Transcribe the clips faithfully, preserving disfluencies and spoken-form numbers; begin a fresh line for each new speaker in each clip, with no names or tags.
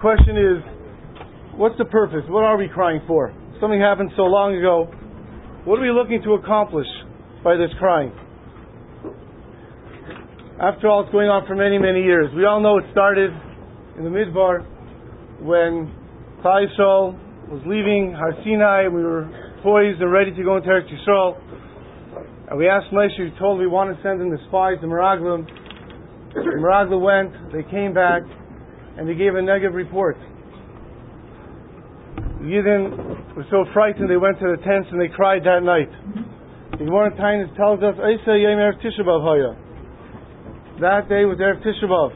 question is, what's the purpose? What are we crying for? Something happened so long ago. What are we looking to accomplish by this crying? After all, it's going on for many, many years. We all know it started in the Midbar when Klal Yisrael was leaving Har Sinai. We were poised and ready to go into Eretz Yisrael. And we asked Moshe, he told we want to send in the spies, the Meraglim. The Meraglim went, they came back, and they gave a negative report. The Yidden were so frightened they went to the tents and they cried that night. The Gemara Taanis tells us, Eisa Yom Erev Tisha B'Av Haya. That day was Erev Tisha B'Av.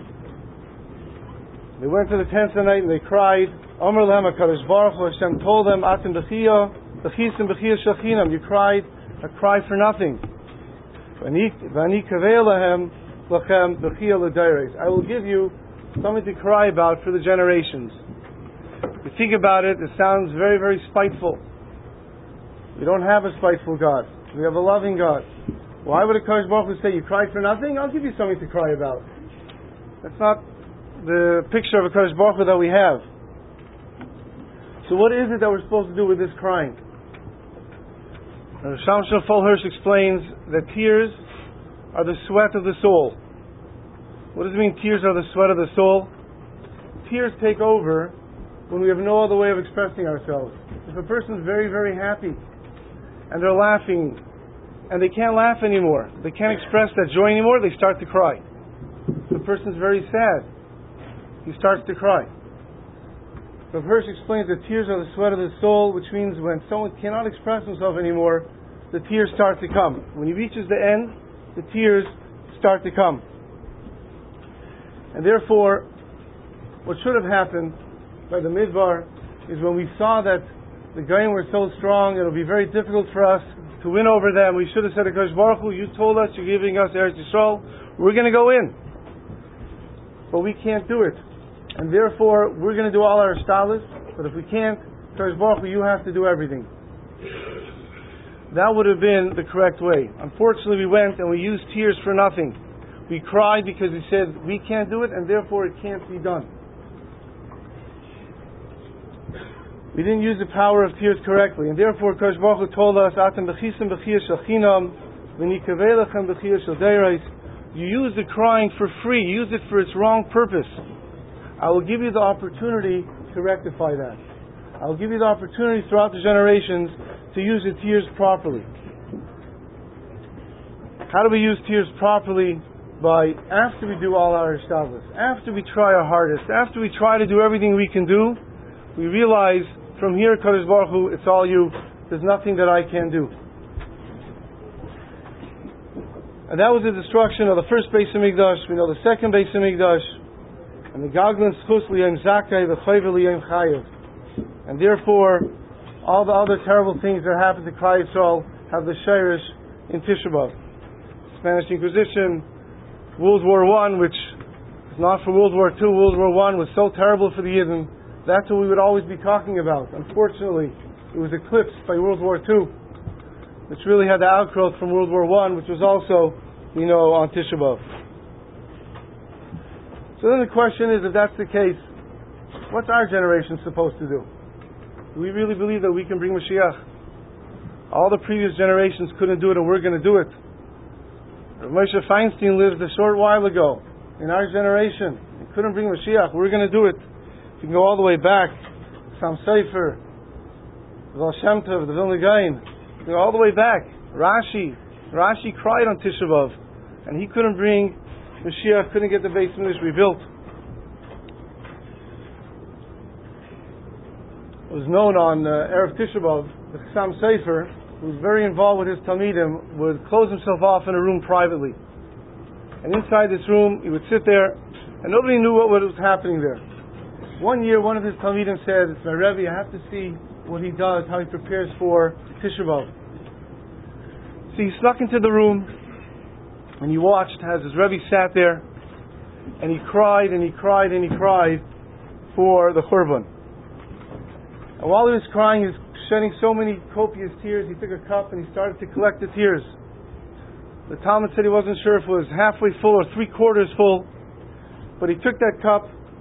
They went to the tents that night and they cried. Omer Lehem HaKadosh Baruch Hu, Hashem told them, Atem B'chiyah, B'chisim B'chiyah Shachinam. You cried a cry for nothing. V'ani Kaveh Lehem Lachem B'chiyah L'Daireis. I will give you something to cry about for the generations. If you think about it, it sounds very, very spiteful. We don't have a spiteful God. We have a loving God. Why would a Kadosh Baruch Hu say, you cried for nothing? I'll give you something to cry about. That's not the picture of a Kadosh Baruch Hu that we have. So what is it that we're supposed to do with this crying? Shamshon Fol Hirsch explains that tears are the sweat of the soul. What does it mean, tears are the sweat of the soul? Tears take over when we have no other way of expressing ourselves. If a person's very, very happy and they're laughing and they can't laugh anymore, they can't express that joy anymore, they start to cry. If a person's very sad, he starts to cry. Rav Hirsch explains that tears are the sweat of the soul, which means when someone cannot express himself anymore, the tears start to come. When he reaches the end, the tears start to come. And therefore, what should have happened by the Midbar is when we saw that the Goyim were so strong, it will be very difficult for us to win over them. We should have said to Kadosh Baruch Hu, you told us you're giving us Eretz Yisrael, we're going to go in. But we can't do it. And therefore, we're going to do all our shtalis, but if we can't, Kadosh Baruch Hu, you have to do everything. That would have been the correct way. Unfortunately, we went and we used tears for nothing. We cried because we said, we can't do it, and therefore it can't be done. We didn't use the power of tears correctly, and therefore Kadosh Baruch Hu told us, Atem b'chisim b'chiyah shalchinam, v'nikaveh lechem b'chiyah shalderais. You use the crying for free. You use it for its wrong purpose. I will give you the opportunity to rectify that. I will give you the opportunity throughout the generations to use the tears properly. How do we use tears properly? By after we do all our shtalis, after we try our hardest, after we try to do everything we can do, we realize from here, Kadosh Baruch Hu, it's all you. There's nothing that I can do. And that was the destruction of the first Beis Hamikdash. We know the second Beis Hamikdash, and the Gaglin Schus Liyem Zakai, the Chayver Liyem Chayev. And therefore, all the other terrible things that happened to Klal Yisrael have the Sheirish in Tisha B'Av. Spanish Inquisition, World War One, which is not for World War Two. World War One was so terrible for the Yidden. That's what we would always be talking about. Unfortunately, it was eclipsed by World War Two, which really had the outgrowth from World War One, which was also, you know, on Tisha B'Av. So then the question is, if that's the case, what's our generation supposed to do? Do we really believe that we can bring Mashiach? All the previous generations couldn't do it, and we're going to do it. Moshe Feinstein lived a short while ago in our generation. He couldn't bring Mashiach. We're going to do it. You can go all the way back. Sam Sefer, Baal Shem Tov, the Vilna Gaon. You can go all the way back. Rashi. Rashi cried on Tisha B'Av, and he couldn't bring Mashiach, couldn't get the Beis Mikdash rebuilt. It was known on uh, Erev Tisha B'Av, the Sam Sefer, who was very involved with his Talmidim, would close himself off in a room privately. And inside this room, he would sit there, and nobody knew what, what was happening there. One year, one of his Talmidim said, "It's my Rebbe, I have to see what he does, how he prepares for Tisha B'Av." So he snuck into the room, and he watched as his Rebbe sat there, and he cried, and he cried, and he cried for the Churban. And while he was crying, he was shedding so many copious tears, he took a cup and he started to collect the tears. The Talmud said he wasn't sure if it was halfway full or three quarters full, but he took that cup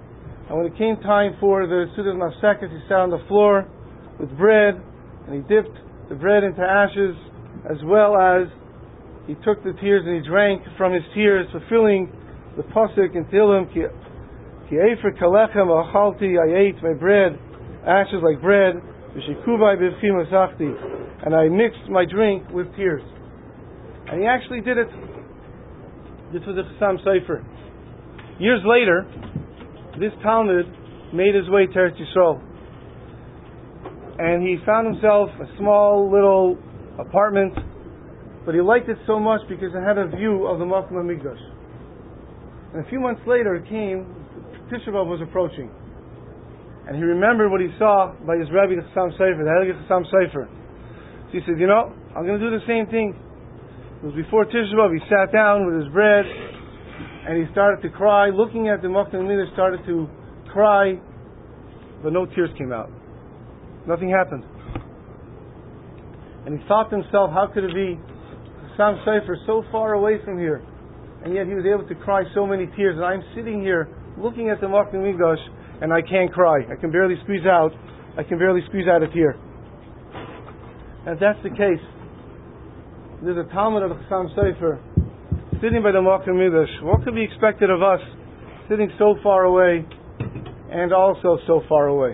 And when it came time for the Sudas Mafsekes, he sat on the floor with bread, and he dipped the bread into ashes, as well as he took the tears and he drank from his tears, fulfilling the pasuk in Tehillim, Ki Efer Kalechem Achalti, I ate my bread, ashes like bread, V'shikuvai B'vchi Masachti, and I mixed my drink with tears. And he actually did it. This was a Chassam Sofer. Years later, this Talmud made his way to Eretz Yisrael, and he found himself a small little apartment, but he liked it so much because it had a view of the Makom HaMikdash. And a few months later it came, Tisha B'Av was approaching, and he remembered what he saw by his Rebbe, the Chassam Sofer, the Heilige Chassam Sofer. So he said, you know, I'm going to do the same thing. It was before Tisha B'Av. He sat down with his bread, and he started to cry, looking at the Makom HaMikdash, started to cry, but no tears came out. Nothing happened. And he thought to himself, how could it be Chassam Sofer so far away from here, and yet he was able to cry so many tears, and I'm sitting here looking at the Makom HaMikdash, and I can't cry. I can barely squeeze out, I can barely squeeze out a tear. And if that's the case, there's a Talmud of the Chassam Sofer sitting by the Makom HaMikdash. What could be expected of us sitting so far away and also so far away?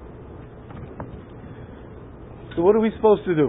So what are we supposed to do?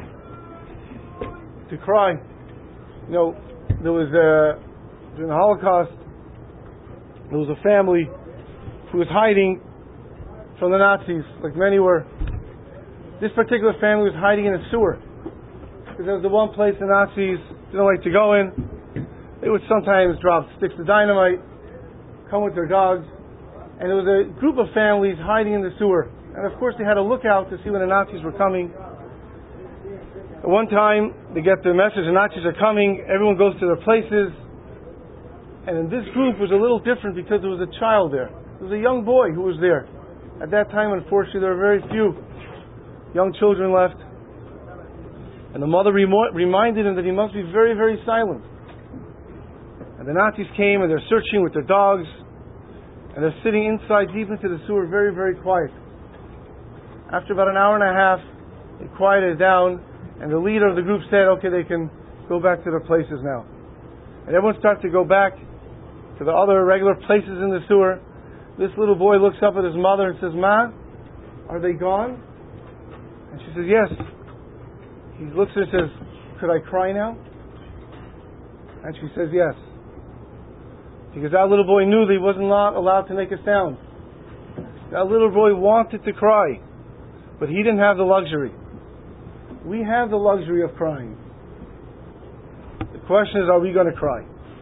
To cry. You know, there was a, during the Holocaust, there was a family who was hiding from the Nazis, like many were. This particular family was hiding in a sewer, because that was the one place the Nazis didn't like to go in. They would sometimes drop sticks of dynamite, come with their dogs, and there was a group of families hiding in the sewer. And of course they had a lookout to see when the Nazis were coming. At one time, they get the message the Nazis are coming, everyone goes to their places. And in this group was a little different because there was a child there. There was a young boy who was there. At that time, unfortunately, there were very few young children left. And the mother remo- reminded him that he must be very, very silent. And the Nazis came and they're searching with their dogs, and they're sitting inside deep into the sewer, very, very quiet. After about an hour and a half, it quieted down, and the leader of the group said, okay, they can go back to their places now. And everyone started to go back to the other regular places in the sewer. This little boy looks up at his mother and says, Ma, are they gone? And she says, yes. He looks at her and says, could I cry now? And she says, yes. Because that little boy knew that he wasn't allowed to make a sound. That little boy wanted to cry, but he didn't have the luxury. We have the luxury of crying. The question is, are we going to cry?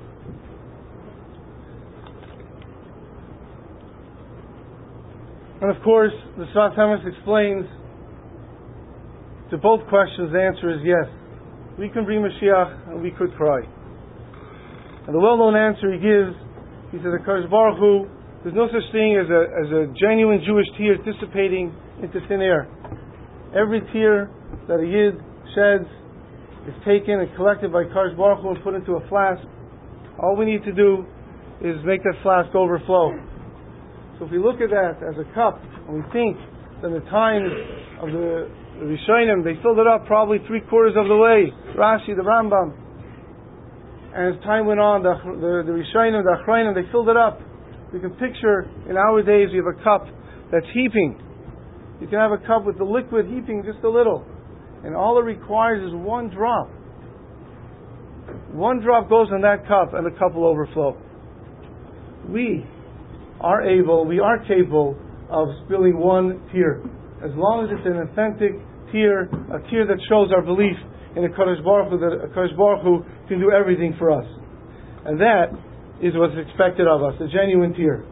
And of course, the Sfas Emes explains to both questions, the answer is yes. We can bring Mashiach and we could cry. And the well-known answer he gives, he says, HaKadosh Baruch Hu, there's no such thing as a, as a genuine Jewish tear dissipating into thin air. Every tear that a Yid sheds is taken and collected by HaKadosh Baruch Hu and put into a flask. All we need to do is make that flask overflow. So if we look at that as a cup, and we think that in the times of the, the Rishonim, they filled it up probably three quarters of the way, Rashi, the Rambam. And as time went on, the, the, the Rishonim, the Achronim, they filled it up. We can picture, in our days, we have a cup that's heaping. You can have a cup with the liquid heaping just a little. And all it requires is one drop. One drop goes in that cup, and the cup will overflow. We are able, we are capable of spilling one tear, as long as it's an authentic tear, a tear that shows our belief in a Kadosh Baruch Hu, that a Kadosh Baruch Hu can do everything for us. And that is what's expected of us, a genuine tear.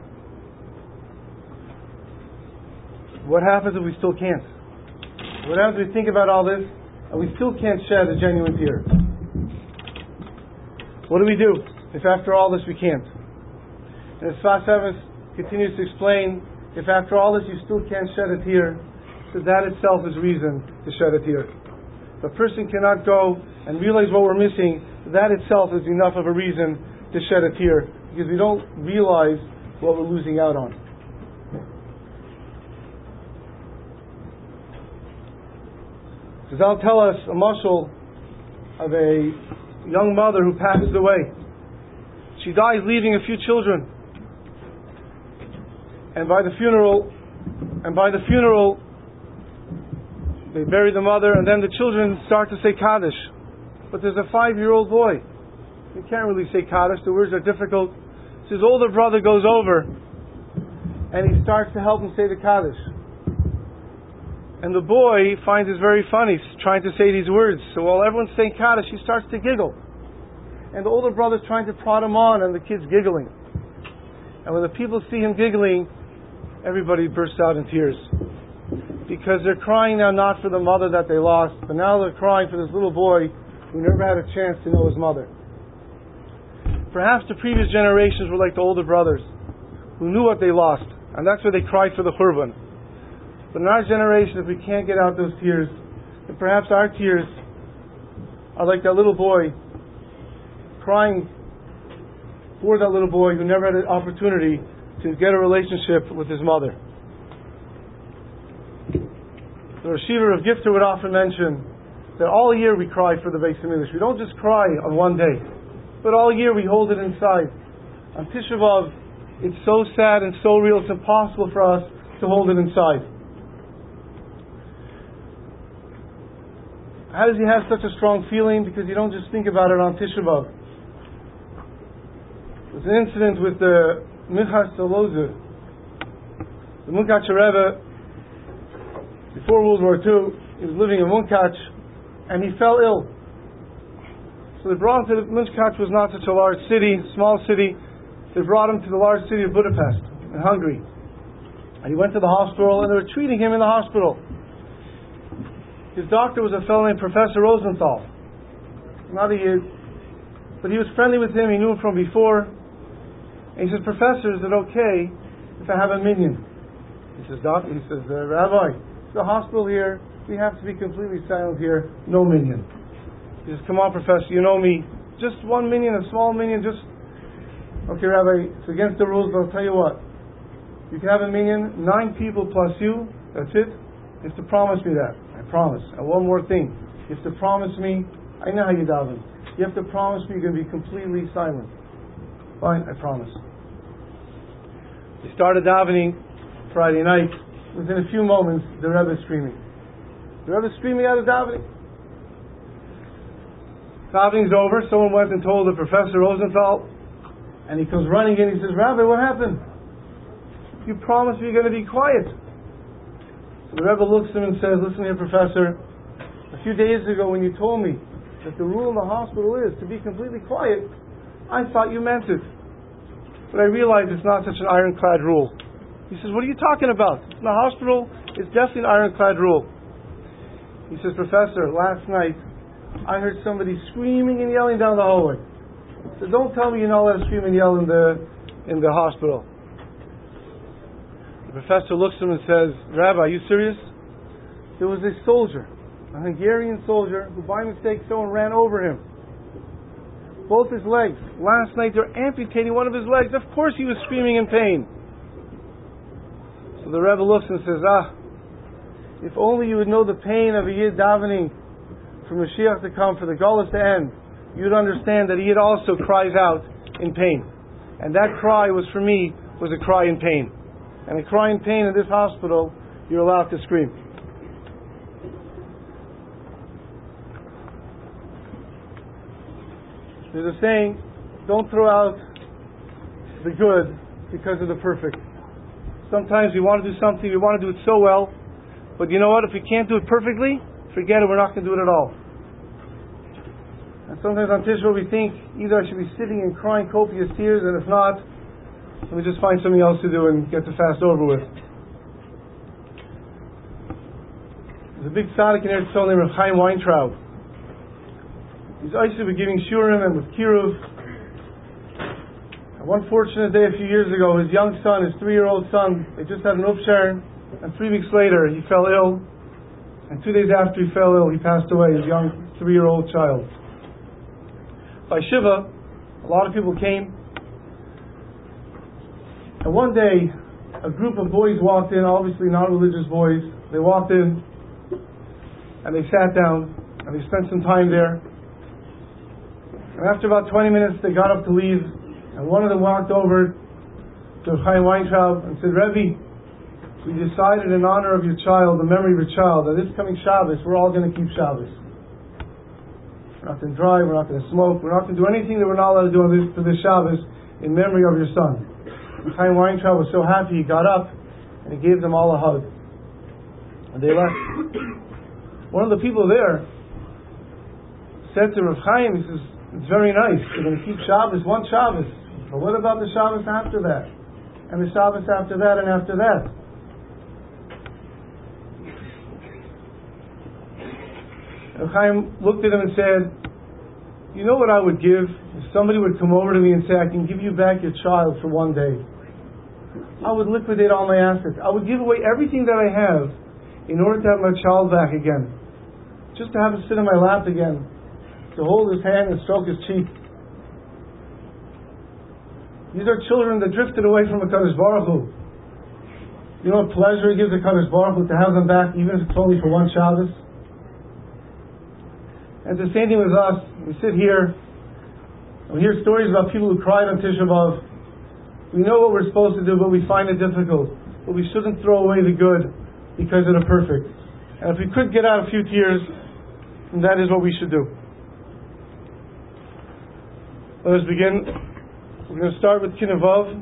What happens if we still can't? What happens if we think about all this and we still can't shed a genuine tear? What do we do if after all this we can't? And as Sfas Emes continues to explain, if after all this you still can't shed a tear, so that itself is reason to shed a tear. If a person cannot go and realize what we're missing, that itself is enough of a reason to shed a tear, because we don't realize what we're losing out on. Chazal tell us a mashal of a young mother who passed away. She dies leaving a few children. And by the funeral, and by the funeral, they bury the mother, and then the children start to say Kaddish. But there's a five-year-old boy. He can't really say Kaddish. The words are difficult. So his older brother goes over, and he starts to help him say the Kaddish. And the boy finds it very funny, trying to say these words. So while everyone's saying Kaddish, he starts to giggle. And the older brother's trying to prod him on, and the kid's giggling. And when the people see him giggling, everybody bursts out in tears. Because they're crying now not for the mother that they lost, but now they're crying for this little boy who never had a chance to know his mother. Perhaps the previous generations were like the older brothers, who knew what they lost, and that's why they cried for the Churban. But in our generation, if we can't get out those tears, then perhaps our tears are like that little boy crying for that little boy who never had an opportunity to get a relationship with his mother. The Rashiva of Gifter would often mention that all year we cry for the Beis HaMikdash. We don't just cry on one day, but all year we hold it inside. On Tisha B'Av, it's so sad and so real, it's impossible for us to hold it inside. How does he have such a strong feeling? Because you don't just think about it on Tisha B'Av. There's an incident with the Minchas Solozah. The Munkach Rebbe, before World War Two, he was living in Munkach, and he fell ill. So they brought him to the Munkach was not such a large city, small city. They brought him to the large city of Budapest in Hungary. And he went to the hospital, and they were treating him in the hospital. His doctor was a fellow named Professor Rosenthal. Not a Yid, but he was friendly with him, he knew him from before. And he says, Professor, is it okay if I have a minion? He says, Doc, he says, uh, Rabbi, the hospital here, we have to be completely silent here, no minion. He says, come on, Professor, you know me, just one minion, a small minion, just... Okay, Rabbi, it's against the rules, but I'll tell you what. You can have a minion, nine people plus you, that's it. You have to promise me that. I promise. And one more thing. You have to promise me, I know how you daven. You have to promise me you're going to be completely silent. Fine, I promise. We started davening Friday night. Within a few moments, the Rebbe is screaming. The Rebbe is screaming out of davening. Davening's over. Someone went and told the Professor Rosenthal, and he comes running in. He says, Rabbi, what happened? You promised me you're going to be quiet. So the Rebbe looks at him and says, listen here, Professor, a few days ago when you told me that the rule in the hospital is to be completely quiet, I thought you meant it. But I realized it's not such an ironclad rule. He says, what are you talking about? In the hospital, it's definitely an ironclad rule. He says, Professor, last night I heard somebody screaming and yelling down the hallway. So don't tell me you're not allowed to scream and yell in the, in the hospital. The professor looks at him and says, Rabbi, are you serious? There was a soldier, a Hungarian soldier, who by mistake someone ran over him. Both his legs. Last night they're amputating one of his legs. Of course he was screaming in pain. So the Rebbe looks and says, ah, if only you would know the pain of a Yid davening for Mashiach to come, for the Golus to end, you'd understand that a Yid also cries out in pain. And that cry was, for me, was a cry in pain. And a cry in pain in this hospital, you're allowed to scream. There's a saying, don't throw out the good because of the perfect. Sometimes we want to do something, we want to do it so well, but you know what, if we can't do it perfectly, forget it, we're not going to do it at all. And sometimes on Tisha we think, either I should be sitting and crying copious tears, and if not, let me just find something else to do and get the fast over with. There's a big tzaddik in Eretz Yisrael named Chaim Weintraub. He's actually been giving shurim and with kiruv. And one fortunate day a few years ago, his young son, his three-year-old son, they just had an upshare, and three weeks later he fell ill. And two days after he fell ill, he passed away, his young three-year-old child. By Shiva, a lot of people came. And one day, a group of boys walked in, obviously not religious boys. They walked in, and they sat down, and they spent some time there. And after about twenty minutes, they got up to leave, and one of them walked over to Chaim Weintraub and said, Rebbe, we decided in honor of your child, the memory of your child, that this coming Shabbos, we're all going to keep Shabbos. We're not going to drive, we're not going to smoke, we're not going to do anything that we're not allowed to do on this, for this Shabbos in memory of your son. And Chaim Weintraub was so happy, he got up and he gave them all a hug. And they left. One of the people there said to Rav Chaim, he says, it's very nice, we're going to keep Shabbos, one Shabbos. But what about the Shabbos after that? And the Shabbos after that and after that? And Chaim looked at him and said, you know what I would give if somebody would come over to me and say, I can give you back your child for one day? I would liquidate all my assets. I would give away everything that I have in order to have my child back again. Just to have him sit in my lap again, to hold his hand and stroke his cheek. These are children that drifted away from HaKadosh Baruch Hu. You know what pleasure it gives HaKadosh Baruch Hu to have them back, even if it's only for one Shabbos? And the same thing with us. We sit here and we hear stories about people who cried on Tisha B'Av. We know what we're supposed to do, but we find it difficult. But we shouldn't throw away the good because of the perfect. And if we could get out a few tears, then that is what we should do. Let us begin. We're going to start with Kinavav.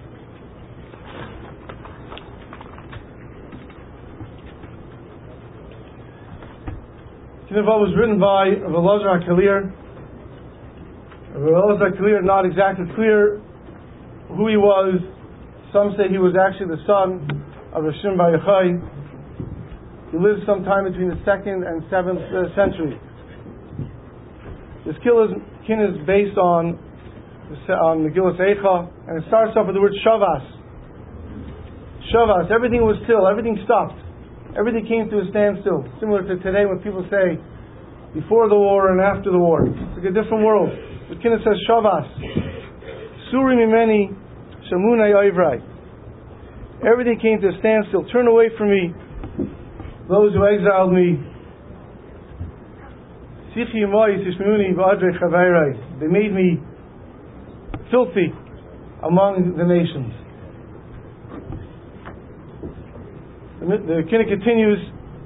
Kinavav was written by Rav Elazar HaKalir. Rav Elazar HaKalir, not exactly clear who he was. Some say he was actually the son of Rav Shimon Bar Yochai. He lived sometime between the second and seventh uh, century. This kin is based on on Megillas Eicha, and it starts off with the word Shavas. Shavas, everything was still, everything stopped. Everything came to a standstill. Similar to today when people say before the war and after the war. It's like a different world. The kin says Shavas. Suri mimeni shamunai oivrai. Everything came to a standstill. Turn away from me, those who exiled me. They made me filthy among the nations. The, the Kinna continues,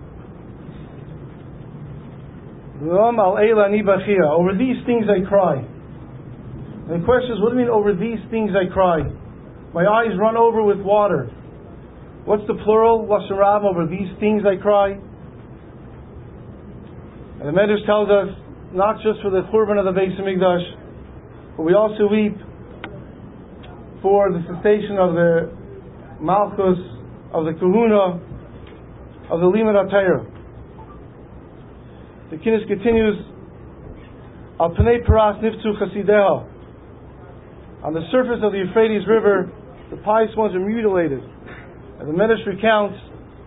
over these things I cry. And the question is, what do you mean over these things I cry? My eyes run over with water. What's the plural? Lashon Rav, over these things I cry. And the Medrash tells us, not just for the Churban of the Beis Hamikdash, but we also weep for the cessation of the Malchus, of the Kahuna, of the Limud HaTorah. The Kinnis continues, Al Pnei Paras Niftu Chasideha. On the surface of the Euphrates River, the pious ones are mutilated. And the Medrash recounts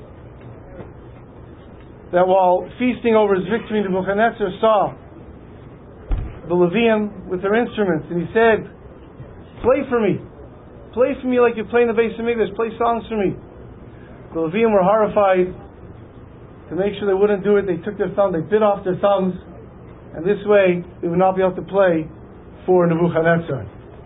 that while feasting over his victory, Nebuchadnezzar saw the Levium with their instruments, and he said, play for me. Play for me like you play in the Beis Hamikdash. Play songs for me. The Levium were horrified. To make sure they wouldn't do it, they took their thumb, they bit off their thumbs, and this way they would not be able to play for Nebuchadnezzar.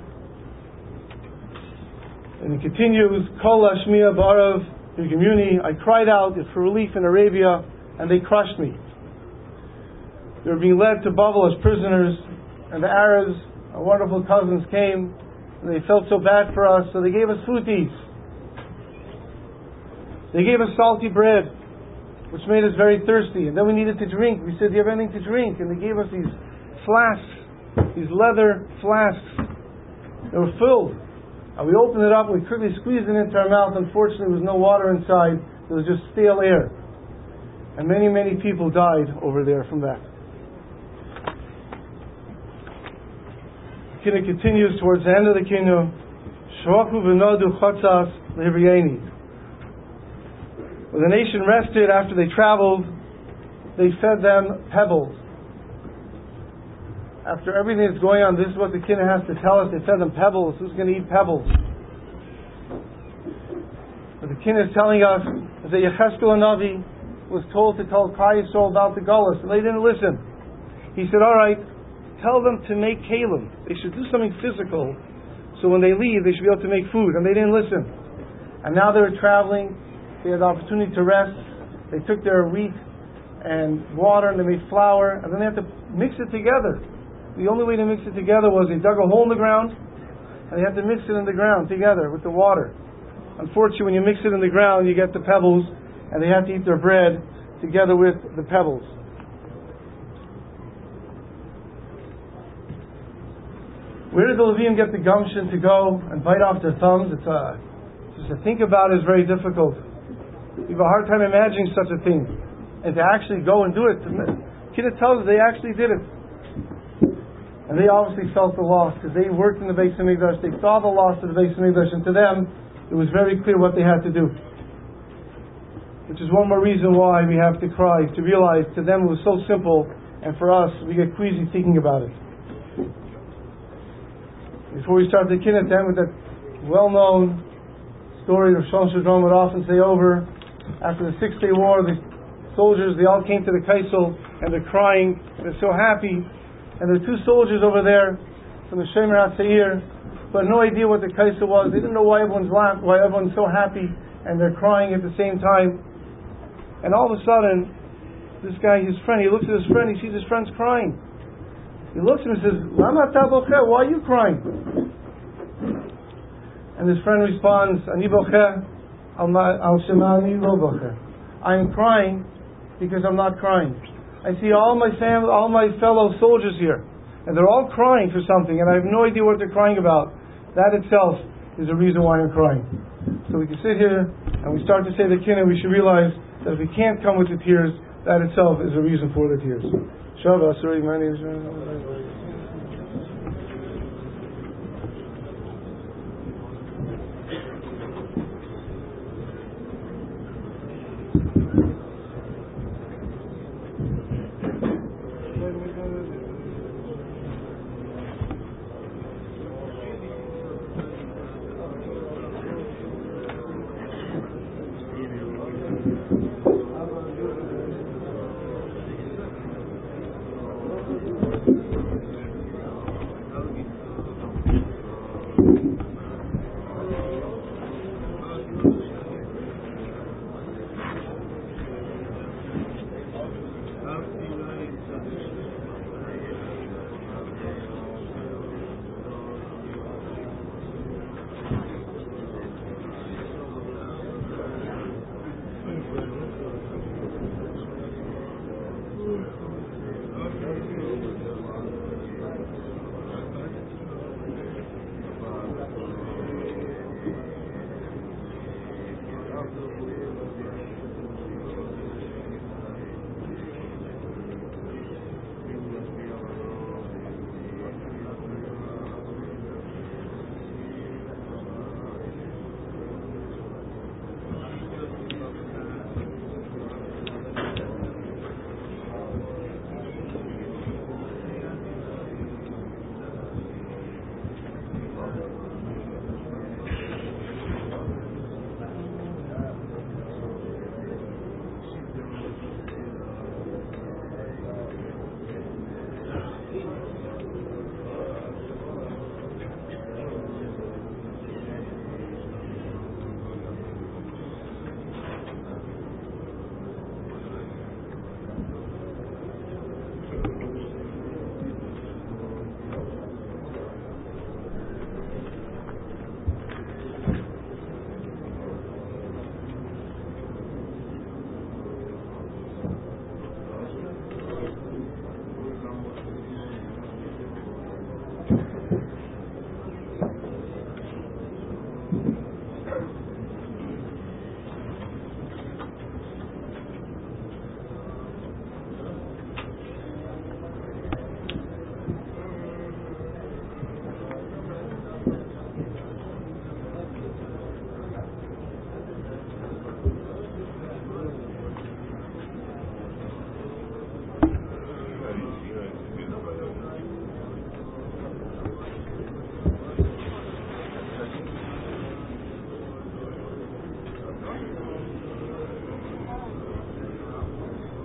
And he continues, Kol Hashmiya Barav Yigimuni, I cried out for relief in Arabia, and they crushed me. They were being led to Babel as prisoners, and the Arabs, our wonderful cousins, came, and they felt so bad for us, so they gave us food to eat. They gave us salty bread, which made us very thirsty, and then we needed to drink. We said, do you have anything to drink? And they gave us these flasks, these leather flasks. They were filled. And we opened it up, and we quickly squeezed it into our mouth. Unfortunately, there was no water inside. There was just stale air. And many, many people died over there from that. The Kinna continues towards the end of the Kinna. Shvachu v'nodu chatzas l'hivriyeni. When the nation rested after they traveled, they fed them pebbles. After everything that's going on, this is what the Kinna has to tell us. They fed them pebbles. Who's going to eat pebbles? Kin is telling us that Yecheskel Navi was told to tell Klal Yisrael about the Gullus, and they didn't listen. He said, all right, tell them to make kalim. They should do something physical, so when they leave, they should be able to make food. And they didn't listen. And now they were traveling. They had the opportunity to rest. They took their wheat and water, and they made flour, and then they had to mix it together. The only way to mix it together was they dug a hole in the ground, and they had to mix it in the ground together with the water. Unfortunately, when you mix it in the ground, you get the pebbles, and they had to eat their bread together with the pebbles. Where did the Levium get the gumption to go and bite off their thumbs? It's uh, just to think about it is very difficult. We have a hard time imagining such a thing. And to actually go and do it, Kiddush tells us they actually did it. And they obviously felt the loss because they worked in the Beis Hamikdash. They saw the loss of the Beis Hamikdash, and to them, it was very clear what they had to do. Which is one more reason why we have to cry, to realize to them it was so simple, and for us, we get queasy thinking about it. Before we start the Kinnet, then with that well-known story of Shalom Shadron would often say over, after the Six-Day War, the soldiers, they all came to the Kaisel, and they're crying, they're so happy, and there are two soldiers over there from the Shemer HaTzair, who had no idea what the Kaisel was. They didn't know why everyone's laughing, why everyone's so happy, and they're crying at the same time. And all of a sudden, this guy, his friend, he looks at his friend, he sees his friend's crying. He looks at him and says, Lama ta bocheh? Why are you crying? And his friend responds, Ani bocheh al shemani lo bocheh. I am crying because I'm not crying. I see all my family, all my fellow soldiers here, and they're all crying for something, and I have no idea what they're crying about. That itself is the reason why I'm crying. So we can sit here and we start to say the Kinna, we should realize that if we can't come with the tears, that itself is a reason for the tears. Shabbat, sorry, my name is...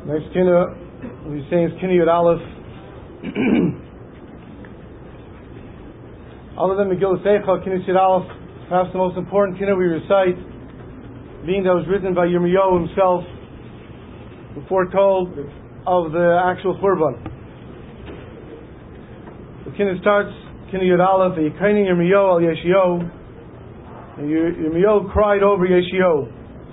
Next kinna we're saying is kinna Yud Aleph. Other than Megillah Seicha, kinna Yud Aleph, perhaps the most important kinna we recite, being that it was written by Yirmiyahu himself, who foretold of the actual Churban. The kinna starts kinna Yud Aleph, Yikaini Yirmiyahu al Yeshayahu, and Yirmiyahu cried over Yeshayahu.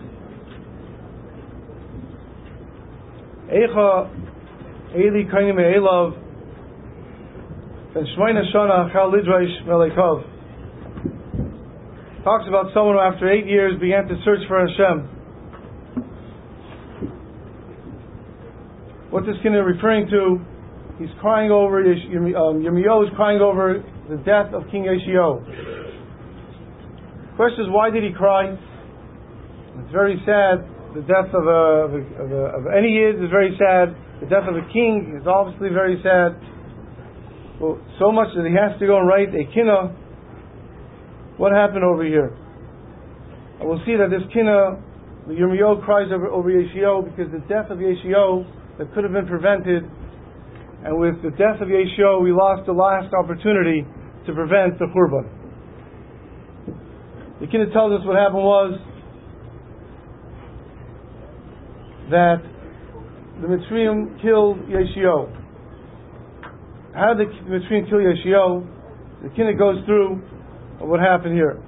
Eicha Eli Kaini Me'elav Ben Shmeina Shana Chal Lidrash Melekov talks about someone who after eight years began to search for Hashem. What this kinna referring to? He's crying over um, Yirmiyahu is crying over the death of King Yeshayahu. The question is, why did he cry? It's very sad. The death of, a, of, a, of, a, of any Yid is very sad. The death of a king is obviously very sad. Well, so much that he has to go and write a kinna. What happened over here? And we'll see that this kinna, the Yirmiyahu cries over, over Yeshayahu because the death of Yeshayahu that could have been prevented, and with the death of Yeshayahu we lost the last opportunity to prevent the Churban. The kinna tells us what happened was that the Mitzrayim killed Yeshayahu. How did the Mitzrayim kill Yeshayahu? The kinna goes through what happened here.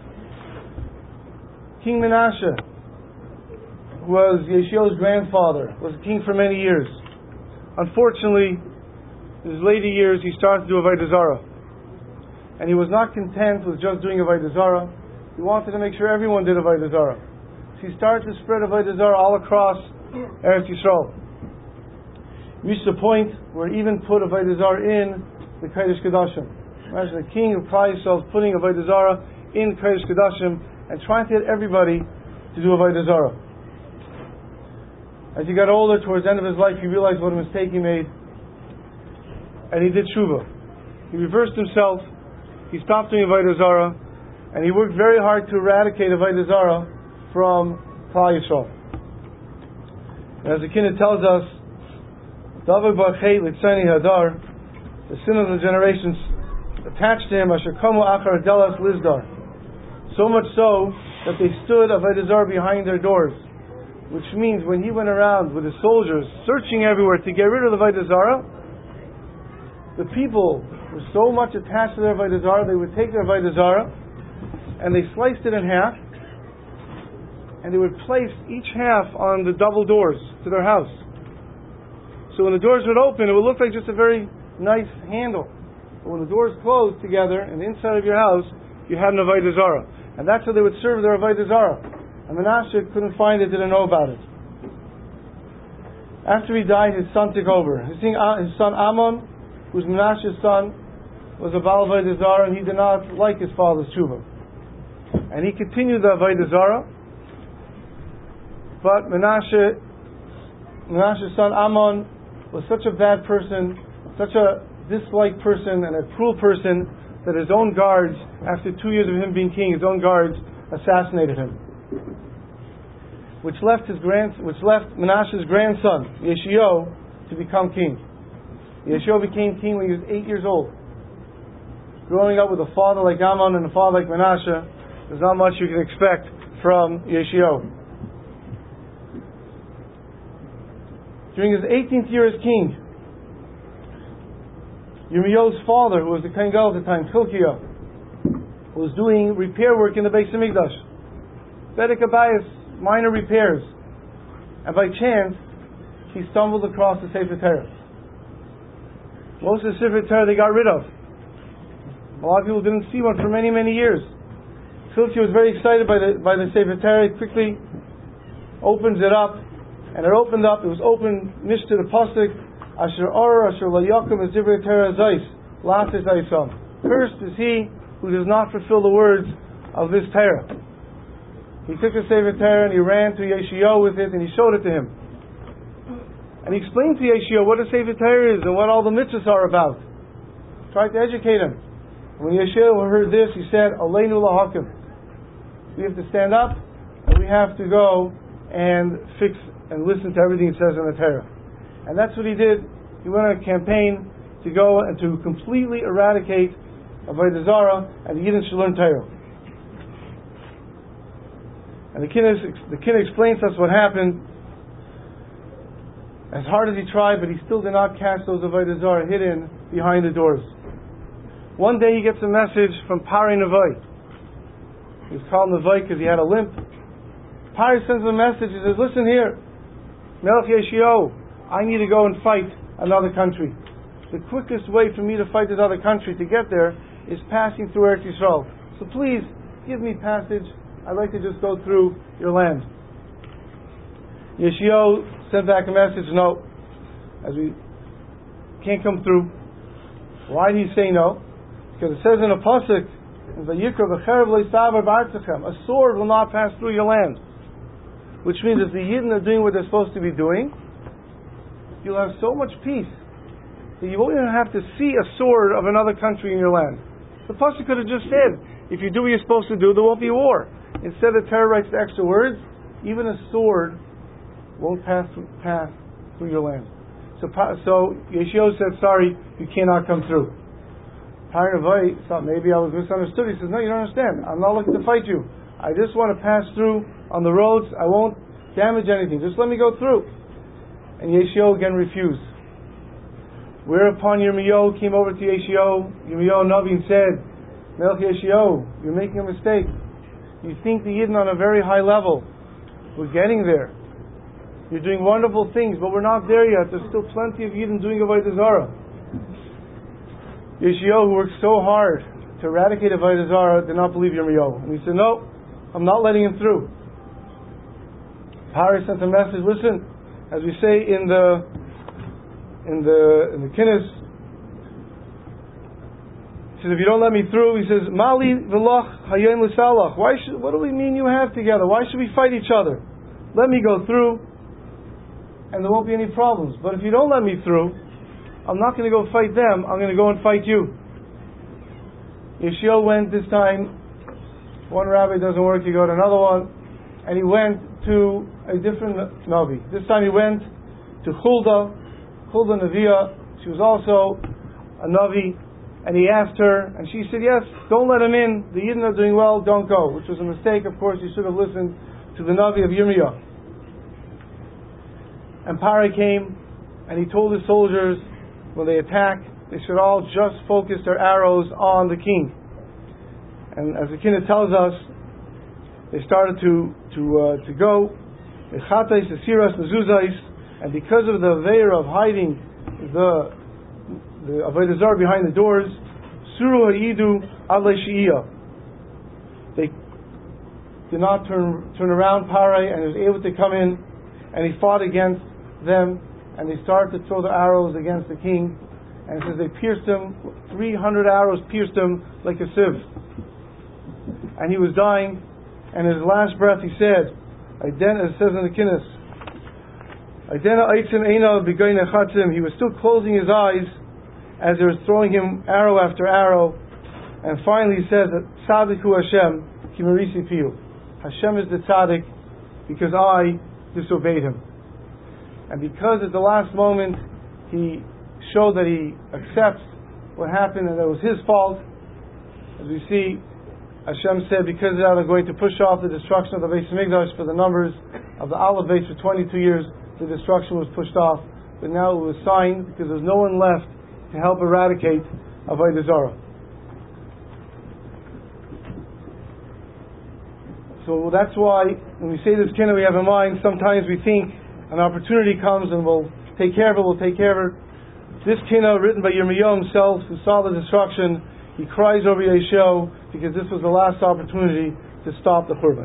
King Menashe, who was Yeshayahu's grandfather, was king for many years. Unfortunately, in his later years he started to do Avodah Zarah. And he was not content with just doing Avodah Zarah. He wanted to make sure everyone did Avodah Zarah. So he started to spread Avodah Zarah all across Eretz Yisrael. Reached a point where he even put Avodah Zarah in the Kodesh Kodashim. Imagine the king of Klal Yisrael putting Avodah Zarah in Kodesh Kodashim and trying to get everybody to do Avodah Zarah. As he got older, towards the end of his life, he realized what a mistake he made, and he did tshuva. He reversed himself. He stopped doing Avodah Zarah, and he worked very hard to eradicate Avodah Zarah from Klal Yisrael. And as the kinna tells us, David bar Chet Litzani Hadar, the sin of the generations attached to him, Asher Kamu Achar Delas Lizdar. So much so that they stood Avodah Zarah behind their doors. Which means when he went around with his soldiers searching everywhere to get rid of the Avodah Zarah, the people were so much attached to their Avodah Zarah, they would take their Avodah Zarah and they sliced it in half, and they would place each half on the double doors to their house. So when the doors would open, it would look like just a very nice handle. But when the doors closed together in the inside of your house, you had an Avodah Zarah. And that's how they would serve their Avodah Zarah. And Menashe couldn't find it, didn't know about it. After he died, his son took over. His son Amon, who was Menashe's son, was a Baal Avodah Zarah, and he did not like his father's tshuva. And he continued the Avodah Zarah. But Menashe, Menashe's son Amon was such a bad person, such a disliked person, and a cruel person, that his own guards, after two years of him being king, his own guards assassinated him. Which left his grand, which left Menashe's grandson Yeshayahu to become king. Yeshayahu became king when he was eight years old. Growing up with a father like Amon and a father like Menashe, there's not much you can expect from Yeshayahu. During his eighteenth year as king, Yirmiyahu's father, who was the Kohen Gadol at the time, Hilkiah, was doing repair work in the Beis Hamikdash. Bedek Abayis, minor repairs. And by chance, he stumbled across the Sefer Torah. Most of the Sefer Torah they got rid of. A lot of people didn't see one for many, many years. Hilkiah was very excited by the by the Sefer Torah. He quickly opens it up, and it opened up. It was open, nish to the pasuk, Asher Or Asher Lo Yakum Es Divrei Torah Zais Lasis Aisam. Cursed is he who does not fulfill the words of this Torah. He took the Sefer Torah and he ran to Yeshayahu with it and he showed it to him. And he explained to Yeshayahu what a Sefer Torah is and what all the mitzvahs are about. Tried to educate him. When Yeshayahu heard this, he said, Aleinu lahakim. We have to stand up and we have to go and fix and listen to everything it says in the Torah. And that's what he did. He went on a campaign to go and to completely eradicate Avodah Zarah, and the Yidden should learn Torah. And the Kinna, the Kinna explains to us what happened. As hard as he tried, but he still did not cast those Avodah Zarah hidden behind the doors. One day he gets a message from Pari Nevai. He was called Nevai because he had a limp. Pari sends him a message. He says, "Listen here, Melech Yeshio, I need to go and fight another country. The quickest way for me to fight this other country to get there is passing through Eretz Yisrael. So please, give me passage. I'd like to just go through your land." Yeshio sent back a message, "No, as we can't come through." Why did he say no? Because it says in a pasuk, "A sword will not pass through your land," which means if the Yidden are doing what they're supposed to be doing, you'll have so much peace that you won't even have to see a sword of another country in your land. The pasuk could have just said, if you do what you're supposed to do, there won't be war. Instead, the Torah writes the extra words, even a sword won't pass through, pass through your land. So, so Yeshua said, "Sorry, you cannot come through." Pari Nevai thought maybe I was misunderstood. He says, "No, you don't understand. I'm not looking to fight you. I just want to pass through on the roads. I won't damage anything. Just let me go through." And Yeshua again refused. Whereupon Yirmiyahu came over to Yeshua. Yirmiyahu Navi and said, "Melech Yeshua, you're making a mistake. You think the Yidden on a very high level. We're getting there. You're doing wonderful things, but we're not there yet. There's still plenty of Yidden doing Avodah Zarah." Yeshua, who worked so hard to eradicate Avodah Zarah, did not believe Yirmiyahu. And he said, "No, I'm not letting him through." Pari sent a message, "Listen, as we say in the in the in the Kinnis, he says, if you don't let me through," he says, "Mali v'lach hayon l'salach. Why should? What do we mean you have together? Why should we fight each other? Let me go through, and there won't be any problems. But if you don't let me through, I'm not going to go fight them. I'm going to go and fight you." Yeshua went this time. One rabbi doesn't work, you go to another one, and he went to a different Navi. This time he went to Hulda, Hulda Neviah. She was also a Navi, and he asked her, and she said, "Yes, don't let him in. The Yidden are doing well, don't go," which was a mistake. Of course, you should have listened to the Navi of Yirmiyah. And Pari came, and he told his soldiers, when they attack, they should all just focus their arrows on the king. And as the Kinna tells us, they started to to uh, to go, and because of the veil of hiding the the Avodah Zarah behind the doors, Suru Ha'idu Alei She'iyah. They did not turn turn around Pari, and he was able to come in, and he fought against them, and they started to throw the arrows against the king, and it says they pierced him, three hundred arrows pierced him like a sieve, and he was dying, and in his last breath he said, it says in the Kinnis, he was still closing his eyes as they were throwing him arrow after arrow, and finally he says that Tzaddik hu Hashem ki merisi piyu. Hashem is the tzaddik because I disobeyed him. And because at the last moment he showed that he accepts what happened and that it was his fault, as we see, Hashem said, because they are going to push off the destruction of the Beis Hamikdash for the numbers of the Aleph Beis for twenty-two years, the destruction was pushed off. But now it was signed because there's no one left to help eradicate Avodah Zarah. So that's why when we say this Kinna, we have in mind, sometimes we think an opportunity comes and we'll take care of it, we'll take care of it. This Kinna, written by Yirmiyahu himself, who saw the destruction, he cries over Yeshua because this was the last opportunity to stop the Churban.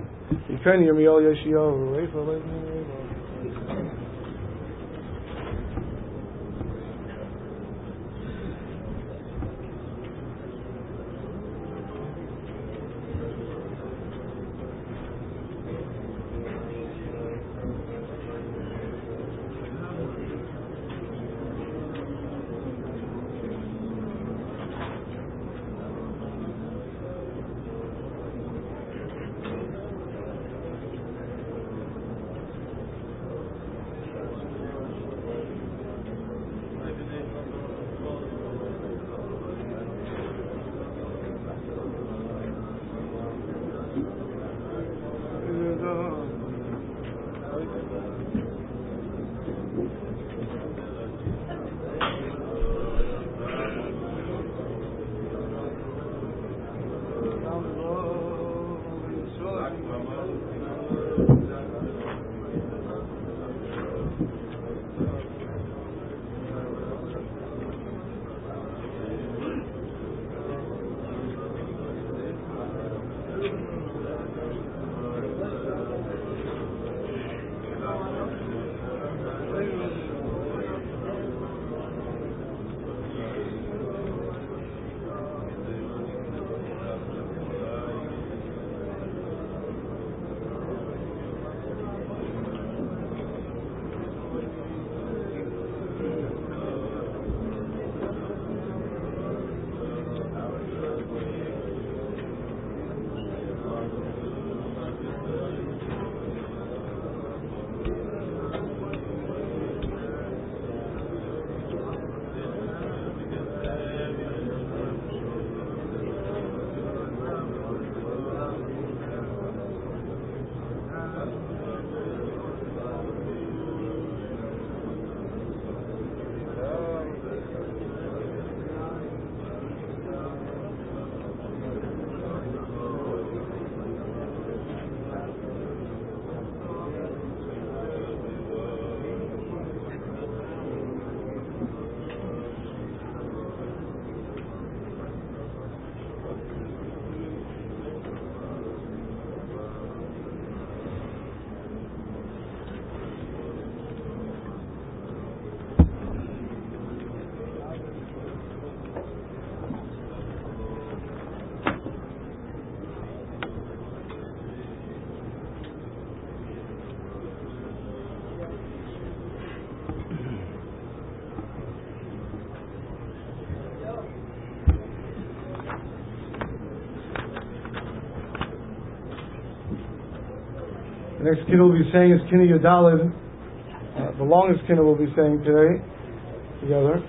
The next kinna we'll be saying is Kinna Yudalid, uh, the longest kinna we'll be saying today, together.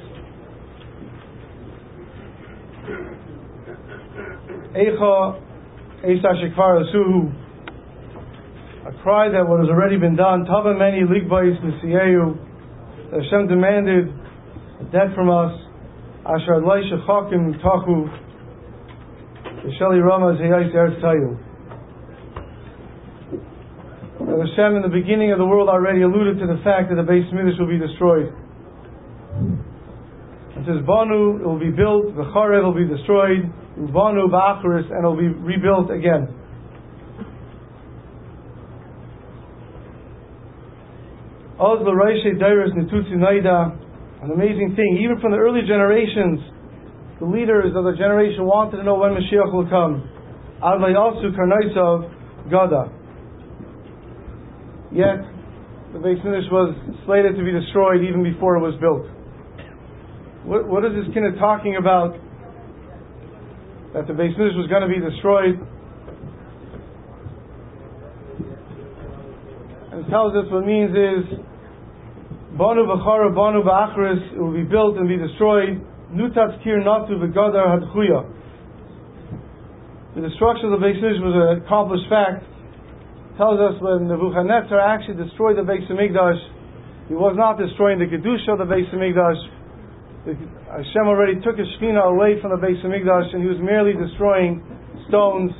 Eicha Eisa Shekvar Asuhu, a cry that what has already been done. Tava many ligbais nisiyeu, that Hashem demanded a debt from us. Asher adlai shechakim tachu, v'sheli ramaz heyais eretz tayu. That Hashem in the beginning of the world already alluded to the fact that the Beis Mikdash will be destroyed. It says Banu, it will be built, the Charev will be destroyed, Banu ba'acharis, and it will be rebuilt again. Oz l'roishei dairos nitutzi naida, an amazing thing, even from the early generations, the leaders of the generation wanted to know when Mashiach will come. Ad layasu karnaisav gada. Yet, the Beis Mikdash was slated to be destroyed even before it was built. What, what is this kinna talking about? That the Beis Mikdash was going to be destroyed. And it tells us what it means is Banu v'chara, Banu ba'achris, it will be built and be destroyed. Nutatz kir natu v'gadar hadchuya. The destruction of the Beis Mikdash was an accomplished fact. Tells us when Nebuchadnezzar actually destroyed the Beis Hamikdash, he was not destroying the Kedusha of the Beis Hamikdash. The, Hashem already took his Shekhinah away from the Beis Hamikdash, and he was merely destroying stones.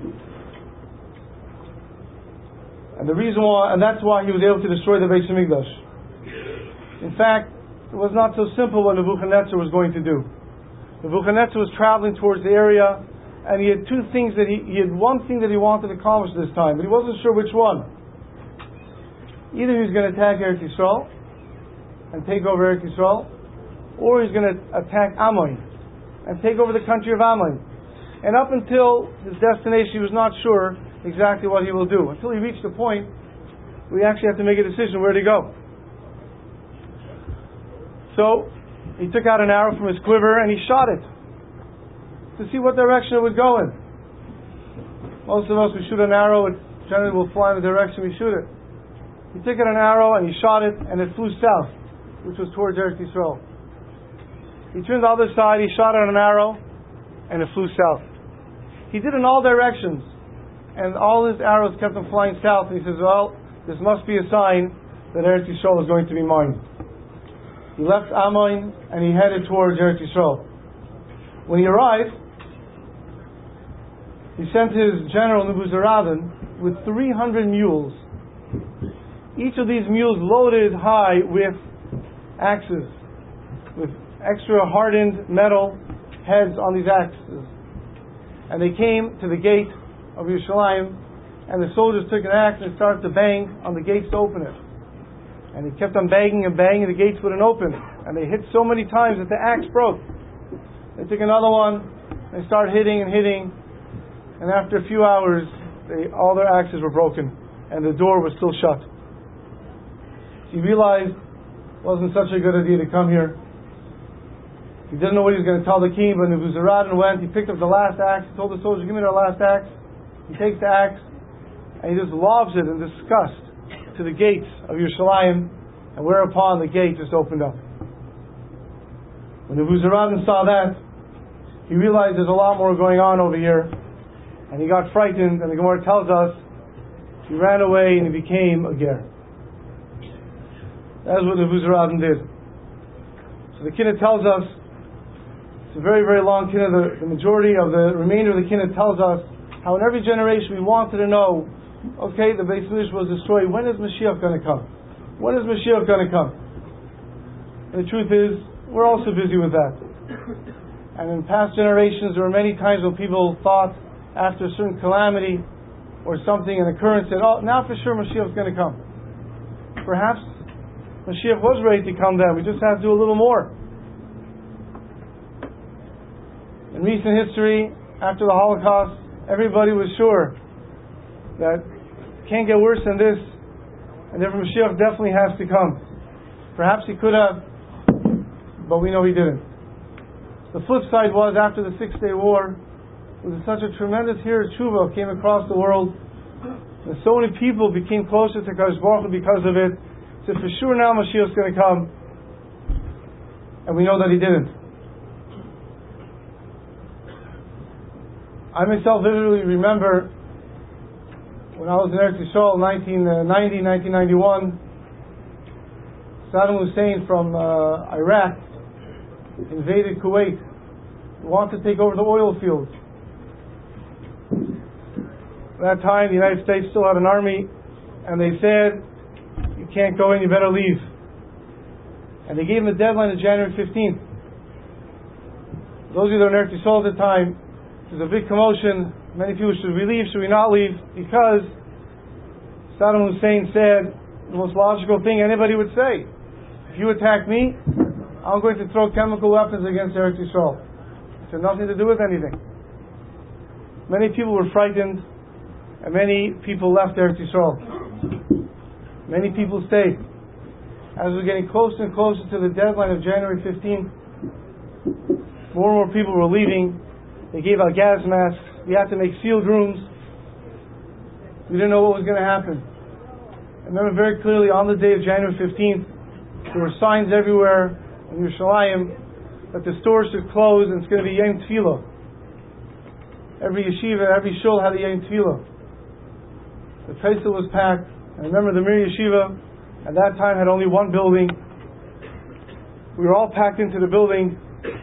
And the reason why, and that's why he was able to destroy the Beis Hamikdash. In fact, it was not so simple what Nebuchadnezzar was going to do. Nebuchadnezzar was traveling towards the area, and he had two things that he, he had one thing that he wanted to accomplish this time, but he wasn't sure which one. Either he was going to attack Eretz Yisrael and take over Eretz Yisrael, or he's going to attack Ammon and take over the country of Ammon. And up until his destination, he was not sure exactly what he will do, until he reached a point where he actually had to make a decision where to go. So, he took out an arrow from his quiver and he shot it to see what direction it would go in. Most of us, we shoot an arrow, it generally will fly in the direction we shoot it. He took out an arrow and he shot it, and it flew south, which was towards Eretz Yisrael. He turned the other side, he shot at an arrow, and it flew south. He did in all directions, and all his arrows kept him flying south, and he says, well, this must be a sign that Eretz Yisrael is going to be mine. He left Ammon, and he headed towards Eretz Yisrael. When he arrived, he sent his general Nebuzaradan with three hundred mules. Each of these mules loaded high with axes, with extra hardened metal heads on these axes. And they came to the gate of Yerushalayim, and the soldiers took an axe and started to bang on the gates to open it. And he kept on banging and banging, and the gates wouldn't open. And they hit so many times that the axe broke. They took another one, and they started hitting and hitting. And after a few hours, they, all their axes were broken, and the door was still shut. He realized it wasn't such a good idea to come here. He didn't know what he was going to tell the king, but Nebuzaradan went, he picked up the last axe, he told the soldiers, give me their last axe. He takes the axe, and he just lobs it in disgust to the gates of Yerushalayim, and whereupon the gate just opened up. When Nebuzaradan saw that, he realized there's a lot more going on over here, and he got frightened, and the Gemara tells us he ran away and he became a ger. That's what Nebuzaradan did. So the Kinna tells us, it's a very, very long Kinna, the, the majority of the remainder of the Kinna tells us how in every generation we wanted to know, okay, the Beis Mikdash was destroyed, when is Mashiach going to come? When is Mashiach going to come? And the truth is, we're also busy with that. And in past generations, there were many times when people thought, after a certain calamity or something, an occurrence, said, oh, now for sure Mashiach is going to come. Perhaps Mashiach was ready to come then, we just have to do a little more. In recent history, after the Holocaust, everybody was sure that it can't get worse than this, and therefore Mashiach definitely has to come. Perhaps he could have, but we know he didn't. The flip side was, after the Six Day War, with such a tremendous hero tshuva came across the world, And so many people became closer to Kadosh Baruch Hu because of it. So for sure now Mashiach is going to come. And we know that he didn't. I myself vividly remember when I was in Eretz Yisrael in nineteen ninety, nineteen ninety-one, Saddam Hussein from uh, Iraq invaded Kuwait. He wanted to take over the oil fields. At that time, the United States still had an army, and they said, you can't go in, you better leave. And they gave him a deadline of January fifteenth. Those of you that were in Eretz Yisrael at the time, there's a big commotion. Many people, should we leave, should we not leave? Because Saddam Hussein said the most logical thing anybody would say. If you attack me, I'm going to throw chemical weapons against Eretz Yisrael. It had nothing to do with anything. Many people were frightened, and many people left Eretz Yisrael. Many people stayed. As we're getting closer and closer to the deadline of January fifteenth, more and more people were leaving. They gave out gas masks. We had to make sealed rooms. We didn't know what was going to happen. I remember very clearly on the day of January fifteenth, there were signs everywhere in Yerushalayim that the stores should close and it's going to be Yom Tefillah. Every yeshiva, every shul had a Yom Tefillah. The Pesach was packed. I remember the Mir Yeshiva at that time had only one building. We were all packed into the building.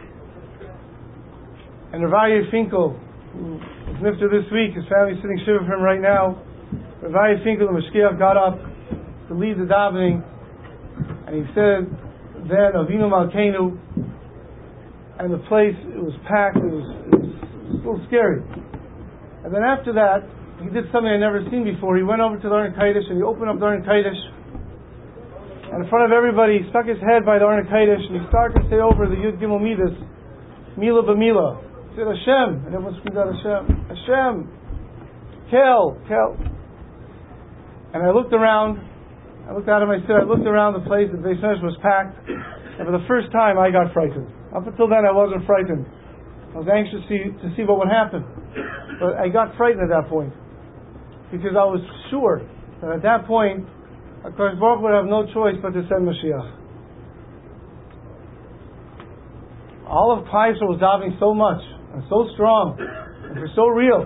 And Rav Aryeh Finkel, who was nifter this week, his family's sitting shiva for him right now. Rav Aryeh Finkel, the Mashkiach, got up to lead the davening, and he said, then Avinu Malkeinu, and the place, it was packed, it was, it was, it was a little scary. And then after that, he did something I'd never seen before. He went over to the Aron Kodesh and he opened up the Aron Kodesh, and in front of everybody, he stuck his head by the Aron Kodesh and he started to say over the Yud Gimel Midas, Mila B'Mila. He said Hashem, and everyone screamed out Hashem, Hashem, Kel, Kel. And I looked around, I looked out of my seat, I looked around the place, the Beis Medrash was packed, and for the first time I got frightened. Up until then I wasn't frightened. I was anxious to see, to see what would happen. But I got frightened at that point, because I was sure that at that point, HaKadosh Baruch Hu would have no choice but to send Mashiach. All of Klal Yisrael was davening so much, and so strong, and for so real.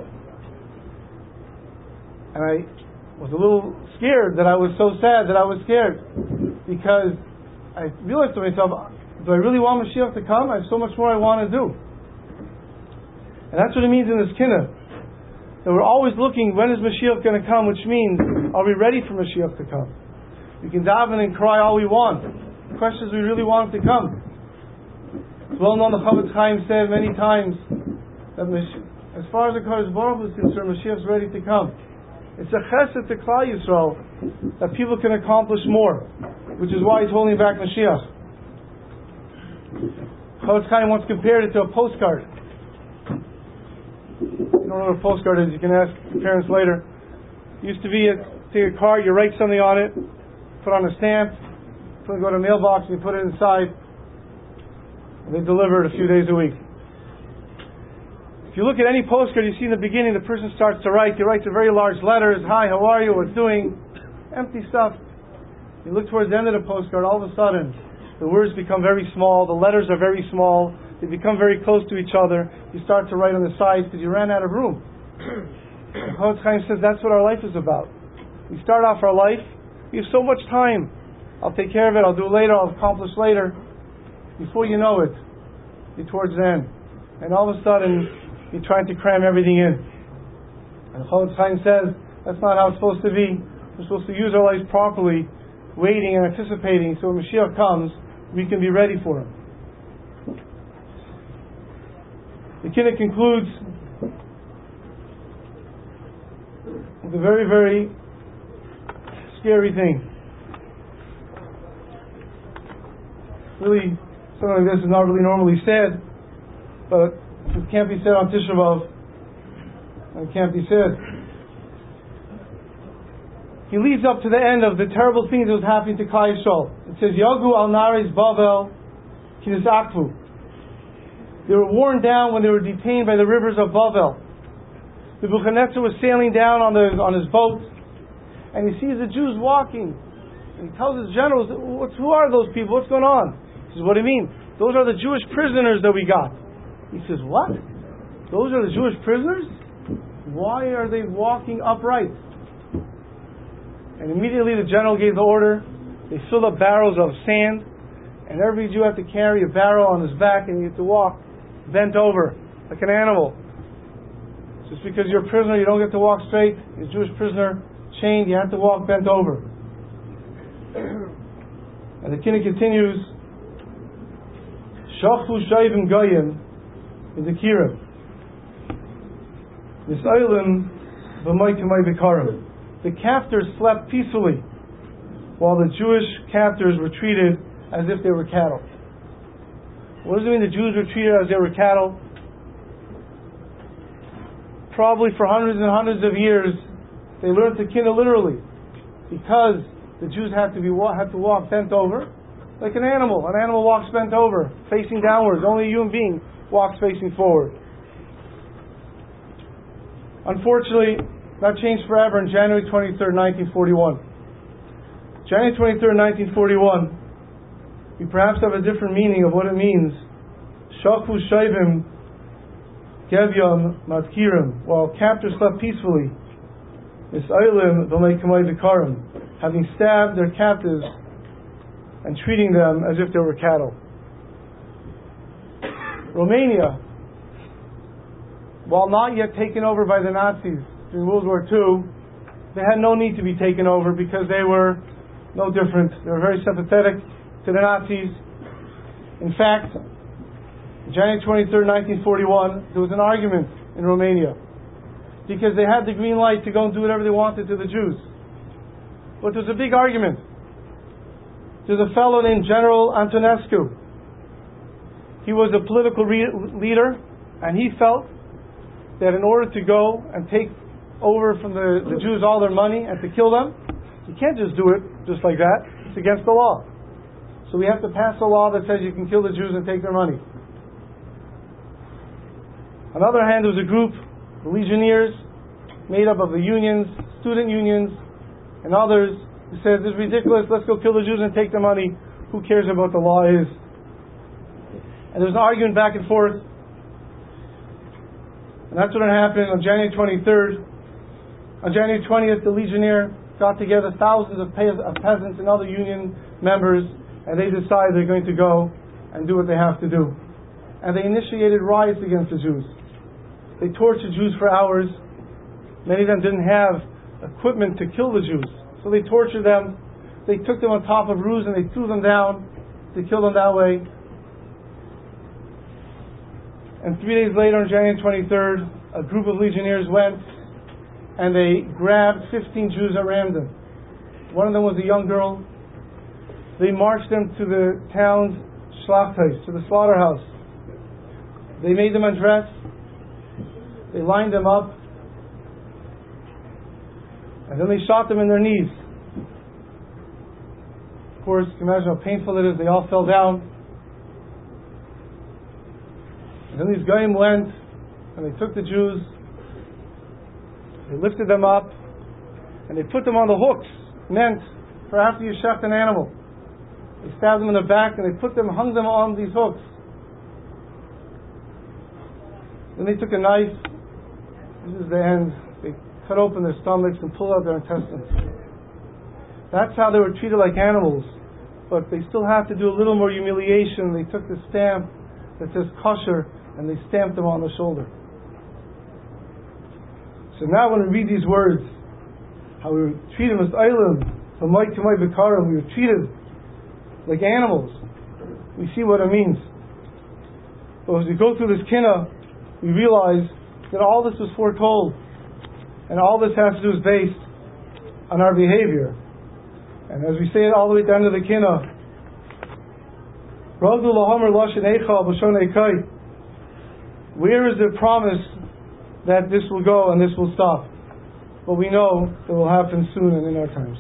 And I was a little scared that I was so sad that I was scared. Because I realized to myself, do I really want Mashiach to come? I have so much more I want to do. And that's what it means in this kinnah. That we're always looking, when is Mashiach going to come? Which means, are we ready for Mashiach to come? We can daven and cry all we want. The question is, we really want him to come. It's well known, the Chofetz Chaim said many times that as far as the Kadosh Baruch Hu is concerned, Mashiach is ready to come. It's a chesed to Klal Yisrael that people can accomplish more, which is why he's holding back Mashiach. Chofetz Chaim once compared it to a postcard. If you don't know what a postcard is, you can ask your parents later. It used to be a, take a card, you write something on it, put on a stamp, put it, go to a mailbox, and you put it inside. They deliver it a few days a week. If you look at any postcard, you see in the beginning the person starts to write. He writes in very large letters, hi, how are you, what's doing? Empty stuff. You look towards the end of the postcard, all of a sudden the words become very small, the letters are very small, they become very close to each other. You start to write on the sides because you ran out of room. And Chofetz Chaim says that's what our life is about. We start off our life, we have so much time. I'll take care of it, I'll do it later, I'll accomplish later. Before you know it, you're towards the end. And all of a sudden, you're trying to cram everything in. And Chofetz Chaim says, that's not how it's supposed to be. We're supposed to use our lives properly, waiting and anticipating, so when Mashiach comes, we can be ready for him. The Kinnah concludes with a very, very scary thing. Really, something like this is not really normally said, but it can't be said on Tisha B'Av. It can't be said. He leads up to the end of the terrible things that was happening to Klal Yisrael. It says, Yagu al Nares Bavel Kinis Akvu. They were worn down when they were detained by the rivers of Bavel. The Nebuchadnezzar was sailing down on, the, on his boat, and he sees the Jews walking. And he tells his generals, What's, who are those people? What's going on? He says, what do you mean? Those are the Jewish prisoners that we got. He says, what? Those are the Jewish prisoners? Why are they walking upright? And immediately the general gave the order. They filled up barrels of sand, and every Jew had to carry a barrel on his back, and you had to walk bent over like an animal. Just because you're a prisoner, you don't get to walk straight. You're a Jewish prisoner, chained, you have to walk bent over. And the Kinna continues, Shachu Shayvim Goyim in the Kirim. Nisailim V'may Kamay V'karim. The captors slept peacefully, while the Jewish captors were treated as if they were cattle. What does it mean the Jews were treated as they were cattle? Probably for hundreds and hundreds of years, they learned the Kinna literally, because the Jews had to be had to walk bent over, like an animal. An animal walks bent over, facing downwards. Only a human being walks facing forward. Unfortunately, that changed forever on January twenty-third, nineteen forty-one. January twenty-third, nineteen forty-one, we perhaps have a different meaning of what it means. Shachu Shayvim Gevyam Matkirim, while captors slept peacefully. Nisailim V'may Kamay V'karim, having stabbed their captives and treating them as if they were cattle. Romania, while not yet taken over by the Nazis during World War Two, they had no need to be taken over because they were no different. They were very sympathetic to the Nazis. In fact, January twenty-third, nineteen forty-one, there was an argument in Romania because they had the green light to go and do whatever they wanted to the Jews. But there was a big argument. There's a fellow named General Antonescu. He was a political re- leader, and he felt that in order to go and take over from the, the Jews all their money and to kill them, you can't just do it just like that. It's against the law. So we have to pass a law that says you can kill the Jews and take their money. On the other hand, there was a group, the Legionnaires, made up of the unions, student unions, and others, who said, this is ridiculous, let's go kill the Jews and take their money. Who cares about what the law is? And there was an argument back and forth. And that's what happened on January twenty-third. On January twentieth, the Legionnaire got together thousands of, pe- of peasants and other union members, and they decided they're going to go and do what they have to do. And they initiated riots against the Jews. They tortured Jews for hours. Many of them didn't have equipment to kill the Jews, so they tortured them. They took them on top of roofs and they threw them down to kill them that way. And three days later, on January twenty-third, a group of Legionnaires went and they grabbed fifteen Jews at random. One of them was a young girl. They marched them to the town's Schlachthaus, to the slaughterhouse. They made them undress. They lined them up. And then they shot them in their knees. Of course, you can imagine how painful it is. They all fell down. And then these Goyim went and they took the Jews. They lifted them up and they put them on the hooks meant for after you shecht an animal. They stabbed them in the back and they put them, hung them on these hooks. Then they took a knife. This is the end. They cut open their stomachs and pulled out their intestines. That's how they were treated like animals. But they still have to do a little more humiliation. They took the stamp that says kosher and they stamped them on the shoulder. So now when we read these words, how we were treated as Eilim, from Mike to my Bikarim, we were treated like animals. We see what it means. But as we go through this Kinna, we realize that all this was foretold. And all this has to do is based on our behavior. And as we say it all the way at the end of the Kinna, where is the promise that this will go and this will stop? Well, we know it will happen soon and in our times.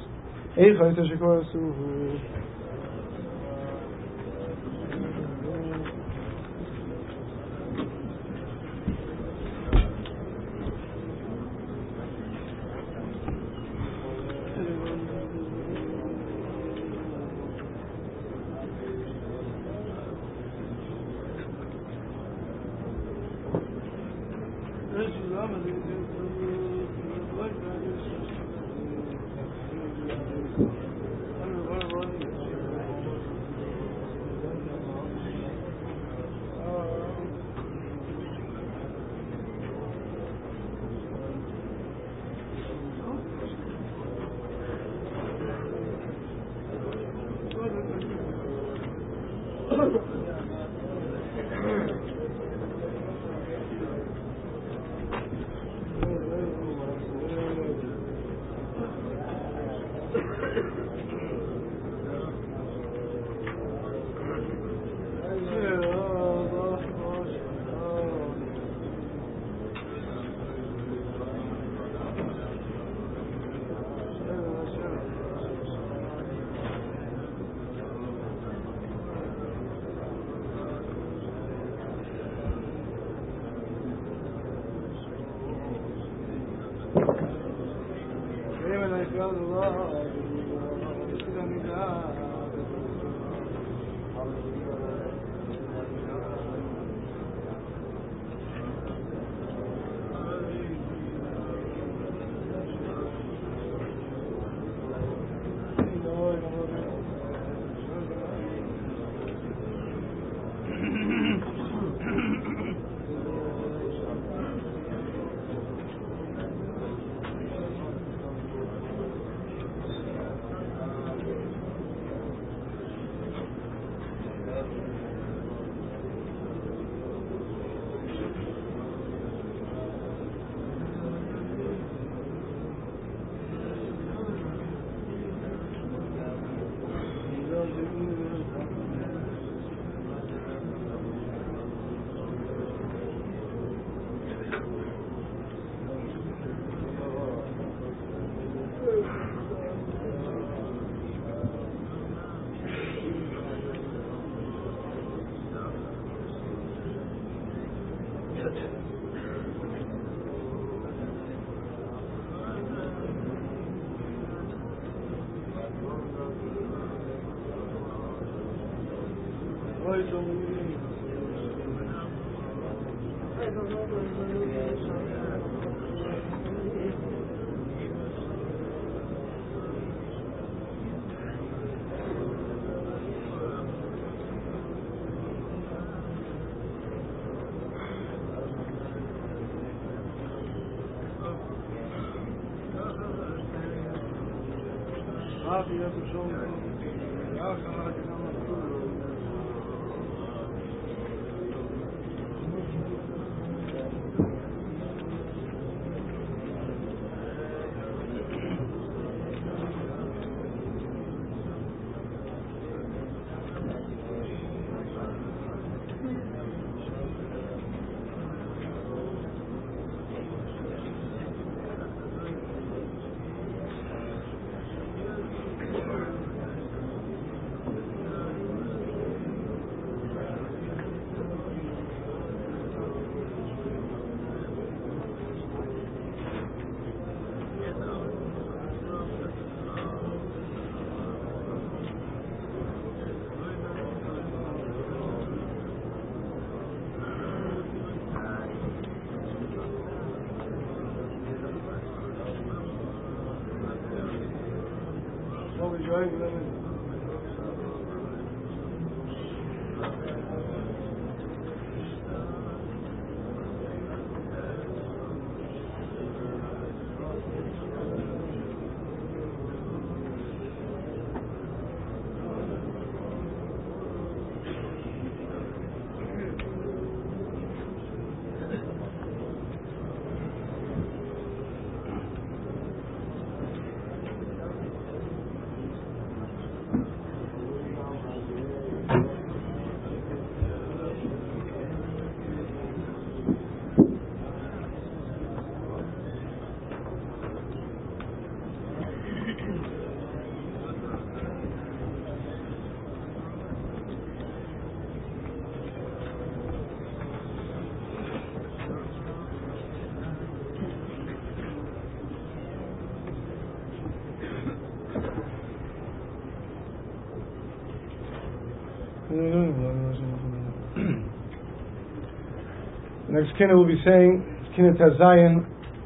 Next kinna will be saying kinna tazayin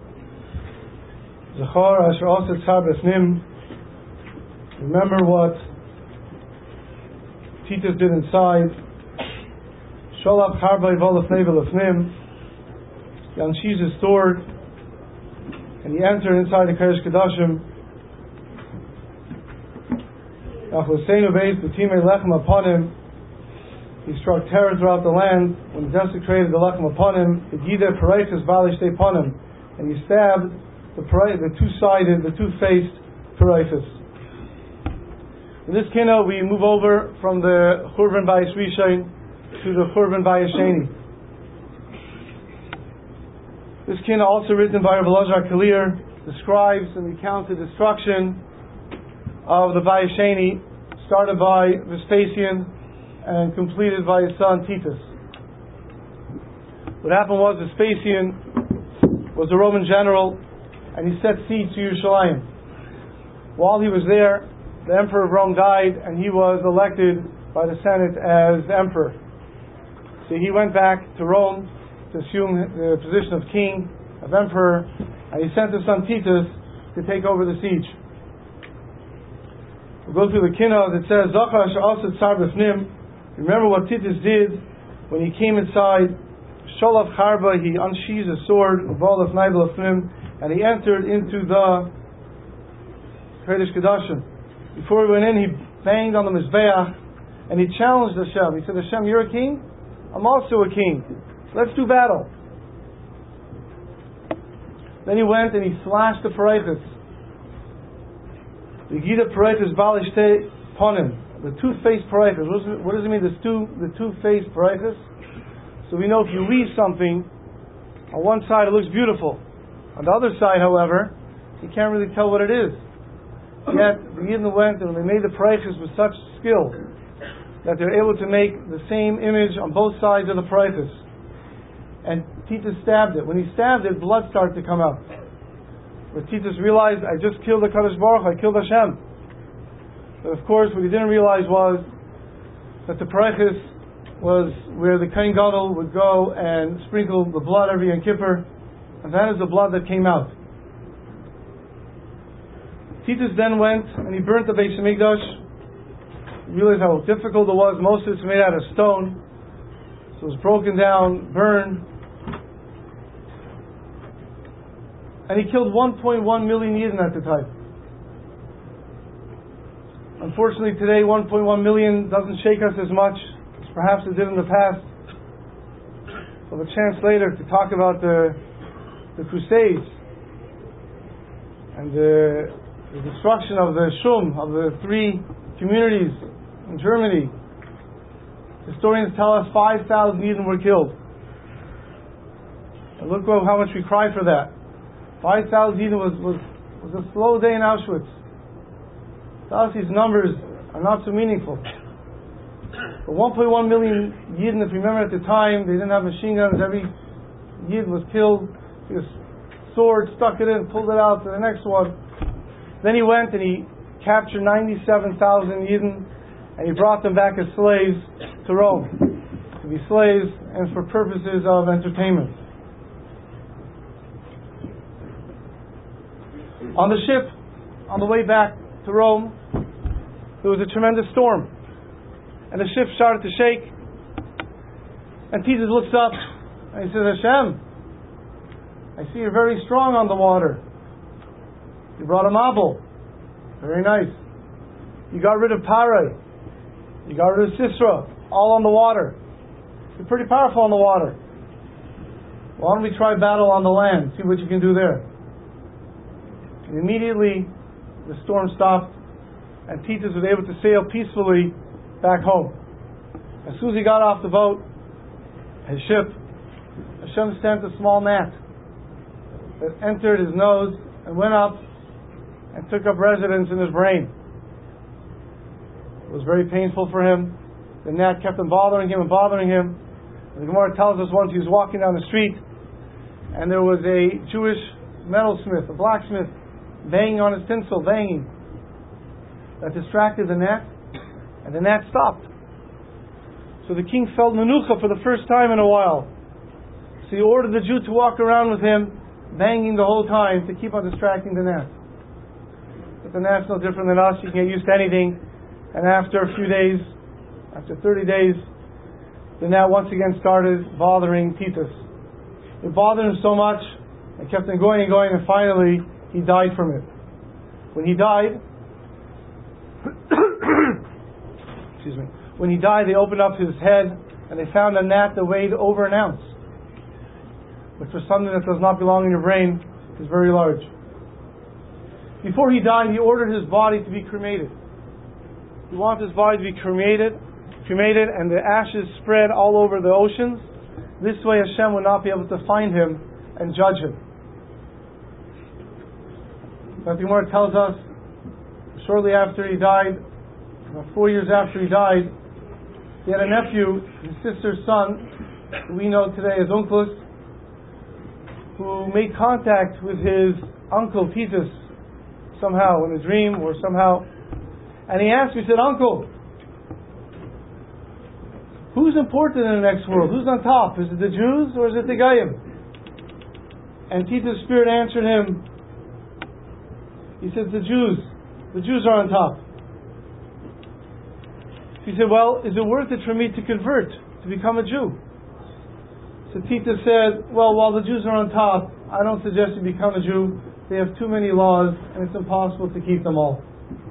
zachar asher also tzar b'fnim. Remember what Titus did inside. Sholach harbay v'olafnei v'lafnim. Yanshiz is stored, and he entered inside the Kodesh Kodashim. Achloseinu beis b'timei lechem upon him. He struck terror throughout the land when he desecrated the lechem upon him. The gideh pareiches v'alishtei upon him, and he stabbed the the two-sided, the two-faced pareiches. In this kinna, we move over from the Churban Bayis Rishon to the Churban Bayis Sheni. This kinna, also written by Rav Elazar Kalir, describes and recounts the destruction of the Bayis Sheni, started by Vespasian and completed by his son Titus. What happened was Vespasian was a Roman general, and he set siege to Yerushalayim. While he was there, the emperor of Rome died, and he was elected by the Senate as emperor. So he went back to Rome to assume the position of king, of emperor, and he sent his son Titus to take over the siege. We'll go through the kinna that says, remember what Titus did when he came inside. Sholaf Charba, he unsheathed his sword, and he entered into the Kodesh Kodashim. Before he went in, he banged on the Mizbeach and he challenged Hashem. He said, Hashem, you're a king? I'm also a king. Let's do battle. Then he went and he slashed the Parechas. The Gita Parechas Balishte Ponim. The two-faced Parechas. What does it mean, the two, the two-faced Parechas? So we know if you weave something, on one side it looks beautiful. On the other side, however, you can't really tell what it is. Yet, the Yidden went and they made the Parechas with such skill that they're able to make the same image on both sides of the Parechas. And Titus stabbed it. When he stabbed it, blood started to come out. But Titus realized, I just killed the Kadosh Baruch Hu, I killed Hashem. But of course, what he didn't realize was that the Parechas was where the Kohen Gadol would go and sprinkle the blood every Yom Kippur, and that is the blood that came out. Titus then went and he burnt the Beis Hamikdash. He realized how difficult it was. Most of it's made out of stone, so it was broken down, burned, and he killed one point one million Yidden at the time. Unfortunately, today one point one million doesn't shake us as much as perhaps it did in the past. We'll have a chance later to talk about the the Crusades and the the destruction of the Shum, of the three communities in Germany. Historians tell us five thousand Yidden were killed. And look how much we cry for that. five thousand Yidden was, was, was a slow day in Auschwitz. To us, these numbers are not so meaningful. But one point one million Yidden, if you remember at the time, they didn't have machine guns. Every Yid was killed. His sword, stuck it in, pulled it out to the next one. Then he went and he captured ninety-seven thousand Yidden and he brought them back as slaves to Rome, to be slaves and for purposes of entertainment. On the ship, on the way back to Rome, there was a tremendous storm and the ship started to shake, and Titus looks up and he says, Hashem, I see you're very strong on the water. You brought a Mabul. Very nice. You got rid of Parai. You got rid of Sisra. All on the water. You're pretty powerful on the water. Why don't we try battle on the land? See what you can do there. And immediately the storm stopped and Titus was able to sail peacefully back home. As soon as he got off the boat, his ship, Hashem sent a small gnat that entered his nose and went up and took up residence in his brain. It was very painful for him. The gnat kept on bothering him and bothering him. And the Gemara tells us once he was walking down the street and there was a Jewish metalsmith, a blacksmith, banging on his tinsel, banging. That distracted the gnat, and the gnat stopped. So the king felt menucha for the first time in a while. So he ordered the Jew to walk around with him, banging the whole time to keep on distracting the gnat. But the gnat's no different than us. You can get used to anything. And after a few days, after thirty days, the gnat once again started bothering Titus. It bothered him so much, it kept on going and going, and finally he died from it. When he died, excuse me, when he died, they opened up his head and they found a gnat that weighed over an ounce, which for something that does not belong in your brain is very large. Before he died, he ordered his body to be cremated. He wants his body to be cremated, cremated, and the ashes spread all over the oceans. This way Hashem will not be able to find him and judge him. But the Gemara tells us, shortly after he died, about four years after he died, he had a nephew, his sister's son, who we know today as Onkelos, who made contact with his uncle Titus somehow in a dream or somehow, and he asked me, he said, "Uncle, who's important in the next world? Who's on top? Is it the Jews or is it the Goyim?" And Titus' spirit answered him. He said, "The Jews. The Jews are on top." He said, "Well, is it worth it for me to convert, to become a Jew?" So Titus said, "Well, while the Jews are on top, I don't suggest you become a Jew. They have too many laws, and it's impossible to keep them all."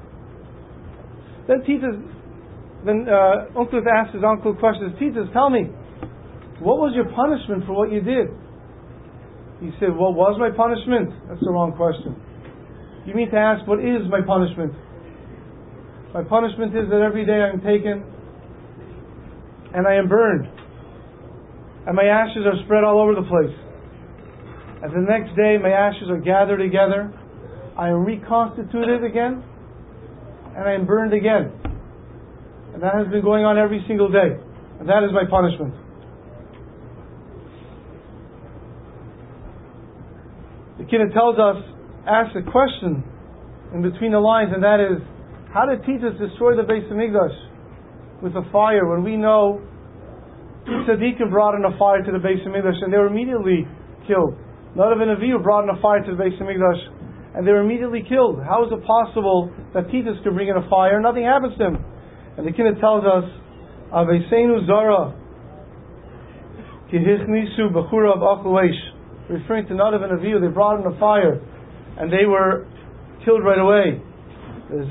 Then Titus, then uh, Onkelos asked his uncle questions. "Titus, tell me, what was your punishment for what you did?" He said, "What was my punishment?" That's the wrong question. You mean to ask, what is my punishment? My punishment is that every day I'm taken and I am burned, and my ashes are spread all over the place. And the next day my ashes are gathered together, I am reconstituted again, and I am burned again. And that has been going on every single day. And that is my punishment. The Kinnah tells us, asks a question in between the lines, and that is, how did Titus destroy the Beis Hamikdash with a fire when we know Tzaddikim brought in a fire to the Beis Hamikdash and they were immediately killed? Nadav and Avihu brought in a fire to the Beis Hamikdash and they were immediately killed. How is it possible that Titus could bring in a fire and nothing happens to him? And the Kinnah tells us, Aveseinu Zara Kihichnisu Bechura of Achlesh, referring to Nadav and Avihu, they brought in a fire and they were killed right away. This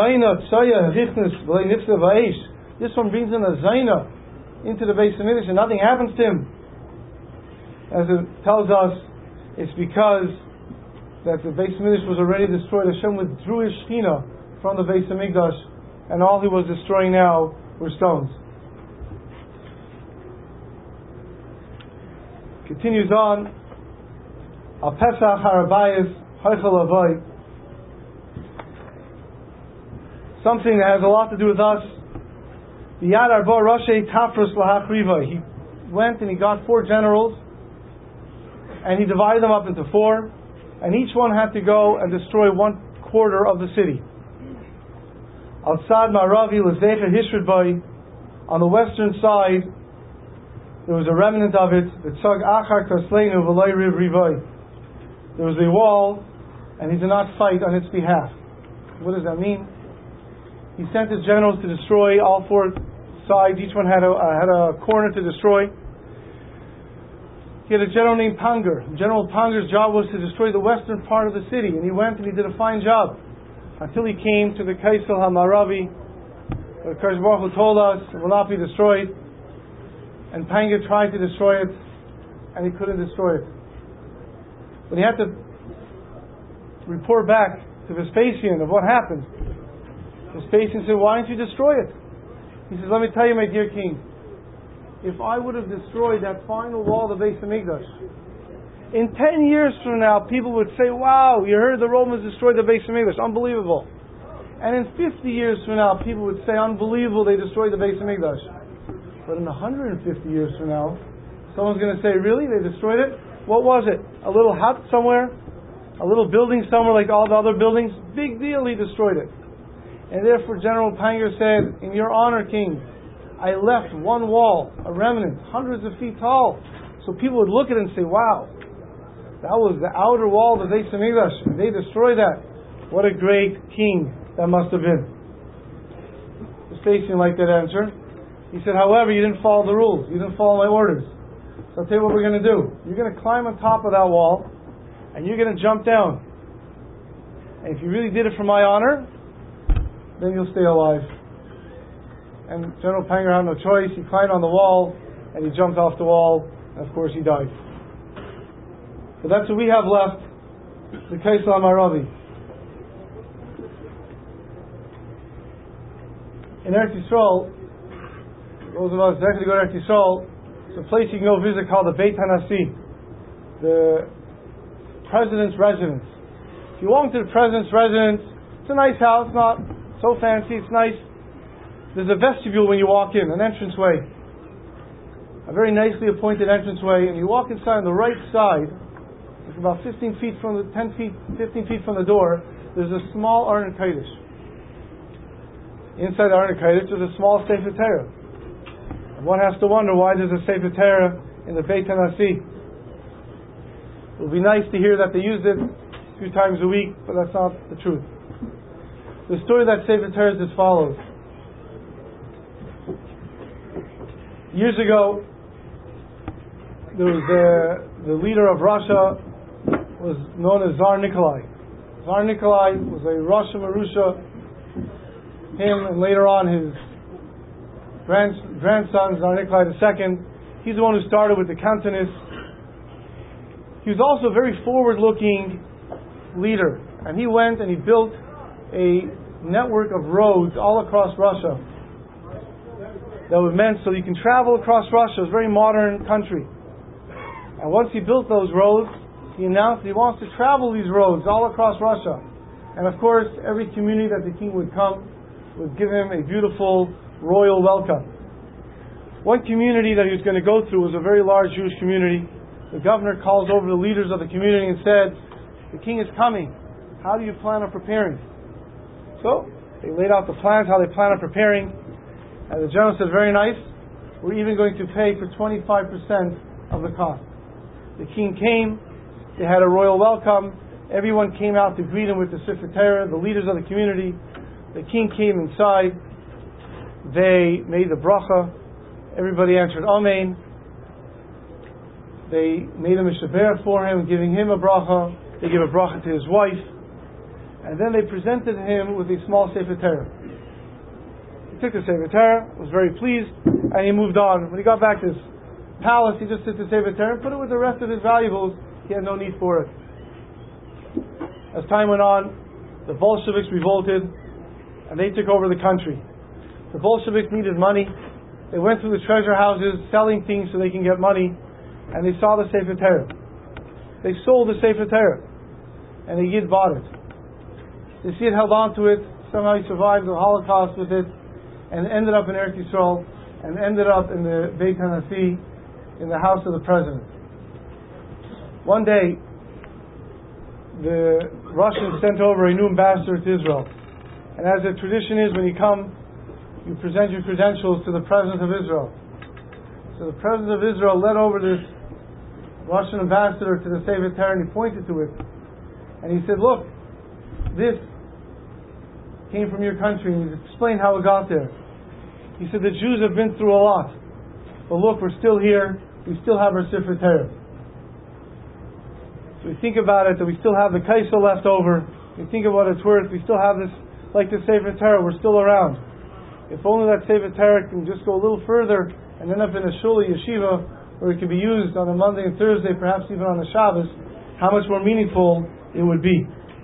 one brings in a Zaina into the Beis Hamikdash and nothing happens to him. As it tells us, it's because that the Beis Hamikdash was already destroyed. Hashem withdrew his Shekhinah from the Beis Hamikdash, and all he was destroying now were stones. Continues on. Al Pesach Harabayis Haichal Avai. Something that has a lot to do with us. The Yad Arba Rashi Tafrus Lahachriva. He went and he got four generals, and he divided them up into four, and each one had to go and destroy one quarter of the city. Al Tzad Maravi Lezecha Hishridbai. On the western side, there was a remnant of it. The Tzag Achar Kasleinu V'loi Riv Rivai. There was a wall, and he did not fight on its behalf. What does that mean? He sent his generals to destroy all four sides. Each one had a uh, had a corner to destroy. He had a general named Panger. General Panger's job was to destroy the western part of the city, and he went and he did a fine job until he came to the Kaisel Hamaravi. The Kadosh Baruch Hu told us it will not be destroyed, and Panger tried to destroy it, and he couldn't destroy it. But he had to report back to Vespasian of what happened. Vespasian said, "Why didn't you destroy it?" He says, "Let me tell you, my dear king, if I would have destroyed that final wall of the Beis Hamikdash, in ten years from now, people would say, 'Wow, you heard the Romans destroyed the Beis Hamikdash, unbelievable.' And in fifty years from now, people would say, 'Unbelievable, they destroyed the Beis Hamikdash.' But in one hundred fifty years from now, someone's going to say, 'Really, they destroyed it? What was it? A little hut somewhere? A little building somewhere like all the other buildings? Big deal, he destroyed it.' And therefore General Panger said, 'In your honor, king, I left one wall, a remnant, hundreds of feet tall, so people would look at it and say, 'Wow, that was the outer wall of the Beis Hamikdash, and they destroyed that. What a great king that must have been.'" Vespasian liked that answer. He said, "However, you didn't follow the rules. You didn't follow my orders. So I'll tell you what we're going to do. You're going to climb on top of that wall, and you're going to jump down. And if you really did it for my honor, then you'll stay alive." And General Panger had no choice. He climbed on the wall, and he jumped off the wall, and of course he died. So that's what we have left, the Kaisel Amaravi. in Eretz Yisrael, those of us that actually go to Eretz Yisrael, it's a place you can go visit called the Beit HaNasi, the president's residence. If you walk into the president's residence, it's a nice house, not so fancy, it's nice. There's a vestibule when you walk in, an entranceway, a very nicely appointed entranceway, and you walk inside on the right side, it's about fifteen feet from the, ten feet, fifteen feet from the door, there's a small Aron Kodesh. Inside the Aron Kodesh there's a small Sefer Torah. And one has to wonder why there's a Sefer Torah in the Beit HaNasi. It would be nice to hear that they use it a few times a week, but that's not the truth. The story of that Sefer Torah is as follows. Years ago, there was the, the leader of Russia was known as Tsar Nikolai. Tsar Nikolai was a Russia Marusha. Him and later on his grand, grandson, Tsar Nikolai the Second, he's the one who started with the Cantonists. He was also a very forward-looking leader, and he went and he built a network of roads all across Russia that were meant so you can travel across Russia. It's a very modern country. And once he built those roads, he announced that he wants to travel these roads all across Russia. And of course, every community that the king would come would give him a beautiful royal welcome. One community that he was going to go through was a very large Jewish community. The governor calls over the leaders of the community and said, "The king is coming. How do you plan on preparing?" So they laid out the plans, how they plan on preparing. And the general said, "Very nice. We're even going to pay for twenty-five percent of the cost." The king came. They had a royal welcome. Everyone came out to greet him with the Sefer Torah, the leaders of the community. The king came inside. They made the bracha. Everybody answered Amen. They made a mishaber for him, giving him a bracha. They gave a bracha to his wife. And then they presented him with a small Sefer Torah. He took the Sefer Torah, was very pleased, and he moved on. When he got back to his palace, he just took the Sefer Torah and put it with the rest of his valuables. He had no need for it. As time went on, the Bolsheviks revolted, and they took over the country. The Bolsheviks needed money. They went through the treasure houses, selling things so they can get money, and they saw the Sefer Torah. They sold the Sefer Torah, and the Yid bought it. The Yid held on to it. Somehow he survived the Holocaust with it, and ended up in Eretz Yisrael, and ended up in the Beit HaNasi, in the house of the president. One day, the Russians sent over a new ambassador to Israel. And as the tradition is, when you come, you present your credentials to the President of Israel. So the President of Israel led over this Russian ambassador to the Sefer Torah, and he pointed to it. And he said, "Look, this came from your country." And he explained how it got there. He said, "The Jews have been through a lot. But look, we're still here. We still have our Sefer Torah." So we think about it, that we still have the Kaisel left over. We think of what it's worth. We still have this, like the Sefer Torah, we're still around. If only that Sefer Torah can just go a little further and end up in a shul, yeshiva, where it can be used on a Monday and Thursday, perhaps even on a Shabbos, how much more meaningful it would be.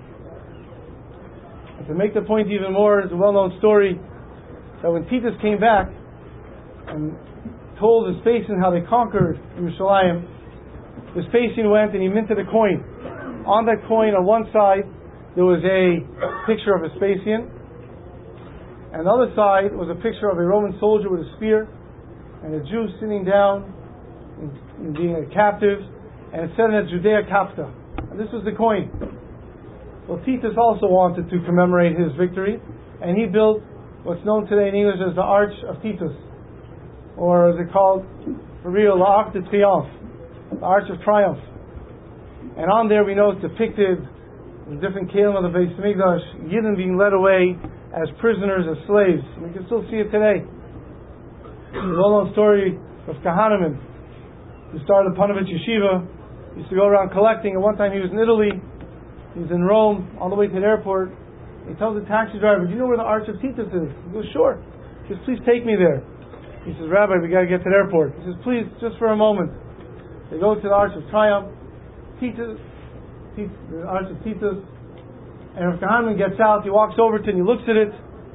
And to make the point even more, it's a well-known story that when Titus came back and told Vespasian how they conquered Yerushalayim, Vespasian went and he minted a coin. On that coin, on one side, there was a picture of Vespasian, and the other side was a picture of a Roman soldier with a spear, and a Jew sitting down and, and being a captive, and it said in it, Judea Capta. And this was the coin. Well, Titus also wanted to commemorate his victory, and he built what's known today in English as the Arch of Titus, or as it called for real, l'Arc de Triomphe, the Arch of Triumph. And on there we know it's depicted in different kelim of the Beis Hamikdash, Yidden being led away as prisoners, as slaves. We can still see it today. The well-known story of Kahneman, who started the Panovich Yeshiva, used to go around collecting, and one time he was in Italy, he was in Rome, on the way to the airport. He tells the taxi driver, "Do you know where the Arch of Titus is?" He goes, "Sure." He says, "Please take me there." He says, "Rabbi, we got to get to the airport." He says, "Please, just for a moment." They go to the Arch of Triumph, Titus, Titus the Arch of Titus, and if Kahneman gets out, he walks over to it and he looks at it,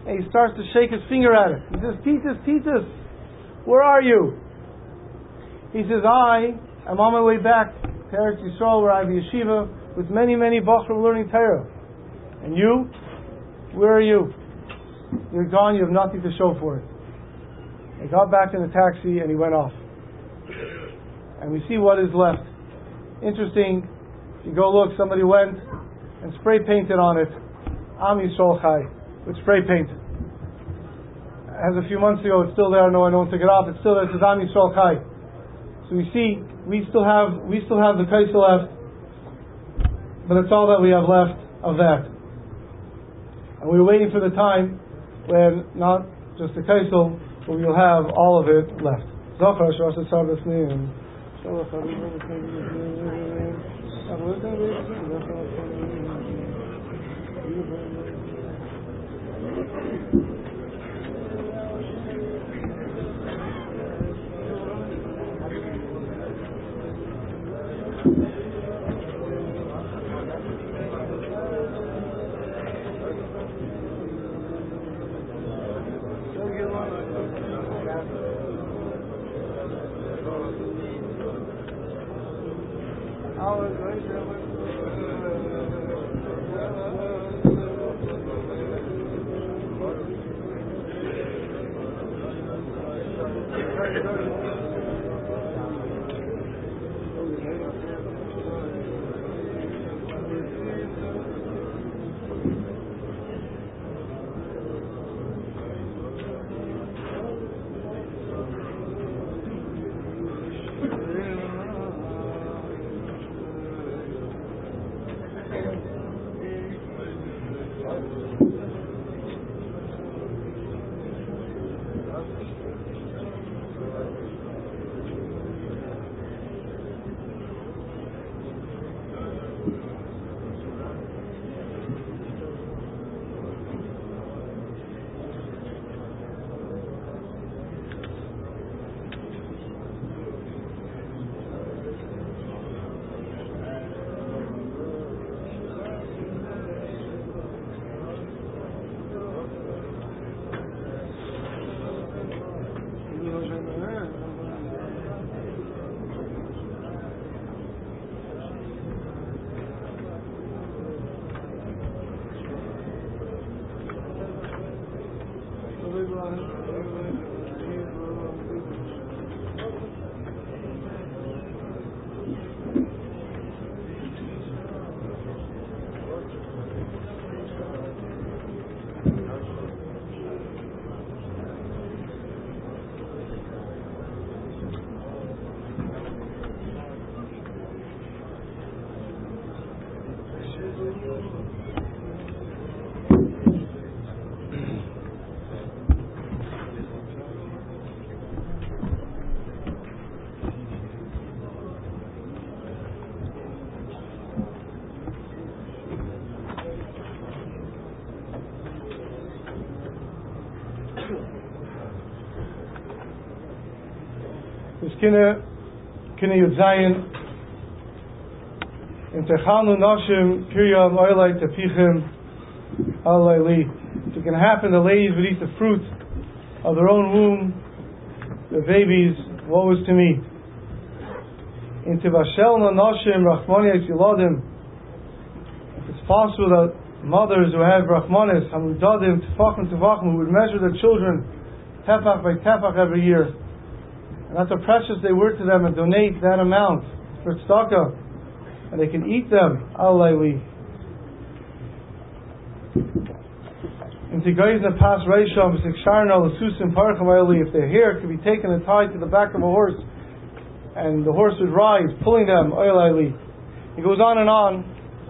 and he starts to shake his finger at it. He says, Titus, Titus, where are you? He says, I am on my way back to Eretz Yisrael, where I have a yeshiva with many, many Bachrim learning Torah. And you? Where are you? You're gone, you have nothing to show for it. He got back in the taxi and he went off. And we see what is left. Interesting, you go look, somebody went and spray painted on it, Am Yisrael Chai, with spray paint. As a few months ago, it's still there, no, I don't take it off, it's still there, it says Am Yisrael Chai. So we see, we still have, we still have the kaisel left, but it's all that we have left of that. And we were waiting for the time when not just the kaisel, but we'll have all of it left. Zachar Shas Shabbos Nim. Kine, Kine Yud Zayin, in Techanu Nashim, Kiryam Oilai Tepichim, Alayli. It can happen, the ladies would eat the fruit of their own womb, the babies, woe is to me. In Tevashelna Nashim, Rachmanias Yiladim, if it's possible that mothers who have Rachmanis, Hamudadim, Tefachim, Tefachim, who would measure their children, Tefach by Tefach every year, and that's how precious they were to them, and donate that amount for tzedakah, and they can eat them. Alayli. In Tigayzna Pas Reisham, Siksharna, Lasusim, Paracham Alayli, if their hair could be taken and tied to the back of a horse, and the horse would rise, pulling them. Alayli. He goes on and on,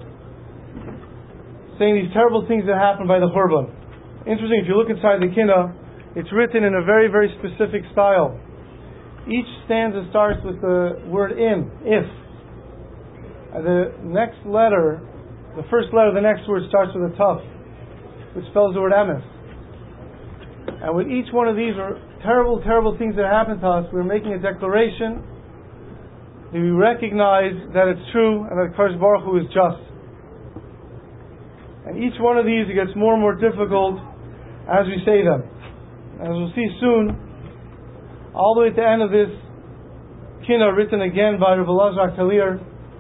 saying these terrible things that happen by the Churban. Interesting, if you look inside the Kinnah, it's written in a very, very specific style. Each stanza starts with the word in, if. And the next letter, the first letter of the next word starts with a tuf, which spells the word emes. And with each one of these are terrible, terrible things that happen to us, we're making a declaration that we recognize that it's true and that Kadosh Baruch Hu is just. And each one of these, it gets more and more difficult as we say them. As we'll see soon, all the way at the end of this Kinnah, written again by Rebbe Elazar Kalir,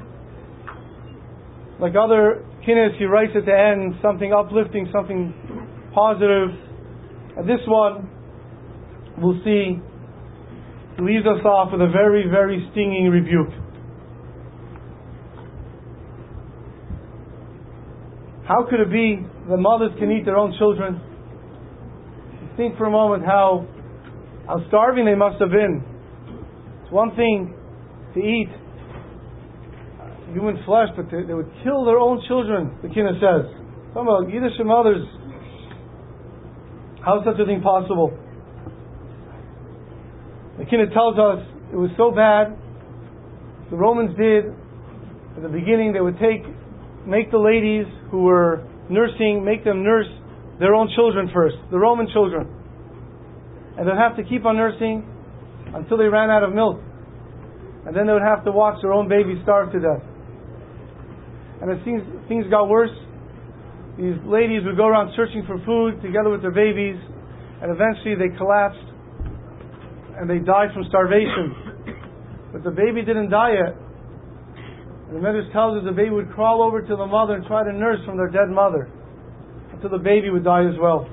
like other Kinnahs, he writes at the end something uplifting, something positive. And this one, we'll see, leaves us off with a very, very stinging rebuke. How could it be that mothers can eat their own children? Think for a moment how how starving they must have been. It's one thing to eat human flesh, but they, they would kill their own children, the Kinnah says. Talking about Yiddish mothers. How is such a thing possible? The Kinnah tells us it was so bad. The Romans did, at the beginning, they would take, make the ladies who were nursing, make them nurse their own children first, the Roman children. And they'd have to keep on nursing until they ran out of milk. And then they would have to watch their own babies starve to death. And as things, things got worse, these ladies would go around searching for food together with their babies, and eventually they collapsed and they died from starvation. But the baby didn't die yet. And the Medrash tells us the baby would crawl over to the mother and try to nurse from their dead mother, until the baby would die as well.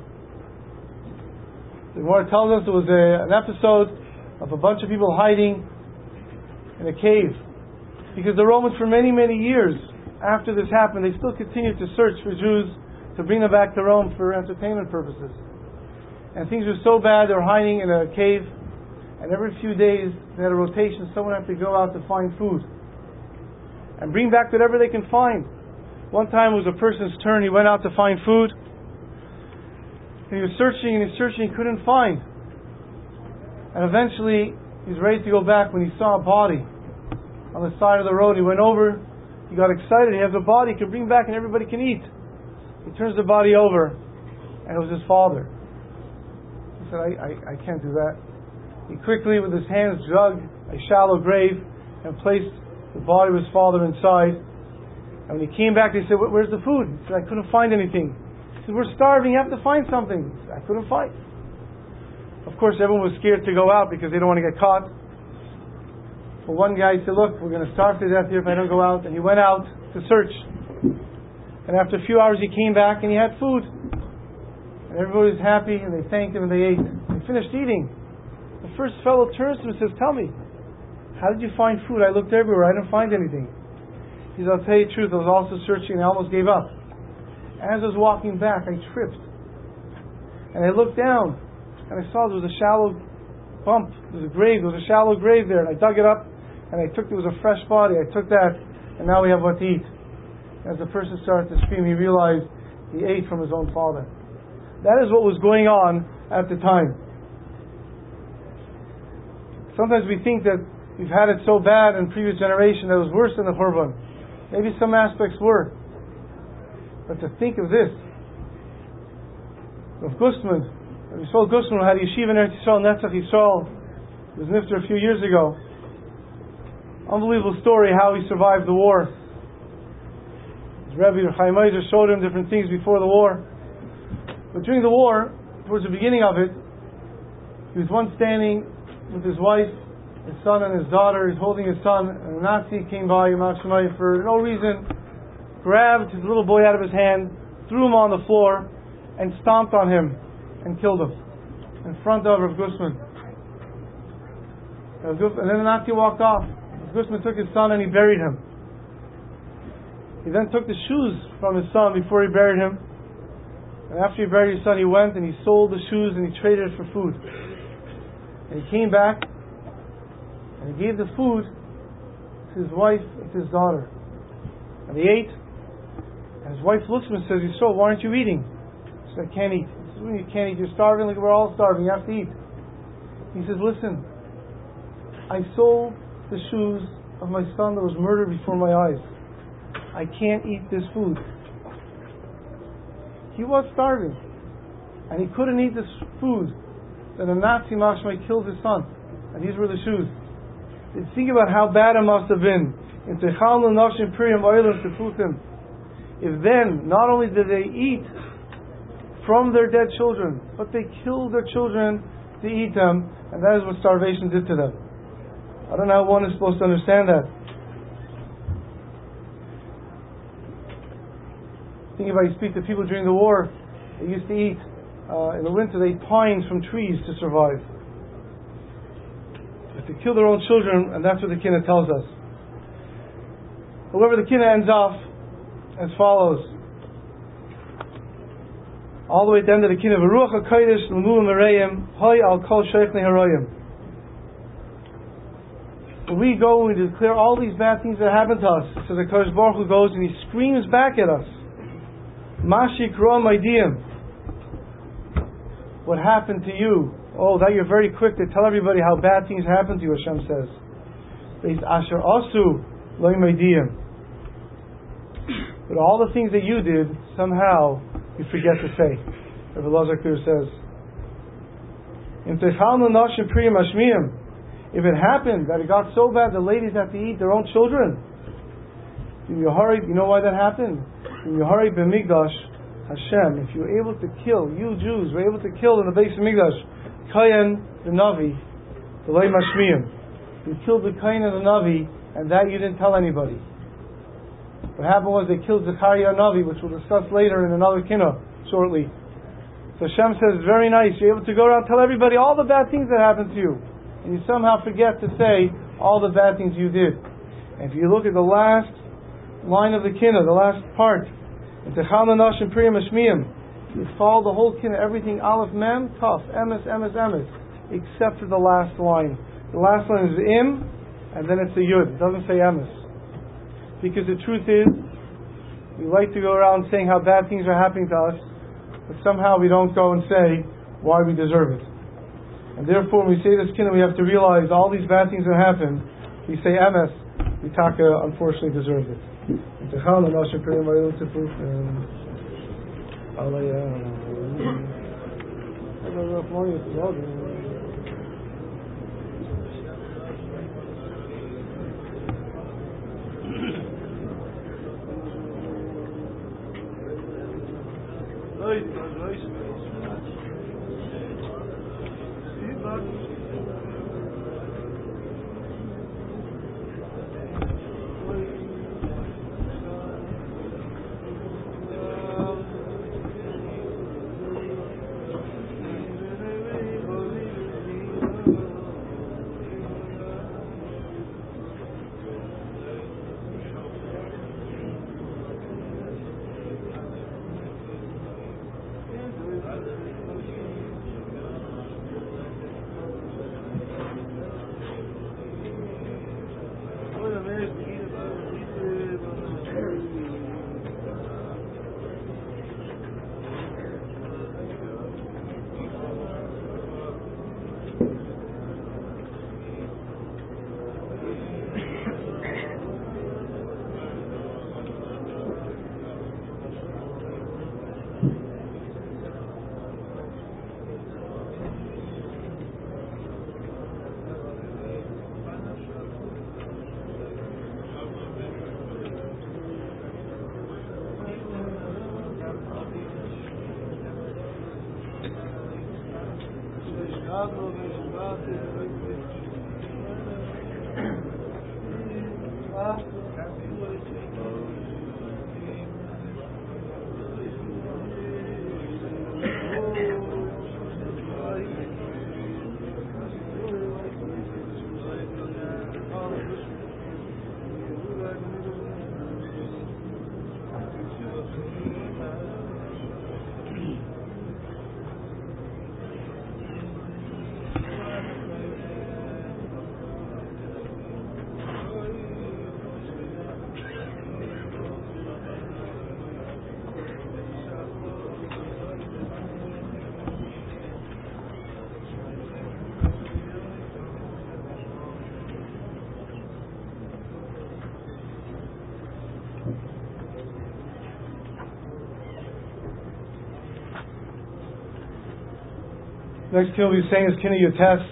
The Gemara tells us there was a, an episode of a bunch of people hiding in a cave, because the Romans, for many, many years after this happened, they still continued to search for Jews to bring them back to Rome for entertainment purposes. And things were so bad, they were hiding in a cave, and every few days they had a rotation. Someone had to go out to find food and bring back whatever they can find. One time it was a person's turn. He went out to find food, and he was searching and he was searching, he couldn't find. And eventually he was ready to go back when he saw a body on the side of the road. He went over, he got excited, he has a body he can bring back and everybody can eat. He turns the body over, and it was his father. He said, I, I, I can't do that. He quickly, with his hands, dug a shallow grave and placed the body of his father inside. And when he came back, they said, where's the food? He said, I couldn't find anything. He said, we're starving, you have to find something. He said, I couldn't find. Of course, everyone was scared to go out because they don't want to get caught. But one guy said, look, we're going to starve to death here if I don't go out. And he went out to search. And after a few hours he came back and he had food. And everybody was happy and they thanked him and they ate. They finished eating. The first fellow turns to him and says, tell me, how did you find food? I looked everywhere, I didn't find anything. He said, I'll tell you the truth, I was also searching and I almost gave up. As I was walking back, I tripped. And I looked down and I saw there was a shallow bump. There was a grave, there was a shallow grave there. And I dug it up and I took, there was a fresh body. I took that and now we have what to eat. As the person started to scream, he realized he ate from his own father. That is what was going on at the time. Sometimes we think that we've had it so bad in previous generation that it was worse than the Churban. Maybe some aspects were. But to think of this, of Gustman, Yisrael Gustman had a yeshiva in Eretz Yisrael, Netzach Yisrael. He was nifter a few years ago. Unbelievable story how he survived the war. His Rebbe Chaim Ozer showed him different things before the war. But during the war, towards the beginning of it, he was once standing with his wife, his son and his daughter. He's holding his son, and a Nazi came by, Yamach Shemayim, for no reason, grabbed his little boy out of his hand, threw him on the floor, and stomped on him, and killed him, in front of Rav Gustman. And then the Nazi walked off. Rav Gustman took his son and he buried him. He then took the shoes from his son before he buried him. And after he buried his son, he went and he sold the shoes and he traded it for food. And he came back and he gave the food to his wife and to his daughter. And they ate. And his wife looks at him and says, Yisrael, why aren't you eating? He said, I can't eat. He says, when you can't eat, you're starving. Like we're all starving. You have to eat. He says, listen, I sold the shoes of my son that was murdered before my eyes. I can't eat this food. He was starving. And he couldn't eat this food. Then a Nazi mashma killed his son. And these were the shoes. Think about how bad it must have been. In Techal Nashim Priyam Oilam Tefutim. If then, not only did they eat from their dead children, but they killed their children to eat them, and that is what starvation did to them. I don't know how one is supposed to understand that. Think about you speak to people during the war, they used to eat, uh, in the winter they ate pines from trees to survive. But they kill their own children, and that's what the Kinnah tells us. However, the Kinnah ends off as follows. All the way at the end of the Kinnah, V'ruach HaKodesh l'mu merayim, hoy al kol sheich neharoyim. When we go and we declare all these bad things that happen to us, so the Kodesh Baruch Hu goes and he screams back at us. Mashik Ron Maidiyim. What happened to you? Oh, that you're very quick to tell everybody how bad things happened to you, Hashem says. Based Asher Asu Loy Maidiyim. But all the things that you did, somehow you forget to say. Rabbi Elazar says, if it happened that it got so bad the ladies had to eat their own children, you know why that happened? Hashem, if you were able to kill, you Jews were able to kill in the base of Migdash, Kayan the Navi, the Lay Mashmiyim. You killed the Kayan and the Navi, and that you didn't tell anybody. What happened was they killed Zechariah Navi, which we'll discuss later in another Kinnah shortly. So Hashem says, very nice, you're able to go around and tell everybody all the bad things that happened to you, and you somehow forget to say all the bad things you did. And if you look at the last line of the Kinnah, the last part, you follow the whole Kinnah, everything Aleph Mem, Taf, Emes, Emes, Emes, except for the last line. The last line is Im, and then it's a Yud. It doesn't say Emes. Because the truth is, we like to go around saying how bad things are happening to us, but somehow we don't go and say why we deserve it. And therefore, when we say this Kinnah, we have to realize all these bad things that happen, we say Emes, we taka unfortunately deserve it. Next Kinnah we'll be saying is Kinnah Yotes.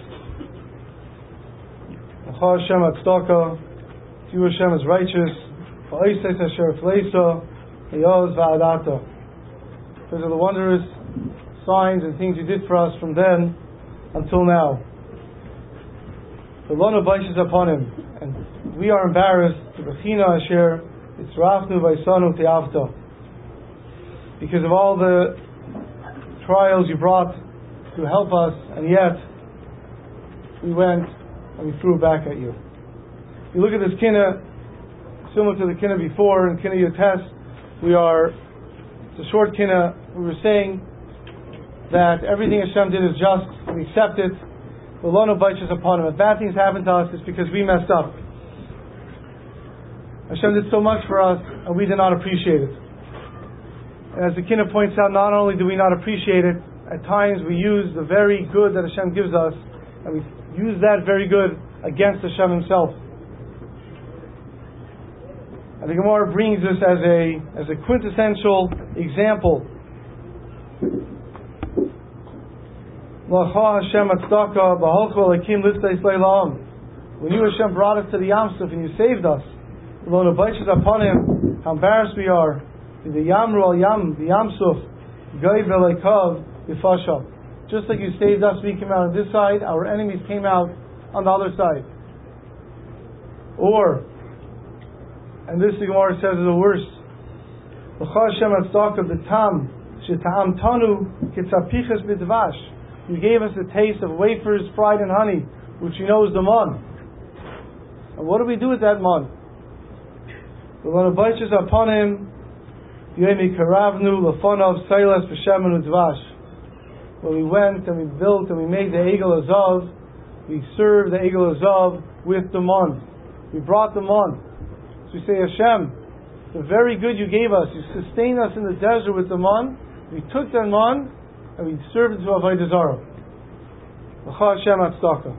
Achar Hashem Atzdaka. You Hashem is righteous. Va'oises Asher Fleisa. V'yoz Va'adata. Those are the wondrous signs and things you did for us from then until now. The Lona Baishas upon him, and we are embarrassed to Bechina Asher Yitzrafnu Vaisanu Te'avta, because of all the trials you brought to help us, and yet we went and we threw it back at you. If you look at this kinna, similar to the kinna before, in kinna Yotes, we are, it's a short kinna, we were saying that everything Hashem did is just, we accept it. The Lona Baishas upon him. If bad things happen to us, it's because we messed up. Hashem did so much for us, and we did not appreciate it. And as the Kinna points out, not only do we not appreciate it, at times we use the very good that Hashem gives us, and we use that very good against Hashem Himself. And the Gemara brings this as a as a quintessential example. When you, Hashem, brought us to the Yam Suf and you saved us, Lona Baishas upon him, how embarrassed we are. The Yamru al Yam, the Yam Suf, Gai Belekov, Yifashal. Just like you saved us, we came out on this side, our enemies came out on the other side. Or, and this the Gemara says is the worst. Hashem Atzedakah b'tam, she'ta'am tanu, kitzapiches b'dvash. You gave us a taste of wafers fried in honey, which you know is the man. And what do we do with that man? The Lona Baishas upon him, Yemi Karavnu, Lafonov, Sailas, B'Shem, and Udvash. When we went and we built and we made the Egel Azav, we served the Egel Azav with the man. We brought the man. So we say, Hashem, the very good you gave us, you sustained us in the desert with the man, we took that man, and we serve it to Avodah Zarah. Hashem Atzedakah.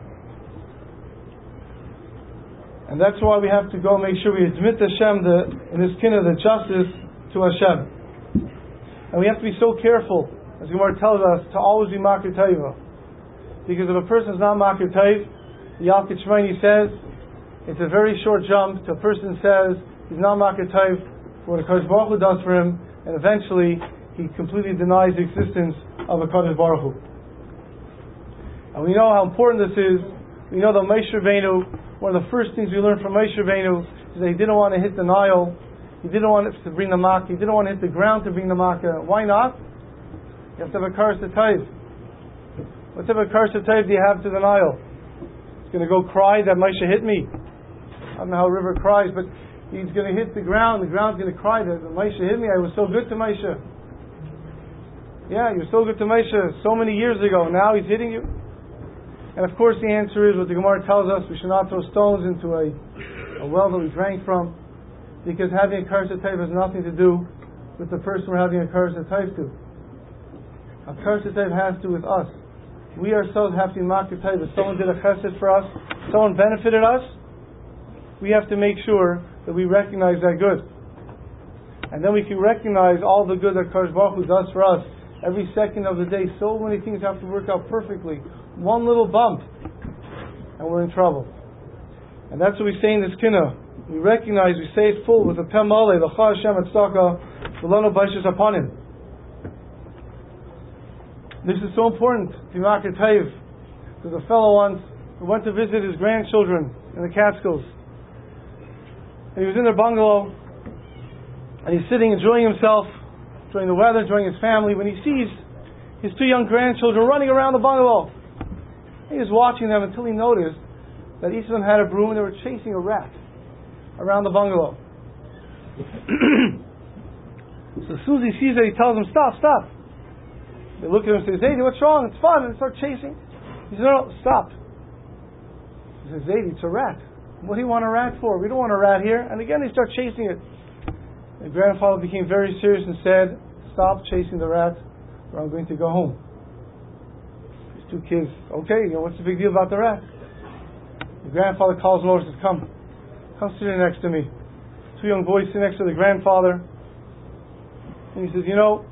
And that's why we have to go make sure we admit to Hashem the, in this kinna the justice to Hashem. And we have to be so careful, as Gemara tells us, to always be Makir Taiva. Because if a person is not Makir Taiv, the Yalkut Shmeini says, it's a very short jump till a person says he's not Makir Taiv for what a Kadosh Baruch Hu does for him, and eventually he completely denies the existence of a Kadosh Baruch Hu. And we know how important this is. We know that Moshe Rabbeinu, one of the first things we learned from Moshe Rabbeinu is that he didn't want to hit the Nile, he didn't want to bring the Makkah, he didn't want to hit the ground to bring the Makkah. Why not? You have to have a Karas Taiv. What type of Karas Taiv do you have to the Nile? It's going to go cry that Moshe hit me. I don't know how a river cries, but he's going to hit the ground, the ground's going to cry that Moshe hit me, I was so good to Moshe. Yeah, you're so good to Moshe so many years ago, now he's hitting you. And of course the answer is what the Gemara tells us, we should not throw stones into a, a well that we drank from, because having a Karas Taiv has nothing to do with the person we're having a Karas Taiv to. A Karas Taiv has to do with us. We ourselves have to be Makir Taiv. If someone did a chesed for us, someone benefited us, we have to make sure that we recognize that good. And then we can recognize all the good that Kadosh Baruch Hu does for us. Every second of the day, so many things have to work out perfectly. One little bump, and we're in trouble. And that's what we say in this kinna. We recognize, we say it full with a Pem Maleh, the L'cha Hashem Atzedakah, the Lona Baishas upon him. This is so important to Makir Taiv. There's a fellow once who went to visit his grandchildren in the Catskills. And he was in their bungalow, and he's sitting enjoying himself, enjoying the weather, enjoying his family, when he sees his two young grandchildren running around the bungalow. He was watching them until he noticed that each of them had a broom and they were chasing a rat around the bungalow. So as soon as he sees that, he tells them, stop, stop. They look at him and say, Zaidi, what's wrong? It's fun. And they start chasing. He says, no, no, stop. He says, Zaidi, it's a rat. What do you want a rat for? We don't want a rat here. And again, they start chasing it. The grandfather became very serious and said, stop chasing the rat, or I'm going to go home. His two kids, okay, you know, what's the big deal about the rat? The grandfather calls him over and says, come, come sit here next to me. Two young boys sit next to the grandfather. And he says, you know,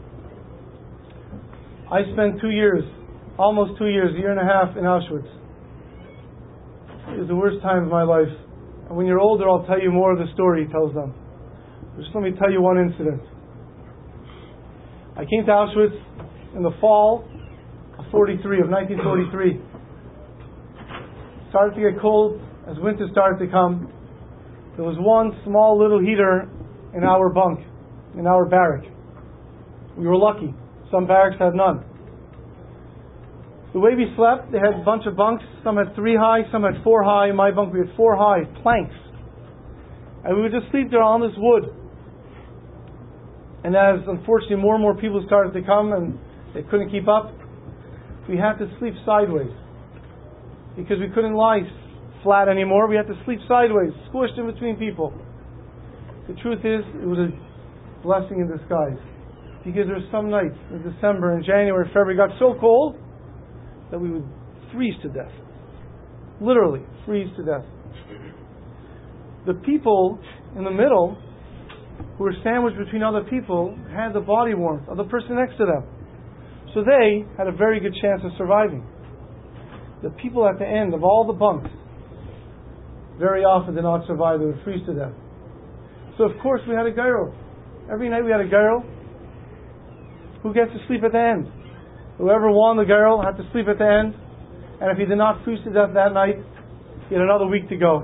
I spent two years, almost two years, a year and a half in Auschwitz. It was the worst time of my life. And when you're older, I'll tell you more of the story, he tells them. Just let me tell you one incident. I came to Auschwitz in the fall of forty-three, of nineteen forty-three. Started to get cold as winter started to come. There was one small little heater in our bunk, in our barrack. We were lucky. Some barracks had none. The way we slept, they had a bunch of bunks. Some had three high, some had four high. In my bunk, we had four high, planks. And we would just sleep there on this wood. And as, unfortunately, more and more people started to come and they couldn't keep up, we had to sleep sideways. Because we couldn't lie flat anymore. We had to sleep sideways, squished in between people. The truth is, it was a blessing in disguise. Because there were some nights in December and January, February, it got so cold that we would freeze to death. Literally, freeze to death. The people in the middle, who were sandwiched between other people, had the body warmth of the person next to them. So they had a very good chance of surviving. The people at the end of all the bunks very often did not survive. They would freeze to death. So of course we had a gyro. Every night we had a gyro. Who gets to sleep at the end? Whoever won the gyro had to sleep at the end. And if he did not freeze to death that night, he had another week to go.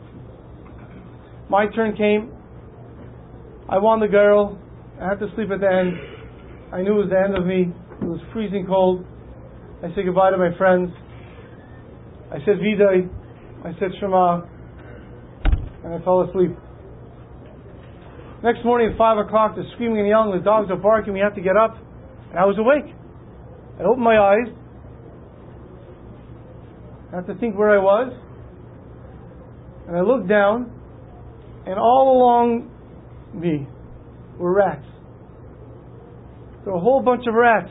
My turn came. I won the gyro. I had to sleep at the end. I knew it was the end of me. It was freezing cold. I said goodbye to my friends. I said Viday. I said Shema. And I fell asleep. Next morning at five o'clock, they're screaming and yelling, the dogs are barking, we have to get up. And I was awake. I opened my eyes. I had to think where I was. And I looked down, and all along me were rats. There were a whole bunch of rats.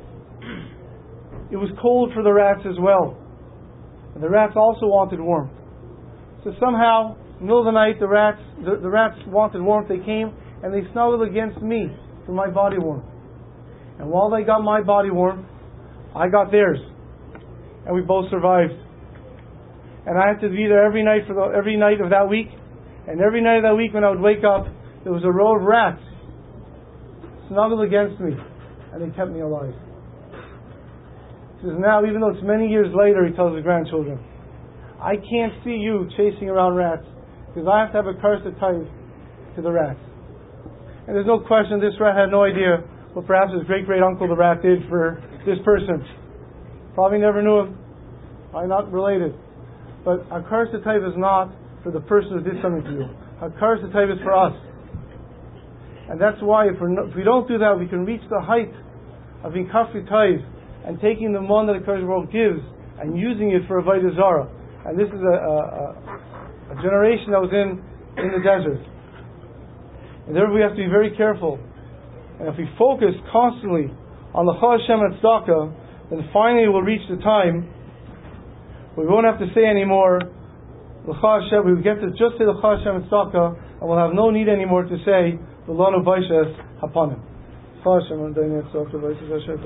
It was cold for the rats as well. And the rats also wanted warmth. So somehow, in the middle of the night, the rats the, the rats wanted warmth. They came and they snuggled against me for my body warmth. And while they got my body warmth, I got theirs. And we both survived. And I had to be there every night for the, every night of that week. And every night of that week when I would wake up, there was a row of rats snuggled against me. And they kept me alive. He says now, even though it's many years later, he tells his grandchildren, I can't see you chasing around rats because I have to have a curse to tie to the rats. And there's no question this rat had no idea what perhaps his great-great-uncle the rat did for this person. Probably never knew him. Probably not related. But a curse to type is not for the person who did something to you. A curse to type is for us. And that's why if, we're no, if we don't do that, we can reach the height of being kafri taiv and taking the mon that the Kodesh Baruch gives and using it for avodah zarah. And this is a, a, a generation that was in, in the desert. And therefore we have to be very careful. And if we focus constantly on the Chol Hashem and Tzedakah, then finally we'll reach the time where we won't have to say anymore the Chol Hashem. We will get to just say the Chol Hashem and Tzedakah, and we'll have no need anymore to say the Lanu Baishes Hapanim. Chol Hashem and Tzedakah Baishes Hashem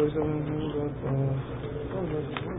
Baishes.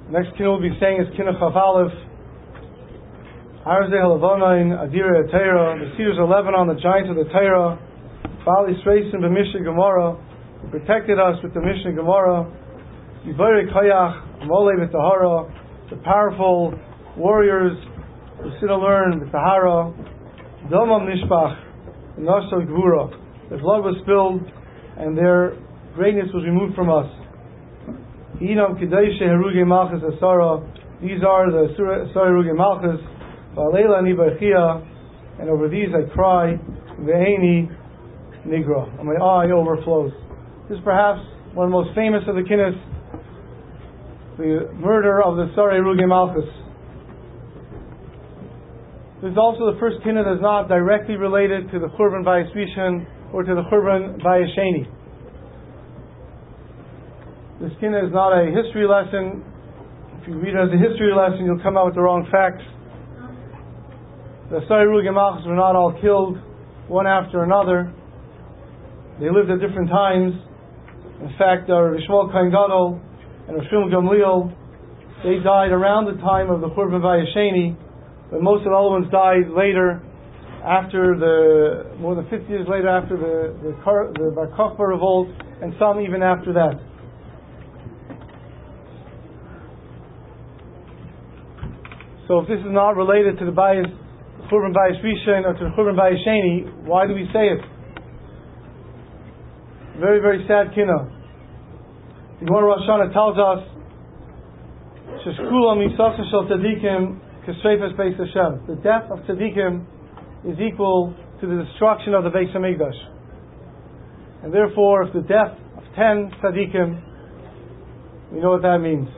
Next kina we'll be saying is kina Chaf Aleph. Arzeh Halavonain Adira Teira, the cedars of Lebanon, the giants of the Teira, Bali Sreisim b'Mishnah Gemara, protected us with the Mishnah Gemara. Yivarei Koyach Molei v'Tahara, the powerful warriors who sit and learn with Tahara. Domam Nishpach, the Nashal Gvura, their blood was spilled and their greatness was removed from us. Hinam Kedeshe Heruge Malchus Asara, these are the Asara Heruge Malchus. Va'aleila Ani B'Achia, and over these I cry. Ve'eni Nigra, and my eye overflows. This is perhaps one of the most famous of the kinnis, the murder of the Sarei Ruge Malchus. This is also the first kinnis that is not directly related to the Churban Bayis Rishon or to the Churban Bayis Sheni. This kinnis is not a history lesson. If you read it as a history lesson, you'll come out with the wrong facts. The Sarei Ruge Malchus were not all killed one after another. They lived at different times. In fact, uh, Rav Shmuel Kohen Gadol and Rav Shmuel Gamliel, they died around the time of the Churban Bayis Sheni, but most of the other ones died later, after the more than fifty years later, after the the, Kar, the Bar Kokhba revolt, and some even after that. So, if this is not related to the Bayis, Churban Bayis Rishon or to the Churban Bayis Sheni, why do we say it? Very, very sad kina. The Gemara Rosh Hashanah tells us, "Sheshkulam Yisachar Shel Tzadikim K'Shreifas Beis Hashem." The death of Tzadikim is equal to the destruction of the Beis Hamikdash, and therefore, if the death of ten Tzadikim, we know what that means.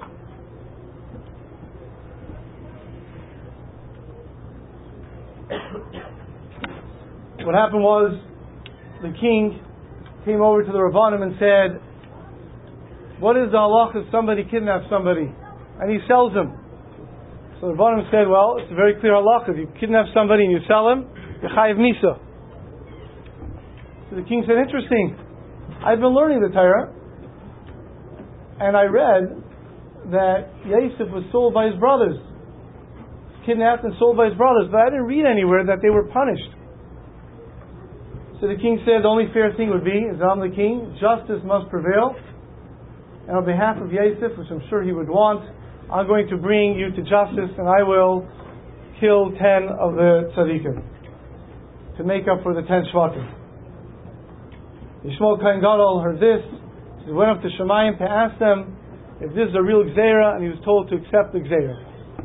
What happened was, the king came over to the Rabbanim and said, what is the halach if somebody kidnaps somebody and he sells him? So the Rabbanim said, well, it's a very clear halach. If you kidnap somebody and you sell him, you're chayiv misa. So the king said, interesting. I've been learning the Torah and I read that Yosef was sold by his brothers, kidnapped and sold by his brothers, but I didn't read anywhere that they were punished. So the king said the only fair thing would be, as I'm the king, justice must prevail. And on behalf of Yosef, which I'm sure he would want, I'm going to bring you to justice and I will kill ten of the tzaddikim to make up for the ten shvatim. Yishmael Kohen Gadol heard this. He went up to Shemayim to ask them if this is a real gzeira, and he was told to accept the gzeira.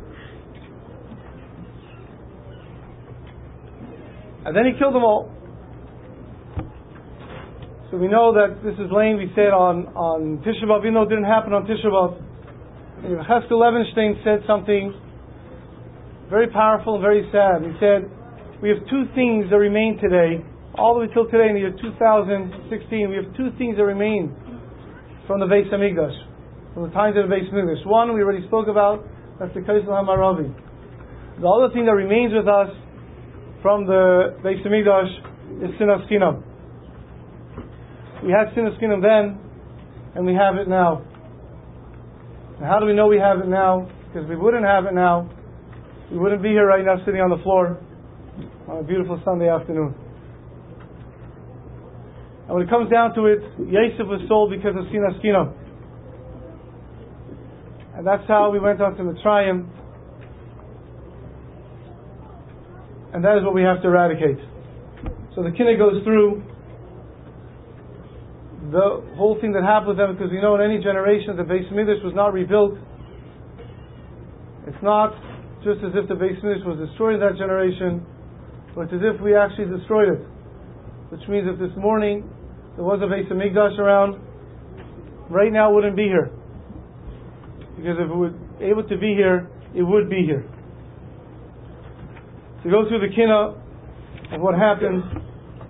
And then he killed them all. So we know that this is laying, we said, on, on Tisha B'Av, even though it didn't happen on Tisha B'Av. And Cheskel Levenstein said something very powerful and very sad. He said, we have two things that remain today, all the way till today in the year two thousand sixteen, we have two things that remain from the Beis Hamikdash, from the times of the Beis Hamikdash. One, we already spoke about, that's the Kaisel HaMaravi. The other thing that remains with us from the Beis Hamikdash is Sinas Chinam. We had Sinas Chinam then, and we have it now. And how do we know we have it now? Because if we wouldn't have it now, we wouldn't be here right now sitting on the floor on a beautiful Sunday afternoon. And when it comes down to it, Yosef was sold because of Sinas Chinam. And that's how we went on to Mitzrayim. And that is what we have to eradicate. So the Kinnah goes through the whole thing that happened with them, because we know in any generation the Beis Hamikdash was not rebuilt. It's not just as if the Beis Hamikdash was destroyed in that generation, but it's as if we actually destroyed it. Which means if this morning there was a Beis Hamikdash around, right now it wouldn't be here. Because if it was able to be here, it would be here. To go through the Kinnah of what happened,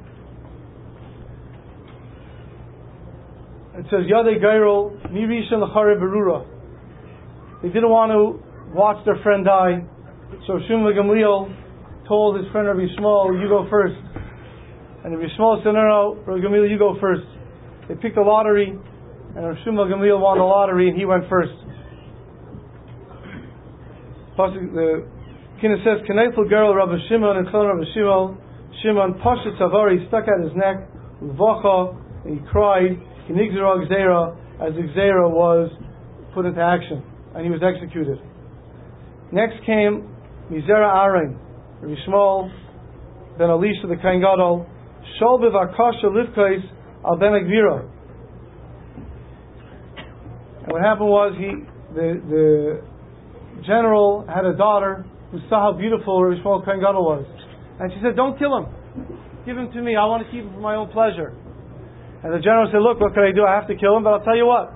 it says, Yadei Gairol, Mirisha L'chare Berura. They didn't want to watch their friend die. So Shmuel Gamliel told his friend Rabbi Shmuel, you go first. And Rabbi Shmuel said, no, no, Rabbi Gamliel, you go first. They picked the lottery, and Rabbi Shmuel Gamliel won the lottery, and he went first. The Kina says, Kenetel girl Rabbi Shimon and Chon Rabbi Shimon. Shimon Pasha Tavari stuck out his neck, Vacha, and he cried, Kinigzera Gzera, as the Gzera was put into action, and he was executed. Next came Mizera Aaron, Rabbi Shmuel ben Elisha the Kohen Gadol, Shol b'vakasha livkais al ben Agvira. And what happened was he, the the general had a daughter who saw how beautiful Rabbi Shmuel Kohen Gadol was, and she said, "Don't kill him. Give him to me. I want to keep him for my own pleasure." And the general said, "Look, what can I do? I have to kill him, but I'll tell you what.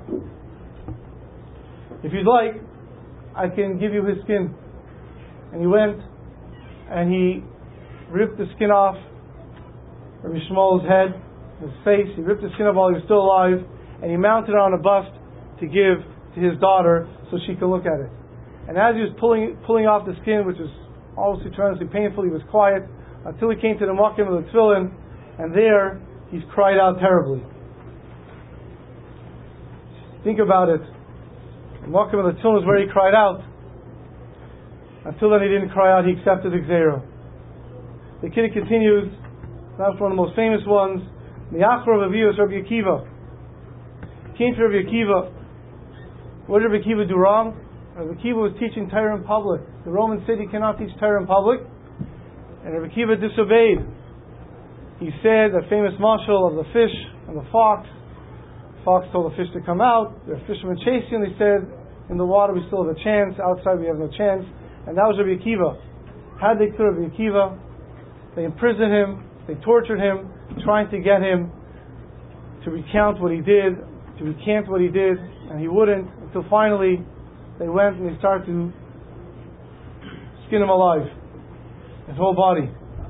If you'd like, I can give you his skin." And he went and he ripped the skin off Rabbi Shmuel's head, his face. He ripped the skin off while he was still alive, and he mounted it on a bust to give to his daughter so she could look at it. And as he was pulling pulling off the skin, which was obviously tremendously painful, he was quiet until he came to the makom of the tefillin, and there he's cried out terribly. Think about it. The makom of the tefillin is where he cried out. Until then he didn't cry out, he accepted the Gzera. The Kiddush continues, that's one of the most famous ones, Mi'achor of Aviyos Rabbi Akiva. Came to Rabbi Akiva. What did Rabbi Akiva do wrong? Rabbi Akiva was teaching Torah in public. The Romans said he cannot teach Torah in public, and Rabbi Akiva disobeyed. He said the famous mashal of the fish and the fox. The fox told the fish to come out. The fishermen chased him. They said, in the water we still have a chance, outside we have no chance. And that was Rabbi Akiva. Had they killed Rabbi Akiva, they imprisoned him, they tortured him, trying to get him to recount what he did, to recant what he did, and he wouldn't, until finally they went and they started to skin him alive, his whole body.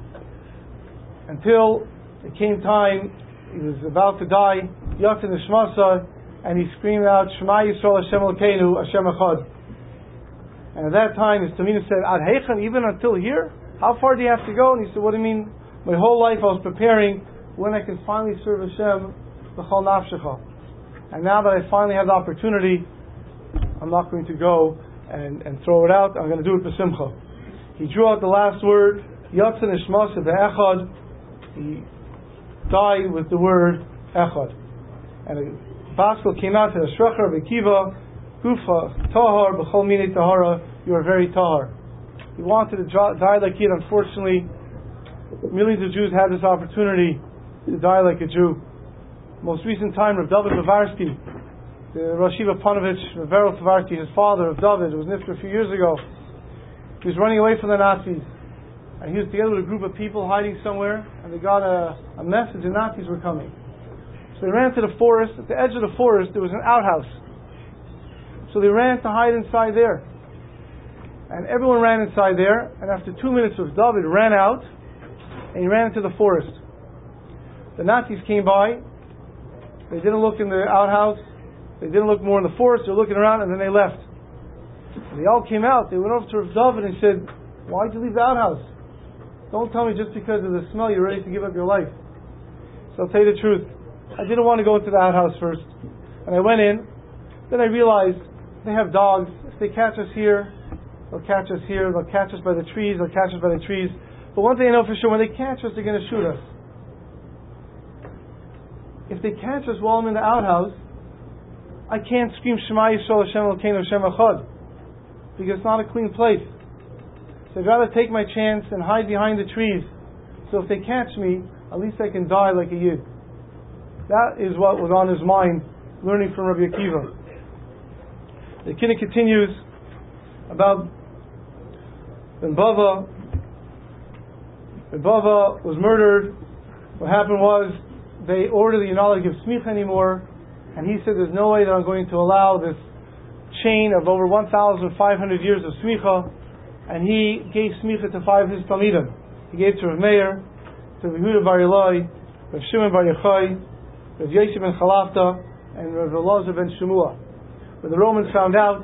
Until it came time, he was about to die, Yatsa Nishmasa, and he screamed out, Shema Yisrael Hashem Elokeinu, Hashem Echad. And at that time, his Talmidim said, Ad Heichen, even until here? How far do you have to go? And he said, what do you mean? My whole life I was preparing when I can finally serve Hashem, B'chol Nafshecha. And now that I finally have the opportunity, I'm not going to go and, and throw it out. I'm going to do it b'simcha. He drew out the last word, Yatsa Nishmasa Be'echad. He died with the word Echad. And a Baskel came out to the Shrecha Rabbi Akiva, Gufa, Tahar, B'chol Minei Tahara, you are very Tahar. He wanted to die like he had. Unfortunately, millions of Jews had this opportunity to die like a Jew. Most recent time, Rav David Tavarsky, the Rosh Yeshiva Panovich, Rav Berel Tavarsky, his father, Rav David, was nifter a few years ago. He was running away from the Nazis. And he was together with a group of people hiding somewhere, and they got a, a message the Nazis were coming. So they ran to the forest. At the edge of the forest, there was an outhouse. So they ran to hide inside there. And everyone ran inside there, and after two minutes of David ran out, and he ran into the forest. The Nazis came by, they didn't look in the outhouse, they didn't look more in the forest, they were looking around, and then they left. And they all came out, they went over to Rav David and said, why'd you leave the outhouse? Don't tell me just because of the smell you're ready to give up your life. So I'll tell you the truth. I didn't want to go into the outhouse first. And I went in, then I realized they have dogs. If they catch us here, they'll catch us here, they'll catch us by the trees, they'll catch us by the trees. But one thing I know for sure, when they catch us, they're going to shoot us. If they catch us while I'm in the outhouse, I can't scream Shema Yisrael Hashem Elokeinu Hashem Echad, because it's not a clean place. So I'd rather take my chance and hide behind the trees. So if they catch me, at least I can die like a Yid. That is what was on his mind, learning from Rabbi Akiva. The Kiddush continues about Ben Bava. Ben Bava was murdered. What happened was they ordered the Yonah to give smicha anymore, and he said, there's no way that I'm going to allow this chain of over one thousand five hundred years of smicha, and he gave smicha to five of his talmidim. He gave to Rav Meir, to Rav Yehuda Bar Yilai, Rav Shimon Bar Yochai, Rav Yosef ben Chalafta, and Rav Elazar ben Shemua. When the Romans found out,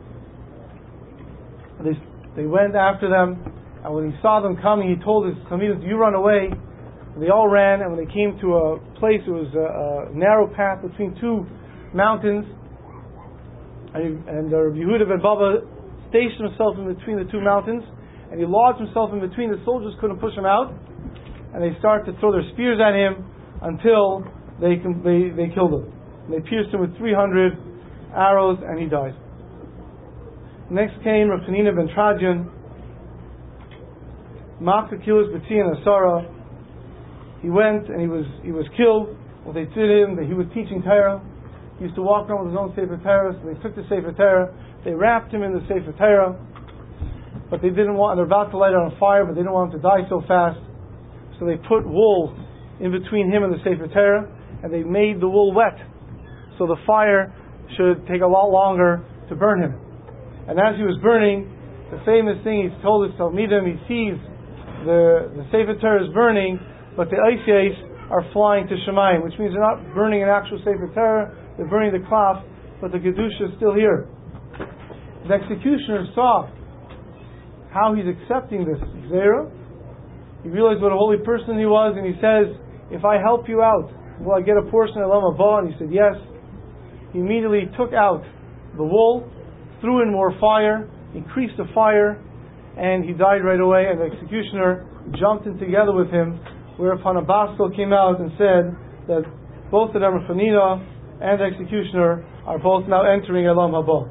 they, they went after them, and when he saw them coming, he told his talmidim, you run away. They all ran, and when they came to a place, it was a, a narrow path between two mountains, and, and uh, Yehuda ben Bava stationed himself in between the two mountains, and he lodged himself in between. The soldiers couldn't push him out, and they start to throw their spears at him until they they, they killed him. And they pierced him with three hundred arrows, and he died. Next came Rav Chanina ben Trajan, Machzakilas B'tzion Asara. He went and he was he was killed. Well, they did him. That he was teaching Torah. He used to walk around with his own Sefer Torah. So they took the Sefer Torah. They wrapped him in the Sefer Torah. But they didn't want. They're about to light it on fire, but they didn't want him to die so fast. So they put wool in between him and the Sefer Torah, and they made the wool wet, so the fire should take a lot longer to burn him. And as he was burning, the famous thing he's told his Talmidim, he sees the the Sefer Torah is burning, but the Eishes are flying to Shemayim, which means they're not burning an actual Sefer Torah, they're burning the cloth, but the Kedusha is still here. The executioner saw how he's accepting this Zera. He realized what a holy person he was, and he says, if I help you out, will I get a portion of Elam Haba? And he said, yes. He immediately took out the wool, threw in more fire, increased the fire, and he died right away, and the executioner jumped in together with him, whereupon a baskel came out and said that both of them, Rav Chanina and the executioner, are both now entering Elam Haba.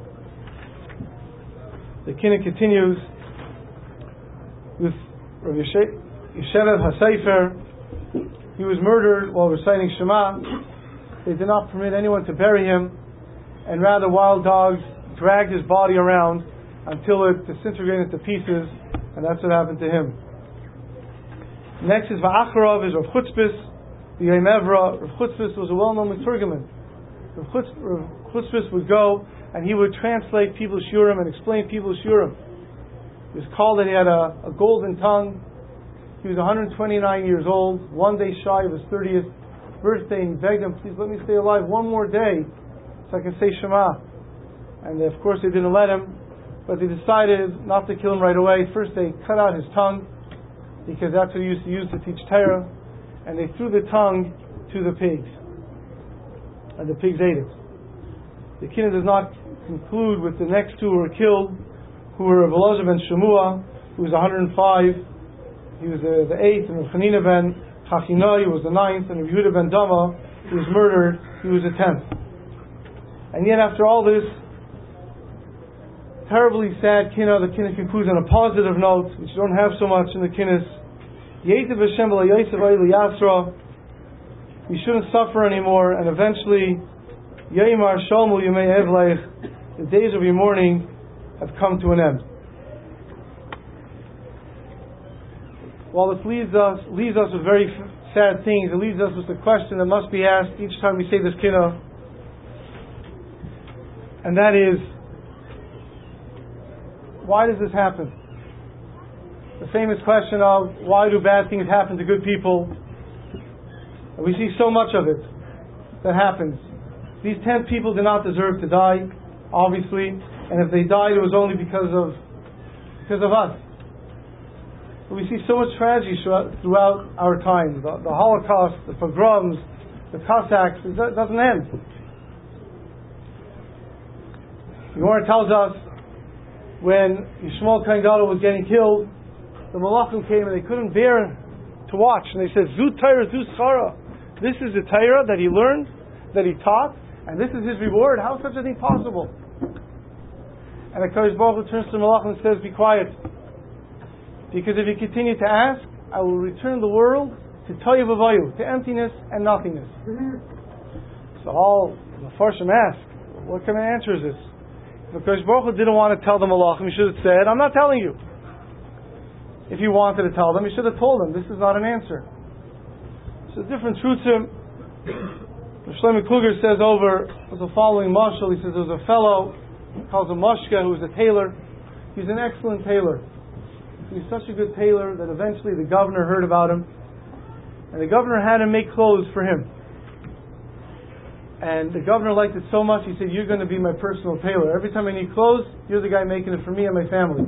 The Kinna continues with Rav Yeshev HaSefer. He was murdered while reciting Shema. They did not permit anyone to bury him, and rather wild dogs dragged his body around until it disintegrated into pieces, and that's what happened to him. Next is Va'acharov, is Rav Chutzpis, the Yom Evra. Rav Chutzpis was a well-known Meturgaman. Rav Chutzpis would go and he would translate people's Shurim and explain people's Shurim. He was called that he had a, a golden tongue. He was one hundred twenty-nine years old, one day shy of his thirtieth birthday, and he begged him, please let me stay alive one more day so I can say Shema. And of course they didn't let him, but they decided not to kill him right away. First they cut out his tongue, because that's what he used to use to teach Torah, and they threw the tongue to the pigs, and the pigs ate it. The Kinna does not conclude with the next two who were killed, who were Rav Elazar ben Shemua, who was one hundred five. He was the, the eighth, and Rav Chanina ben Chachinai was the ninth, and Rav Yehuda ben Dama, who was murdered, he was the tenth. And yet after all this terribly sad Kinna, the Kinna concludes on a positive note, which you don't have so much in the Kinnas. Yetiv Hashem v'la Yosef v'la Yasra. We shouldn't suffer anymore, and eventually Yeimar Shalmu Yemei Evleich, the days of your mourning have come to an end. While this leaves us leaves us with very f- sad things, it leaves us with a question that must be asked each time we say this Kinna, and that is, why does this happen? The famous question of, why do bad things happen to good people? And we see so much of it that happens. These ten people did not deserve to die, obviously, and if they died, it was only because of because of us. But we see so much tragedy throughout our time. The, the Holocaust, the pogroms, the Cossacks, it doesn't end. The Gemara tells us, when Yishmael Kohen Gadol was getting killed, the Malachim came and they couldn't bear to watch, and they said, Zu Torah, Zu Schara. This is the Torah that he learned, that he taught, and this is his reward. How is such a thing possible? And the Kadosh Baruch Hu turns to the Malachim and says, be quiet, because if you continue to ask, I will return the world to Toyu V'Vayu, to emptiness and nothingness. So all the Farshim ask, what kind of answer is this? Because Baruch Hu didn't want to tell the Malachim, he should have said, I'm not telling you. If he wanted to tell them, he should have told them, this is not an answer. So different truths. Shlomo Kluger says over the following mashal, he says there was a fellow, he calls him Mashka, who was a tailor. He's an excellent tailor. He's such a good tailor that eventually the governor heard about him, and the governor had him make clothes for him. And the governor liked it so much, he said, you're going to be my personal tailor. Every time I need clothes, you're the guy making it for me and my family.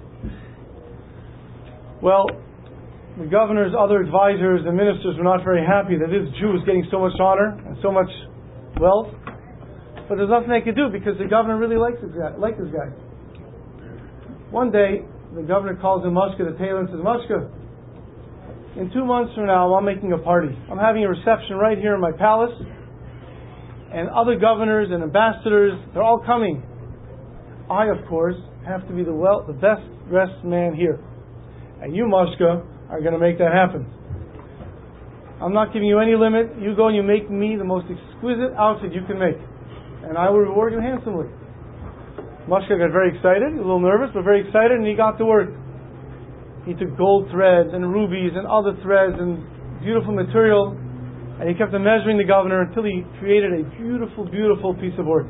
Well, the governor's other advisors and ministers were not very happy that this Jew was getting so much honor and so much wealth. But there's nothing they could do, because the governor really liked this guy. Liked this guy. One day, the governor calls in Moshe the tailor and says, Moshe, in two months from now, I'm making a party. I'm having a reception right here in my palace, and other governors and ambassadors, they're all coming. I, of course, have to be the well, the best dressed man here. And you, Moshe, are going to make that happen. I'm not giving you any limit. You go and you make me the most exquisite outfit you can make. And I will reward you handsomely. Moshe got very excited, a little nervous, but very excited, and he got to work. He took gold threads and rubies and other threads and beautiful material, and he kept on measuring the governor until he created a beautiful, beautiful piece of work.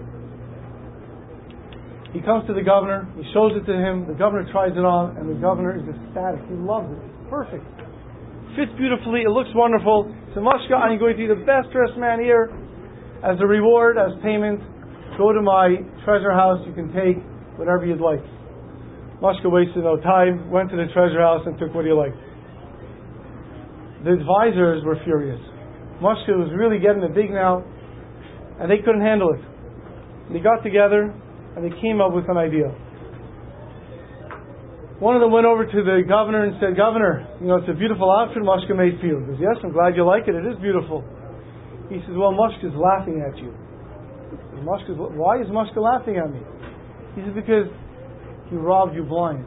He comes to the governor, he shows it to him, the governor tries it on, and the governor is ecstatic. He loves it. It's perfect. Fits beautifully, it looks wonderful. So Moshe, I'm going to be the best dressed man here. As a reward, as payment, go to my treasure house, you can take whatever you'd like. Moshe wasted no time, went to the treasure house and took what he liked. The advisors were furious. Moshe was really getting it big now, and they couldn't handle it. They got together and they came up with an idea. One of them went over to the governor and said, Governor, you know, it's a beautiful outfit Moshe made for you. He goes, yes, I'm glad you like it. It is beautiful. He says, well, Moshe is laughing at you. Moshe, why is Moshe laughing at me? He says, because he robbed you blind.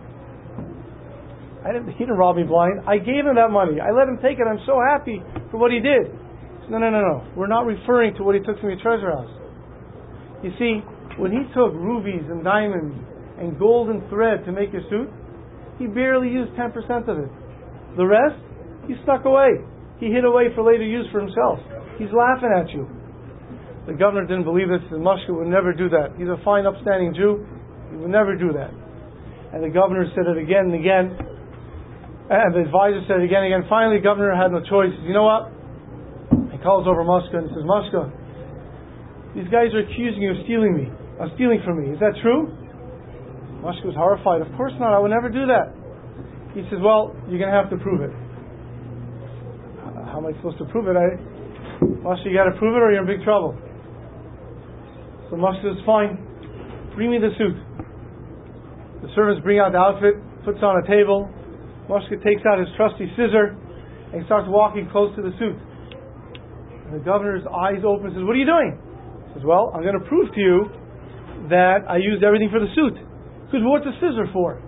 I didn't, he didn't rob me blind. I gave him that money. I let him take it. I'm so happy for what he did. He said, no, no, no, no. We're not referring to what he took from your treasure house. You see, when he took rubies and diamonds and gold and thread to make your suit, he barely used ten percent of it. The rest, he stuck away. He hid away for later use for himself. He's laughing at you. The governor didn't believe this, and Moshe would never do that. He's a fine, upstanding Jew. He would never do that. And the governor said it again and again. And the advisor said it again and again. Finally, the governor had no choice. He says, you know what? He calls over Moshe and says, Moshe, these guys are accusing you of stealing me, of stealing from me. Is that true? Moshe was horrified. Of course not. I would never do that. He says, well, you're going to have to prove it. How am I supposed to prove it? I, Moshe, you got to prove it or you're in big trouble. So Moshe says, fine. Bring me the suit. The servants bring out the outfit, puts it on a table. Moshe takes out his trusty scissor and starts walking close to the suit. And the governor's eyes open and says, what are you doing? He says, well, I'm going to prove to you that I used everything for the suit. Because what's a scissor for?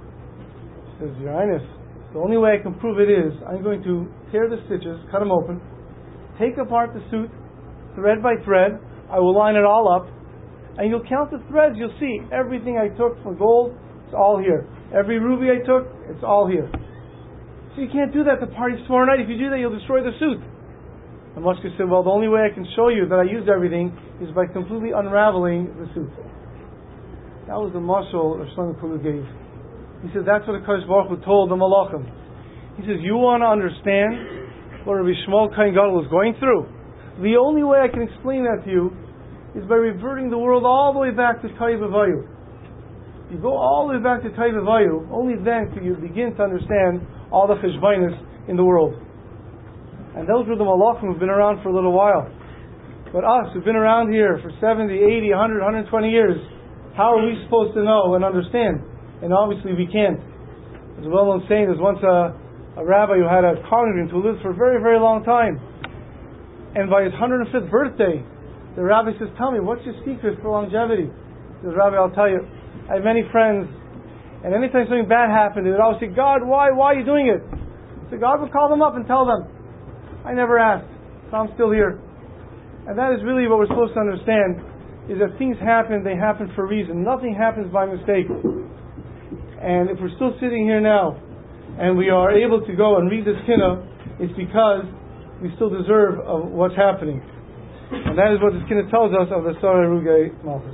He says, Your Highness, the only way I can prove it is I'm going to tear the stitches, cut them open, take apart the suit, thread by thread. I will line it all up, and you'll count the threads. You'll see everything I took from gold, it's all here. Every ruby I took, it's all here. So you can't do that at the party tomorrow night. If you do that, you'll destroy the suit. And Moshe said, well, the only way I can show you that I used everything is by completely unraveling the suit. That was the mashal Rav Shlomo Kulu gave. He said that's what the Kadosh Baruch Hu told the Malachim. He says, you want to understand what Rabbi Shmuel Kohen Gadol was going through? The only way I can explain that to you is by reverting the world all the way back to Tohu Vavohu. You go all the way back to Tohu Vavohu, only then can you begin to understand all the cheshbonos in the world. And those were the Malachim who've been around for a little while. But us, who've been around here for seventy, eighty, one hundred, one hundred twenty years, how are we supposed to know and understand? And obviously we can't. There's a well-known saying, there's once a, a rabbi who had a congregant who lived for a very, very long time. And by his one hundred fifth birthday, the rabbi says, tell me, what's your secret for longevity? He says, Rabbi, I'll tell you. I have many friends, and anytime something bad happened, they would always say, God, why? Why are you doing it? So God would call them up and tell them, I never asked, so I'm still here. And that is really what we're supposed to understand, is that things happen, they happen for a reason. Nothing happens by mistake. And if we're still sitting here now, and we are able to go and read this Kinnah, it's because we still deserve of what's happening. And that is what this Kinnah tells us of the Sarah Rugei Malchus.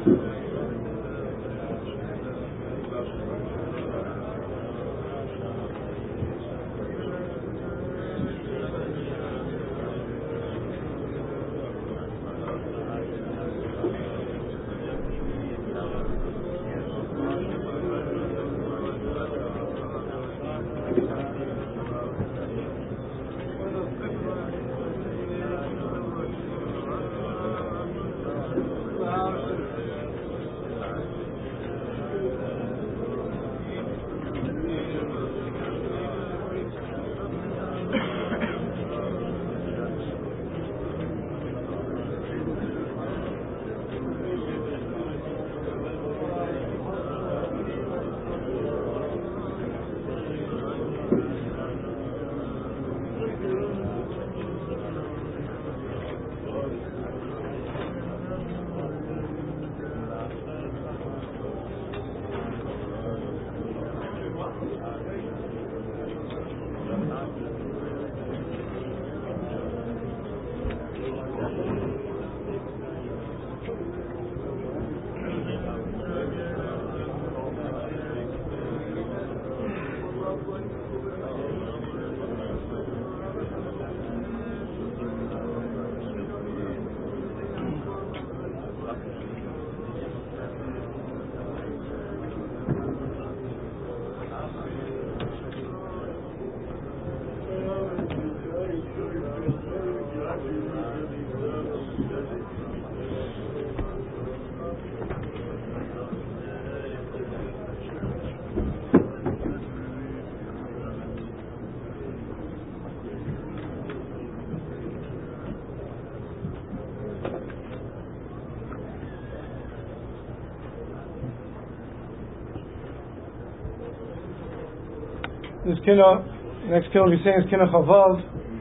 This Kinnah, next Kinnah we'll be saying is Kinnah Chavav,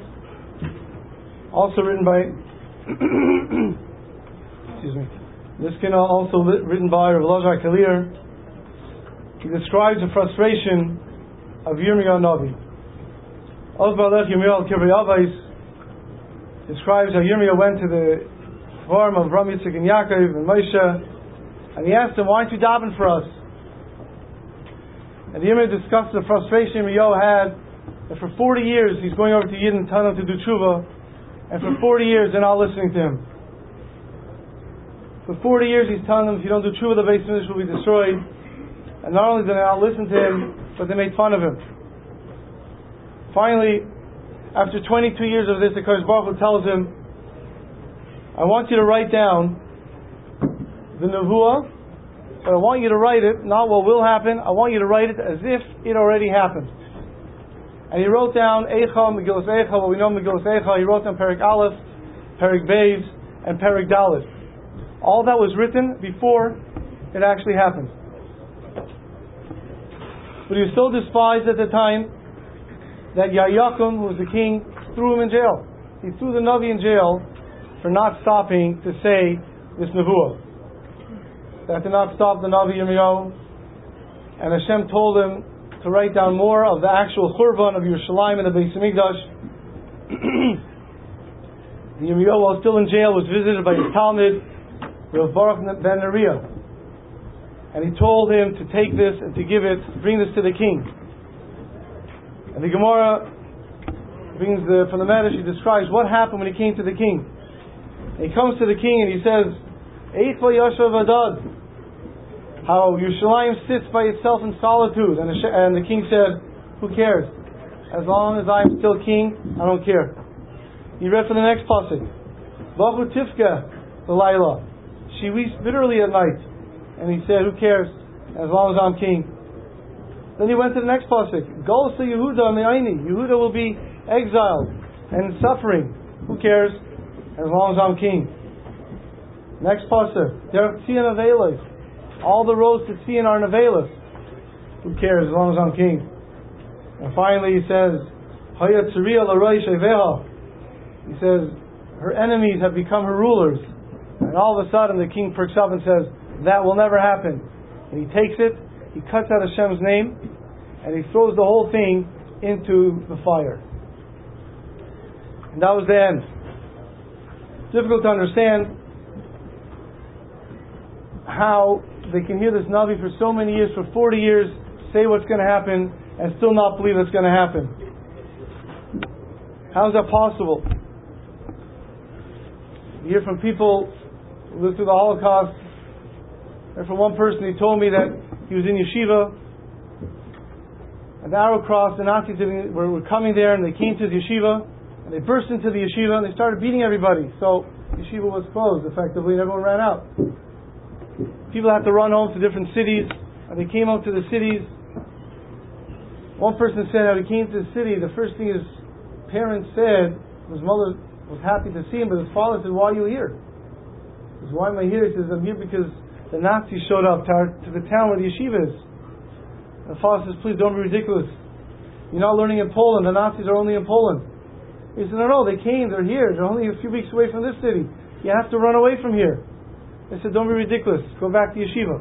also written by, excuse me, this Kinnah also lit, written by Rav Elazar Kalir. He describes the frustration of Yirmiyahu Navi. Osbalech Yirmiyahu Kivrei Avos describes how Yirmiyahu went to the farm of Ram Yitzchak and Yaakov and Moshe, and he asked them, why aren't you davening for us? And the Yirmiyahu discussed the frustration Yirmiyahu had that for forty years he's going over to Yidden and telling them to do tshuva, and for forty years they're not listening to him. For forty years he's telling them, if you don't do tshuva, the Beis Mikdash will be destroyed. And not only did they not listen to him, but they made fun of him. Finally, after twenty-two years of this, the Kadosh Baruch Hu tells him, I want you to write down the Nevuah, but I want you to write it, not what will happen, I want you to write it as if it already happened. And he wrote down Eicha, Megillas Eicha, what we know Megillas Eicha, he wrote down Perik Aleph, Perik Beis, and Perik Dalet. All that was written before it actually happened. But he was so despised at the time that Yayakum, who was the king, threw him in jail. He threw the Navi in jail for not stopping to say this Nevuah. That did not stop the Navi Yirmiyahu, and Hashem told him to write down more of the actual Churban of Yerushalayim and the Beis Mikdash. The Yirmiyahu, while still in jail, was visited by his Talmud, Rav Baruch ben Neriah, and he told him to take this and to give it, to bring this to the king. And the Gemara brings the, from the Medrash, he describes what happened when he came to the king. And he comes to the king and he says, Eichva Yashav Adad, how Yerushalayim sits by itself in solitude. And the, and the king said, who cares? As long as I'm still king, I don't care. He read for the next pasuk, Bachu Tifka L'Laila, she weeps bitterly at night. And he said, who cares? As long as I'm king. Then he went to the next pasuk, Golsa Yehuda Me'aini, Yehuda will be exiled and suffering. Who cares? As long as I'm king. Next pasuk, Derech Tzion Avelos, all the roads to Tzion are Avelos. Who cares? As long as I'm king. And finally he says, Hayat Tzuriya L'Roi Sheveha. He says, her enemies have become her rulers. And all of a sudden the king perks up and says, that will never happen. And he takes it, he cuts out Hashem's name, and he throws the whole thing into the fire. And that was the end. Difficult to understand. how they can hear this Navi for so many years, for forty years, say what's going to happen, and still not believe it's going to happen. How is that possible? You hear from people who lived through the Holocaust. And from one person, he told me that he was in yeshiva, and the arrow crossed, the Nazis were, were coming there, and they came to the yeshiva, and they burst into the yeshiva, and they started beating everybody. So yeshiva was closed, effectively, and everyone ran out. People had to run home to different cities, and they came out to the cities. One person said how he came to the city, the first thing his parents said, his mother was happy to see him, but his father said, "Why are you here?" He says, "Why am I here?" He says, "I'm here because the Nazis showed up to, our, to the town where the yeshiva is." And the father says, "Please don't be ridiculous. You're not learning in Poland. The Nazis are only in Poland." He said, "No, no, they came. They're here. They're only a few weeks away from this city. You have to run away from here." They said, "Don't be ridiculous. Go back to yeshiva."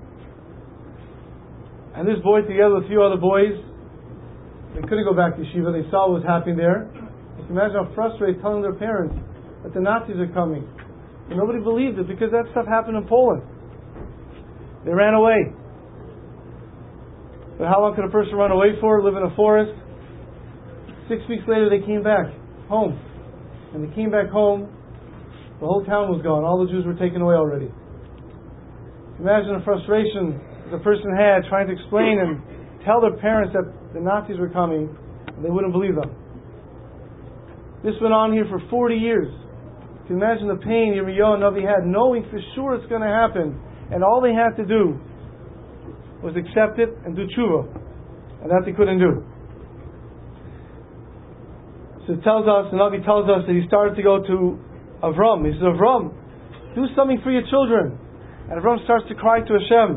And this boy, together with a few other boys, they couldn't go back to yeshiva. They saw what was happening there. You can imagine how frustrated telling their parents that the Nazis are coming. And nobody believed it because that stuff happened in Poland. They ran away. But how long could a person run away for? Live in a forest? Six weeks later they came back home. And they came back home, the whole town was gone. All the Jews were taken away already. Imagine the frustration the person had trying to explain and tell their parents that the Nazis were coming, and they wouldn't believe them. This went on here for forty years. You can imagine the pain Yirmiyahu and Navi had, knowing for sure it's going to happen, and all they had to do was accept it and do tshuva, and that they couldn't do. So it tells us, the Navi tells us that he started to go to Avram. He says, "Avram, do something for your children." And Avram starts to cry to Hashem,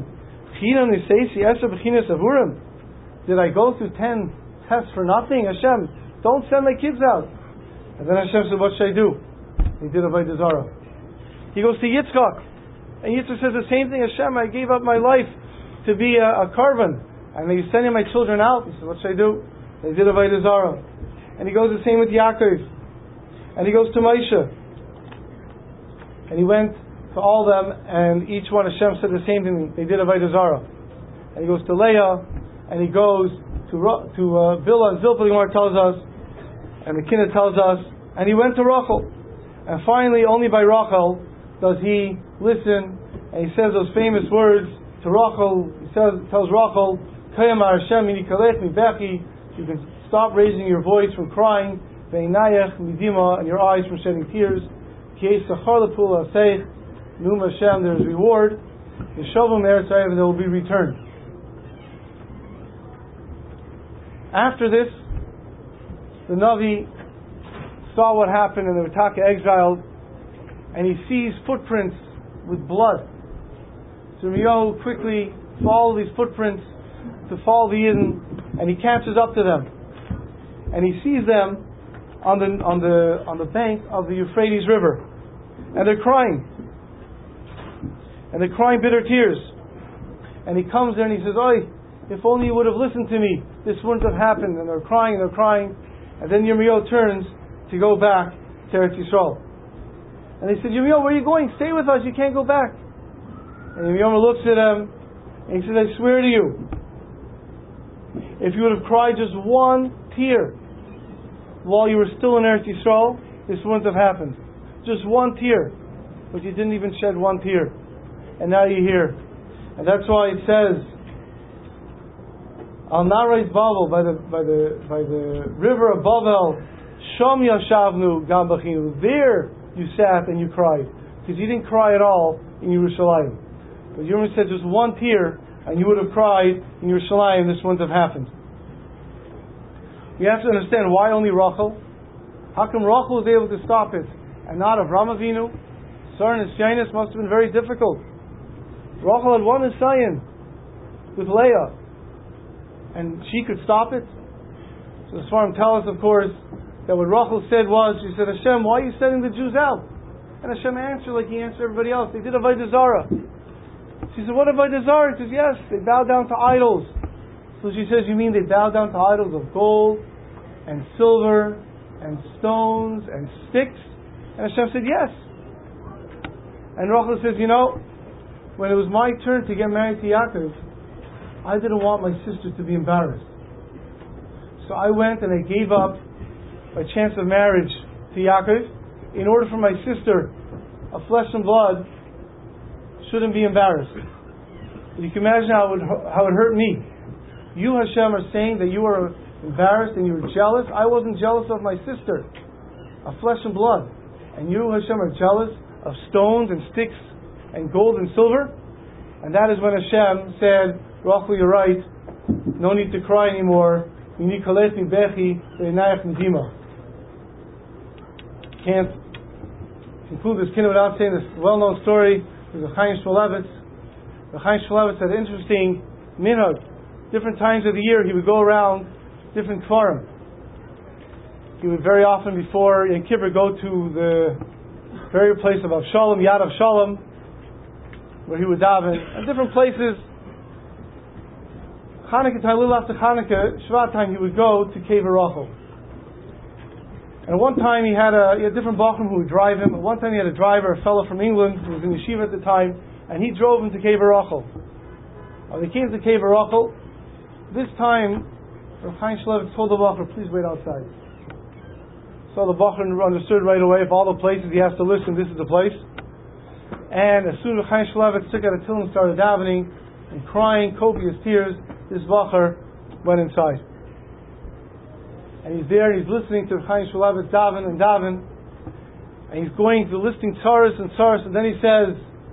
"Did I go through ten tests for nothing? Hashem, don't send my kids out." And then Hashem said, "What should I do?" He did Avodah Zarah. He goes to Yitzchak, and Yitzchak says the same thing. "Hashem, I gave up my life to be a, a carbon, and he's sending my children out." He said, "What should I do?" They did Avodah Zarah. And he goes the same with Yaakov. And he goes to Moshe. And he went to all of them, and each one, Hashem said the same thing. They did Avodah Zarah. And he goes to Leah, and he goes to to uh, Bilhah and Zilpah, the Gemara tells us, and the Kinnah tells us, and he went to Rachel. And finally, only by Rachel does he listen, and he says those famous words to Rachel. He says, tells Rachel, "Kayamar Hashem ini kalech mi bechi." You can stop raising your voice from crying, ve'inayach midima, and your eyes from shedding tears. Ki sachar lepul aseich, num Hashem, there is reward. Yeshavim eretz Yisrael, and there will be return. After this, the Navi saw what happened, and the Taka exiled, and he sees footprints with blood. So Yirmiyahu quickly follows these footprints to follow the Yidden, and he catches up to them, and he sees them on the on the on the bank of the Euphrates River, and they're crying, and they're crying bitter tears. And he comes there and he says, "Oi, if only you would have listened to me, this wouldn't have happened." And they're crying and they're crying, and then Yirmiyahu turns to go back to Eretz Yisrael. And they said, "Yirmiyahu, where are you going? Stay with us. You can't go back." And Yirmiyahu looks at him and he says, "I swear to you, if you would have cried just one tear while you were still in Eretz Yisrael, this wouldn't have happened. Just one tear. But you didn't even shed one tear. And now you're here." And that's why it says, Al Narais Bavel, by the by the by the river of Bavel, Sham Yashavnu Gam Bachinu. There you sat and you cried, because you didn't cry at all in Yerushalayim. But Yirmiyahu said just one tear, and you would have cried in Yerushalayim. This wouldn't have happened. We have to understand why only Rachel. How come Rachel was able to stop it, and not Avraham Avinu? Sarah and Shyness must have been very difficult. Rachel had one Nisayan with Leah, and she could stop it. So the Sfarim tell us, of course, that what Rachel said was, she said, "Hashem, why are you setting the Jews out?" And Hashem answered like he answered everybody else. They did Avodah Zarah. She said, "What Avodah Zarah?" He says, "Yes, they bow down to idols." So she says, "You mean they bow down to idols of gold and silver and stones and sticks?" And Hashem said, "Yes." And Rachel says, "You know, when it was my turn to get married to Yaakov, I didn't want my sister to be embarrassed. So I went and I gave up my chance of marriage to Yaakov in order for my sister, of flesh and blood, shouldn't be embarrassed. You can imagine how it, how it hurt me. You, Hashem, are saying that you are embarrassed and you were jealous. I wasn't jealous of my sister, of flesh and blood. And you, Hashem, are jealous of stones and sticks and gold and silver. And that is when Hashem said, Rachel, you're right. No need to cry anymore. You need kolet mi bechi ve'inayach nedima. Can't conclude this kinna without saying this well-known story of the Chaim Shmulevitz. The Chaim Shmulevitz had an interesting minhag. Different times of the year he would go around different kfarim. He would very often before Yom Kippur go to the burial place of Avshalom, Yad Avshalom, where he would daven, and different places. Chanukah time, a little after Chanukah, Shvat time, he would go to Cave Rachel. And at one time he had a, he had a different bachrim who would drive him. At one time he had a driver, a fellow from England who was in yeshiva at the time, and he drove him to Cave Rachel. When they came to Cave Rachel, this time Rav Chaim Shmulevitz told the bachrim, please wait outside. So the bachrim understood right away, if all the places he has to listen, this is the place. And as soon as Chaim Shmulevitz took out a tefillin and started davening and crying copious tears, this bachar went inside. And he's there and he's listening to Chaim Shmulevitz daven and daven, and he's going to listing tzaras and tzaras, and then he says,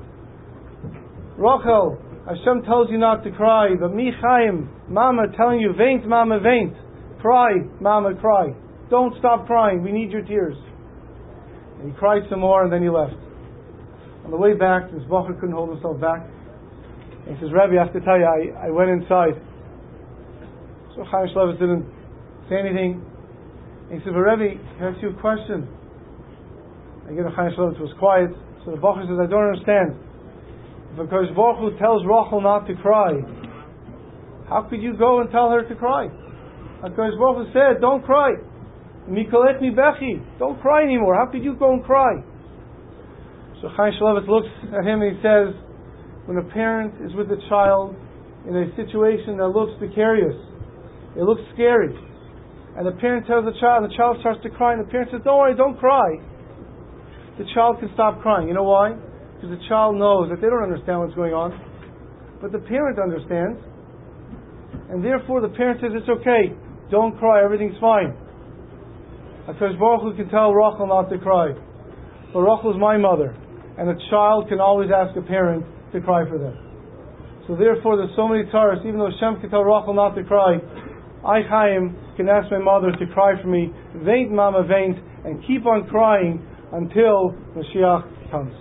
Rachel, Hashem tells you not to cry, but me, Chaim, Mama telling you, veint, Mama, veint. Cry, Mama, cry. Don't stop crying, we need your tears. And he cried some more and then he left. On the way back, this bachar couldn't hold himself back. And he says, Rebbe, I have to tell you, I, I went inside. So Chaim Shmulevitz didn't say anything. And he said, but Rebbe, can I ask you a question? Again, Chaim Shmulevitz was quiet. So the bachar says, I don't understand. If HaKadosh Baruch Hu tells Rachel not to cry, how could you go and tell her to cry? HaKadosh Baruch Hu said, don't cry. Mikolet mi bechi. Don't cry anymore. How could you go and cry? So Chaim Shmulevitz looks at him and he says, when a parent is with a child in a situation that looks precarious, it looks scary, and the parent tells the child, the child starts to cry, and the parent says, don't worry, don't cry, the child can stop crying. You know why? Because the child knows that they don't understand what's going on, but the parent understands, and therefore the parent says, it's okay, don't cry, everything's fine. HaKadosh Baruch Hu can tell Rachel not to cry, but Rachel is my mother, and a child can always ask a parent to cry for them. So therefore there's so many tzaras, even though Hashem can tell Rachel not to cry, I, Chaim, can ask my mother to cry for me, veint, Mama, veint, and keep on crying until Mashiach comes.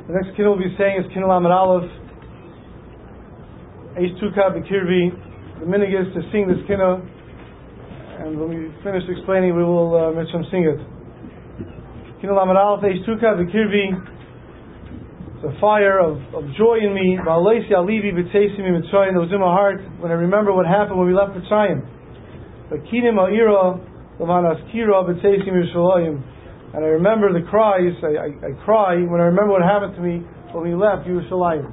The next kinna we'll be saying is Kinna Lamed Aleph, Eish Tuka B'Kirvi. The minig is to sing this kinna, and when we finish explaining, we will uh, Misham sing it. Kinna Lamed Aleph, Eish Tuka B'Kirvi. It's a fire of, of joy in me. Ba'aleisi alivi b'tzeisi mi Mitzrayim. That was in my heart when I remember what happened when we left Mitzrayim. B'kinim ha'ira l'man askira b'tzeisi mi Yerushalayim. And I remember the cries, I, I, I cry when I remember what happened to me when we left Yerushalayim.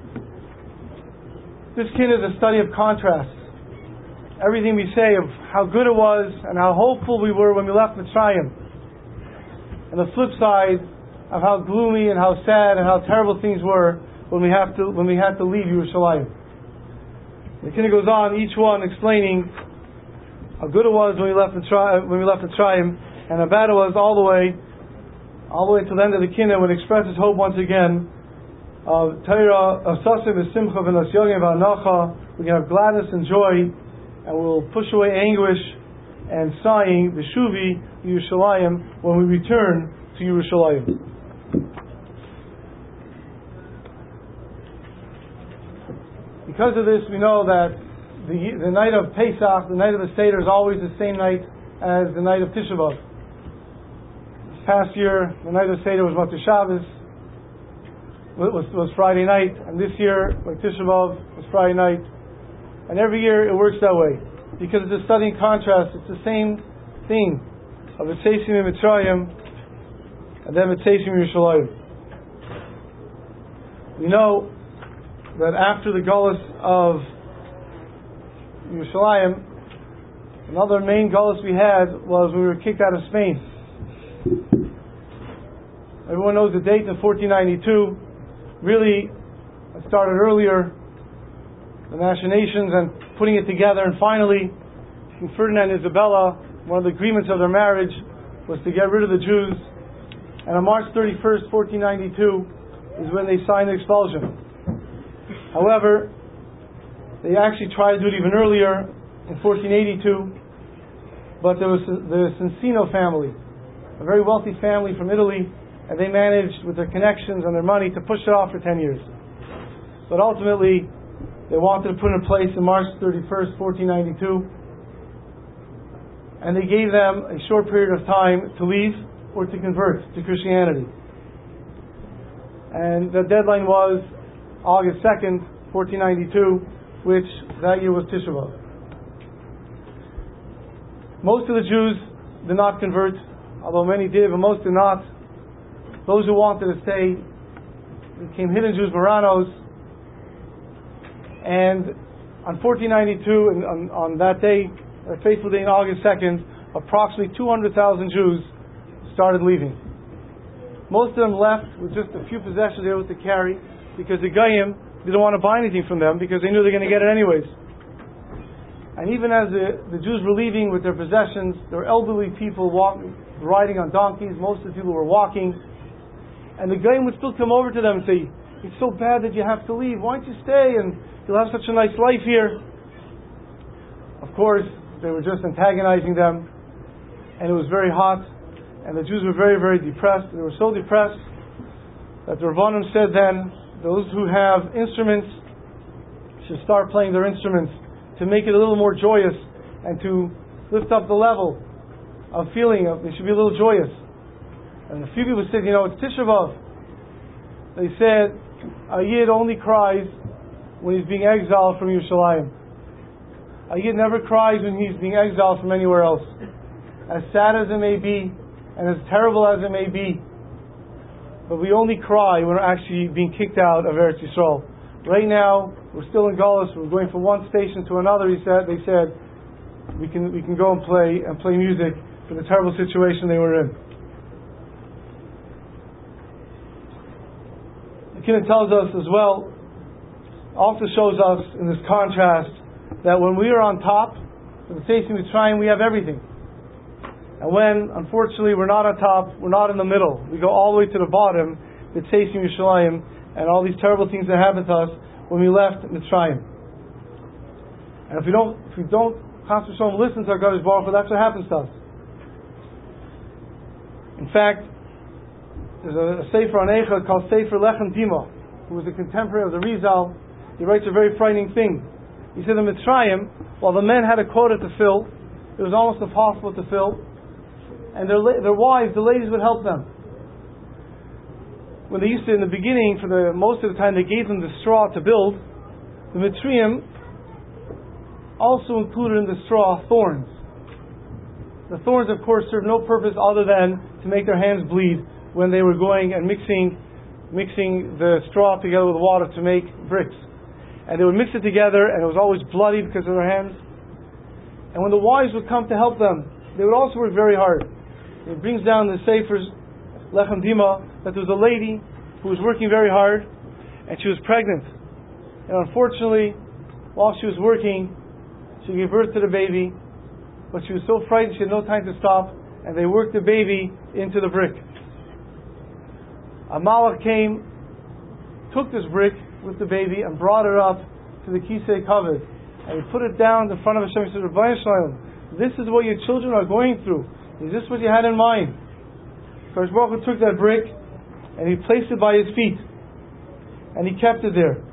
This kin is a study of contrast. Everything we say of how good it was and how hopeful we were when we left Mitzrayim. And the flip side of how gloomy and how sad and how terrible things were when we have to when we had to leave Yerushalayim. The kin goes on, each one explaining how good it was when we left Mitzrayim, when we left Mitzrayim. And how bad it was all the way, all the way to the end of the kinna, when it expresses hope once again of Torah, of Sasim, Simcha, V'Nasyogim, V'Anacha. We can have gladness and joy, and we'll push away anguish and sighing, V'Shuvi, Yerushalayim, when we return to Yerushalayim. Because of this, we know that the the night of Pesach, the night of the Seder, is always the same night as the night of Tisha B'Av. Past year, the night of Seder was Motzei Shabbos, was, was Friday night, and this year, like Tisha B'Av, was Friday night. And every year it works that way, because it's a study in contrast. It's the same theme of Mitzaysim in Mitzrayim, and then Mitzaysim in Yerushalayim. We know that after the Golus of Yerushalayim, another main Golus we had was when we were kicked out of Spain. Everyone knows the date in fourteen ninety-two. Really, it started earlier, the machinations and putting it together, and finally, King Ferdinand and Isabella, one of the agreements of their marriage was to get rid of the Jews. And on March thirty-first, fourteen ninety-two, is when they signed the expulsion. However, they actually tried to do it even earlier, in fourteen eighty-two, but there was the Cincino family, a very wealthy family from Italy, and they managed, with their connections and their money, to push it off for ten years. But ultimately, they wanted to put it in place on March thirty-first, fourteen ninety-two, and they gave them a short period of time to leave or to convert to Christianity. And the deadline was August second, fourteen ninety-two, which that year was Tisha B'Av. Most of the Jews did not convert, although many did, but most did not. Those who wanted to stay became hidden Jews, Moranos. And on fourteen ninety-two, and on, on that day, a fateful day, on August second, approximately two hundred thousand Jews started leaving. Most of them left with just a few possessions they were able to carry, because the Goyim didn't want to buy anything from them, because they knew they were going to get it anyways. And even as the, the Jews were leaving with their possessions, there were elderly people walking, riding on donkeys. Most of the people were walking. And the Goyim would still come over to them and say, "It's so bad that you have to leave. Why don't you stay? And you'll have such a nice life here." Of course, they were just antagonizing them. And it was very hot. And the Jews were very, very depressed. They were so depressed that the Rabbanim said then, those who have instruments should start playing their instruments to make it a little more joyous and to lift up the level of feeling of, they should be a little joyous. And a few people said, you know, it's Tisha B'Av. They said, a Yid only cries when he's being exiled from Yerushalayim. A Yid never cries when he's being exiled from anywhere else. As sad as it may be, and as terrible as it may be, but we only cry when we're actually being kicked out of Eretz Yisrael. Right now, we're still in Galus. We're going from one station to another. He said, they said, we can we can go and play and play music for the terrible situation they were in. The Kinna tells us as well, also shows us in this contrast, that when we are on top, in the Mitzaysim Mitzrayim, we have everything. And when, unfortunately, we're not on top, we're not in the middle. We go all the way to the bottom, Mitzaysim Yerushalayim, and all these terrible things that happened to us when we left Mitzrayim. And if we don't, if we don't, Chas v'Shalom, listen to our God, that's what happens to us. In fact, there's a, a Sefer on Eicha called Sefer Lechem Dima, who was a contemporary of the Rizal. He writes a very frightening thing. He said in Mitzrayim, while the men had a quota to fill, it was almost impossible to fill, and their their wives, the ladies, would help them. When they used to, in the beginning, for the most of the time, they gave them the straw to build. The Mitzrayim also included in the straw thorns. The thorns, of course, served no purpose other than to make their hands bleed when they were going and mixing, mixing the straw together with water to make bricks. And they would mix it together, and it was always bloody because of their hands. And when the wives would come to help them, they would also work very hard. It brings down the Sefer's Lechem Dima that there was a lady who was working very hard, and she was pregnant. And unfortunately, while she was working, she gave birth to the baby, but she was so frightened she had no time to stop, and they worked the baby into the brick. A malach came, took this brick with the baby, and brought it up to the Kisei Kavod, and he put it down in front of Hashem. He said, Rabbi Shalom, this is what your children are going through. Is this what you had in mind? Kadosh Baruch Hu took that brick and he placed it by his feet, and he kept it there.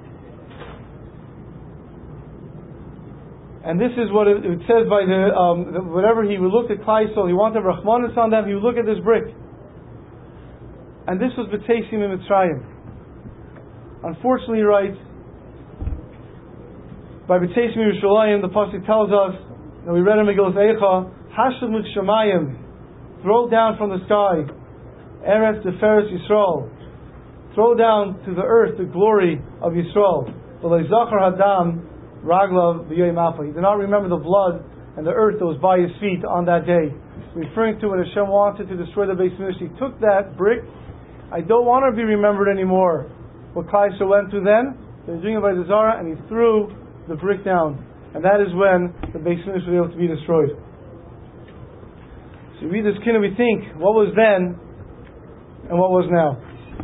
And this is what it, it says by the, um, the whenever he would look at Klal Yisrael, he wanted Rahmanis on them, he would look at this brick. And this was B'teisim in Mitzrayim. Unfortunately, he writes, by B'teisim Yerushalayim, the pasuk tells us, and we read in Megillas Eicha, Hashem L'Shamayim, throw down from the sky, Eretz Teferes Yisrael, throw down to the earth the glory of Yisrael. V'lo Zachar Hadam Raglav B'Yom Alpha. He did not remember the blood and the earth that was by his feet on that day, referring to when Hashem wanted to destroy the Beis Mikdash. He took that brick. I don't want to be remembered anymore. What Klal Yisrael went through then, they were doing it by the Zara, and he threw the brick down, and that is when the Beis Mikdash was able to be destroyed. So we read this kin and we think, what was then and what was now?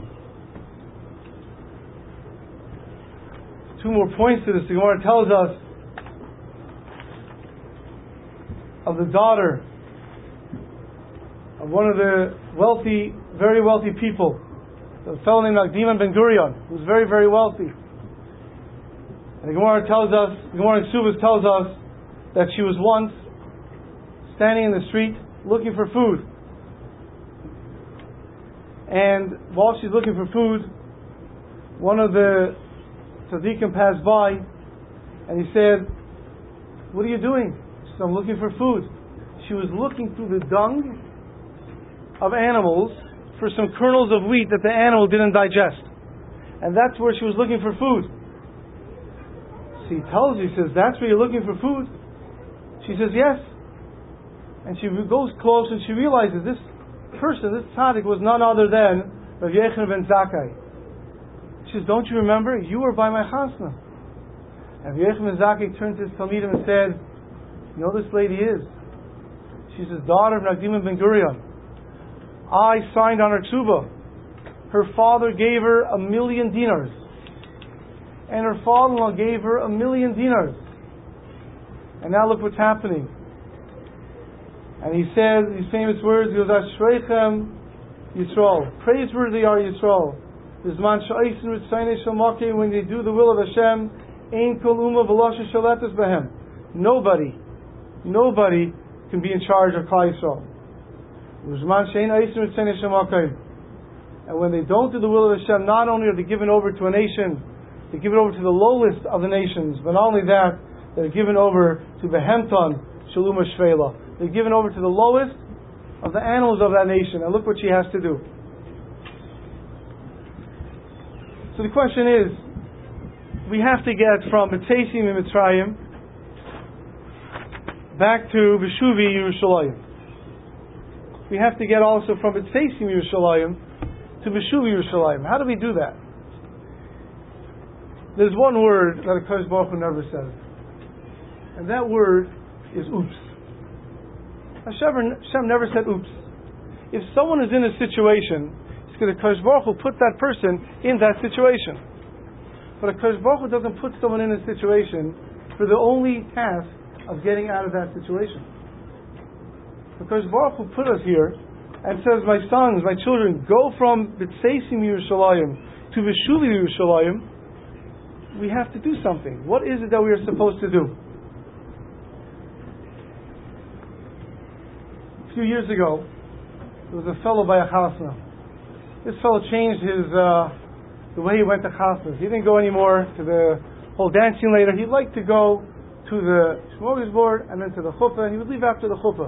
Two more points to this. The Gemara tells us of the daughter of one of the wealthy, very wealthy people, a fellow named Akdiman Ben Gurion, who was very, very wealthy. And the Gemara tells us, the Gemara in Suvas tells us that she was once standing in the street looking for food. And while she's looking for food, one of the tzaddikim passed by, and he said, "What are you doing?" She said, "I'm looking for food." She was looking through the dung of animals for some kernels of wheat that the animal didn't digest. And that's where she was looking for food. So he tells her, he says, "That's where you're looking for food?" She says, "Yes." And she goes close and she realizes this person, this tzaddik, was none other than Rav Yechon ben Zakkai. She says, "Don't you remember? You were by my chasna." And Rav Yechon ben Zakkai turned to his talmidim and said, "You know who this lady is? She's his daughter of Akdiman Ben Gurion. I signed on her ksuba. Her father gave her a million dinars. And her father-in-law gave her a million dinars. And now look what's happening." And he says these famous words, he goes, "Ashreichem Yisrael. Praiseworthy are Yisrael. When they do the will of Hashem, Ein kol umah v'lo sheshaletes behem." Nobody, nobody can be in charge of Klal Yisrael. And when they don't do the will of Hashem, not only are they given over to a nation, they give it over to the lowest of the nations, but not only that, they're given over to Behemton Shaluma Shvela. They're given over to the lowest of the animals of that nation. And look what she has to do. So the question is, we have to get from B'teisim in Mitzrayim back to B'shuvi Yerushalayim. We have to get also from B'teisim Yerushalayim to B'shuvi Yerushalayim. How do we do that? There's one word that HaKadosh Baruch Hu never says, and that word is oops. Hashem, Hashem never said oops. If someone is in a situation, it's because HaKadosh Baruch Hu put that person in that situation. But HaKadosh Baruch Hu doesn't put someone in a situation for the only task of getting out of that situation. HaKadosh Baruch Hu put us here and says, my sons, my children, go from B'Tseisim Yerushalayim to Vishuvi Yerushalayim, we have to do something. What is it that we are supposed to do? A few years ago, there was a fellow by a chasna. This fellow changed his uh, the way he went to chasnas. He didn't go anymore to the whole dancing later. He'd like to go to the smorgasbord and then to the chuppah, and he would leave after the chuppah.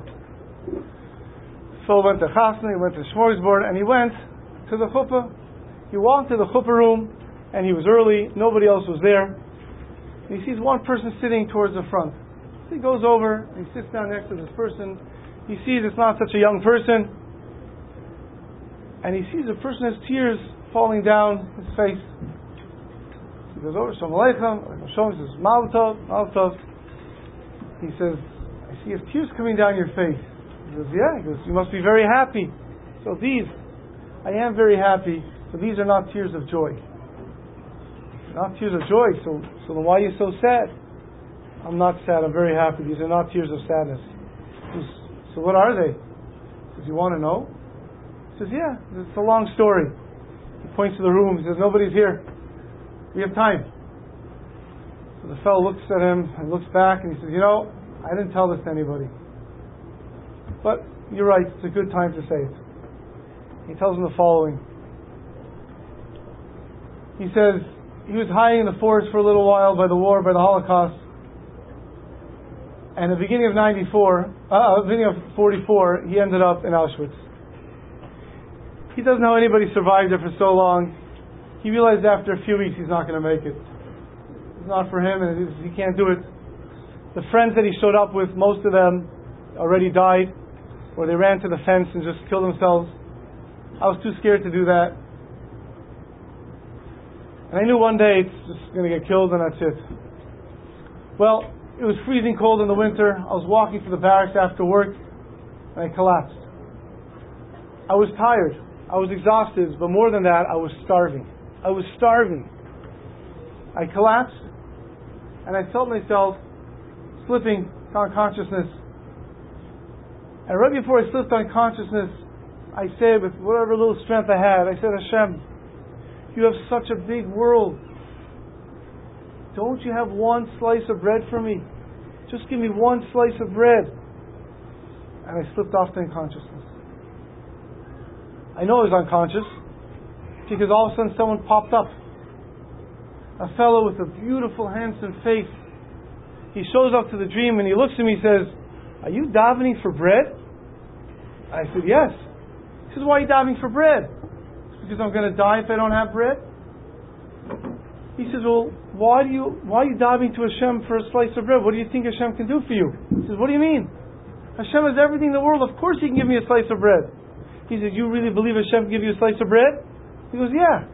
So he went to chasna, he went to the smorgasbord, and he went to the chuppah. He walked to the chuppah room, and he was early. Nobody else was there. And he sees one person sitting towards the front. So he goes over and he sits down next to this person. He sees it's not such a young person, and he sees the person has tears falling down his face. He goes over, Shalom Aleichem, he says, Mazel Tov, Mazel Tov. He says, I see you have tears coming down your face. He goes, yeah. He goes, you must be very happy. So these, I am very happy, but these are not tears of joy. Not tears of joy, so, so then why are you so sad? I'm not sad, I'm very happy. These are not tears of sadness. He says, so what are they? He says, you want to know? He says, yeah, it's a long story. He points to the room, he says, nobody's here. We have time. So the fellow looks at him and looks back and he says, you know, I didn't tell this to anybody. But you're right, it's a good time to say it. He tells him the following. He says, he was hiding in the forest for a little while by the war, by the Holocaust. And at the beginning of ninety-four, uh, beginning of forty-four, he ended up in Auschwitz. He doesn't know anybody survived there for so long. He realized after a few weeks he's not going to make it. It's not for him, and he can't do it. The friends that he showed up with, most of them already died, or they ran to the fence and just killed themselves. I was too scared to do that. And I knew one day it's just going to get killed and that's it. Well, it was freezing cold in the winter. I was walking to the barracks after work and I collapsed. I was tired. I was exhausted, but more than that, I was starving. I was starving. I collapsed and I felt myself slipping unconsciousness. And right before I slipped unconsciousness, I said, with whatever little strength I had, I said, Hashem, you have such a big world. Don't you have one slice of bread for me? Just give me one slice of bread. And I slipped off to unconsciousness. I know I was unconscious because all of a sudden someone popped up. A fellow with a beautiful, handsome face. He shows up to the dream and he looks at me and says, are you davening for bread? I said, yes. He says, why are you davening for bread? Because I'm going to die if I don't have bread? He says, well, why do you why are you diving to Hashem for a slice of bread? What do you think Hashem can do for you? He says, what do you mean? Hashem has everything in the world. Of course He can give me a slice of bread. He says, you really believe Hashem can give you a slice of bread? He goes, yeah.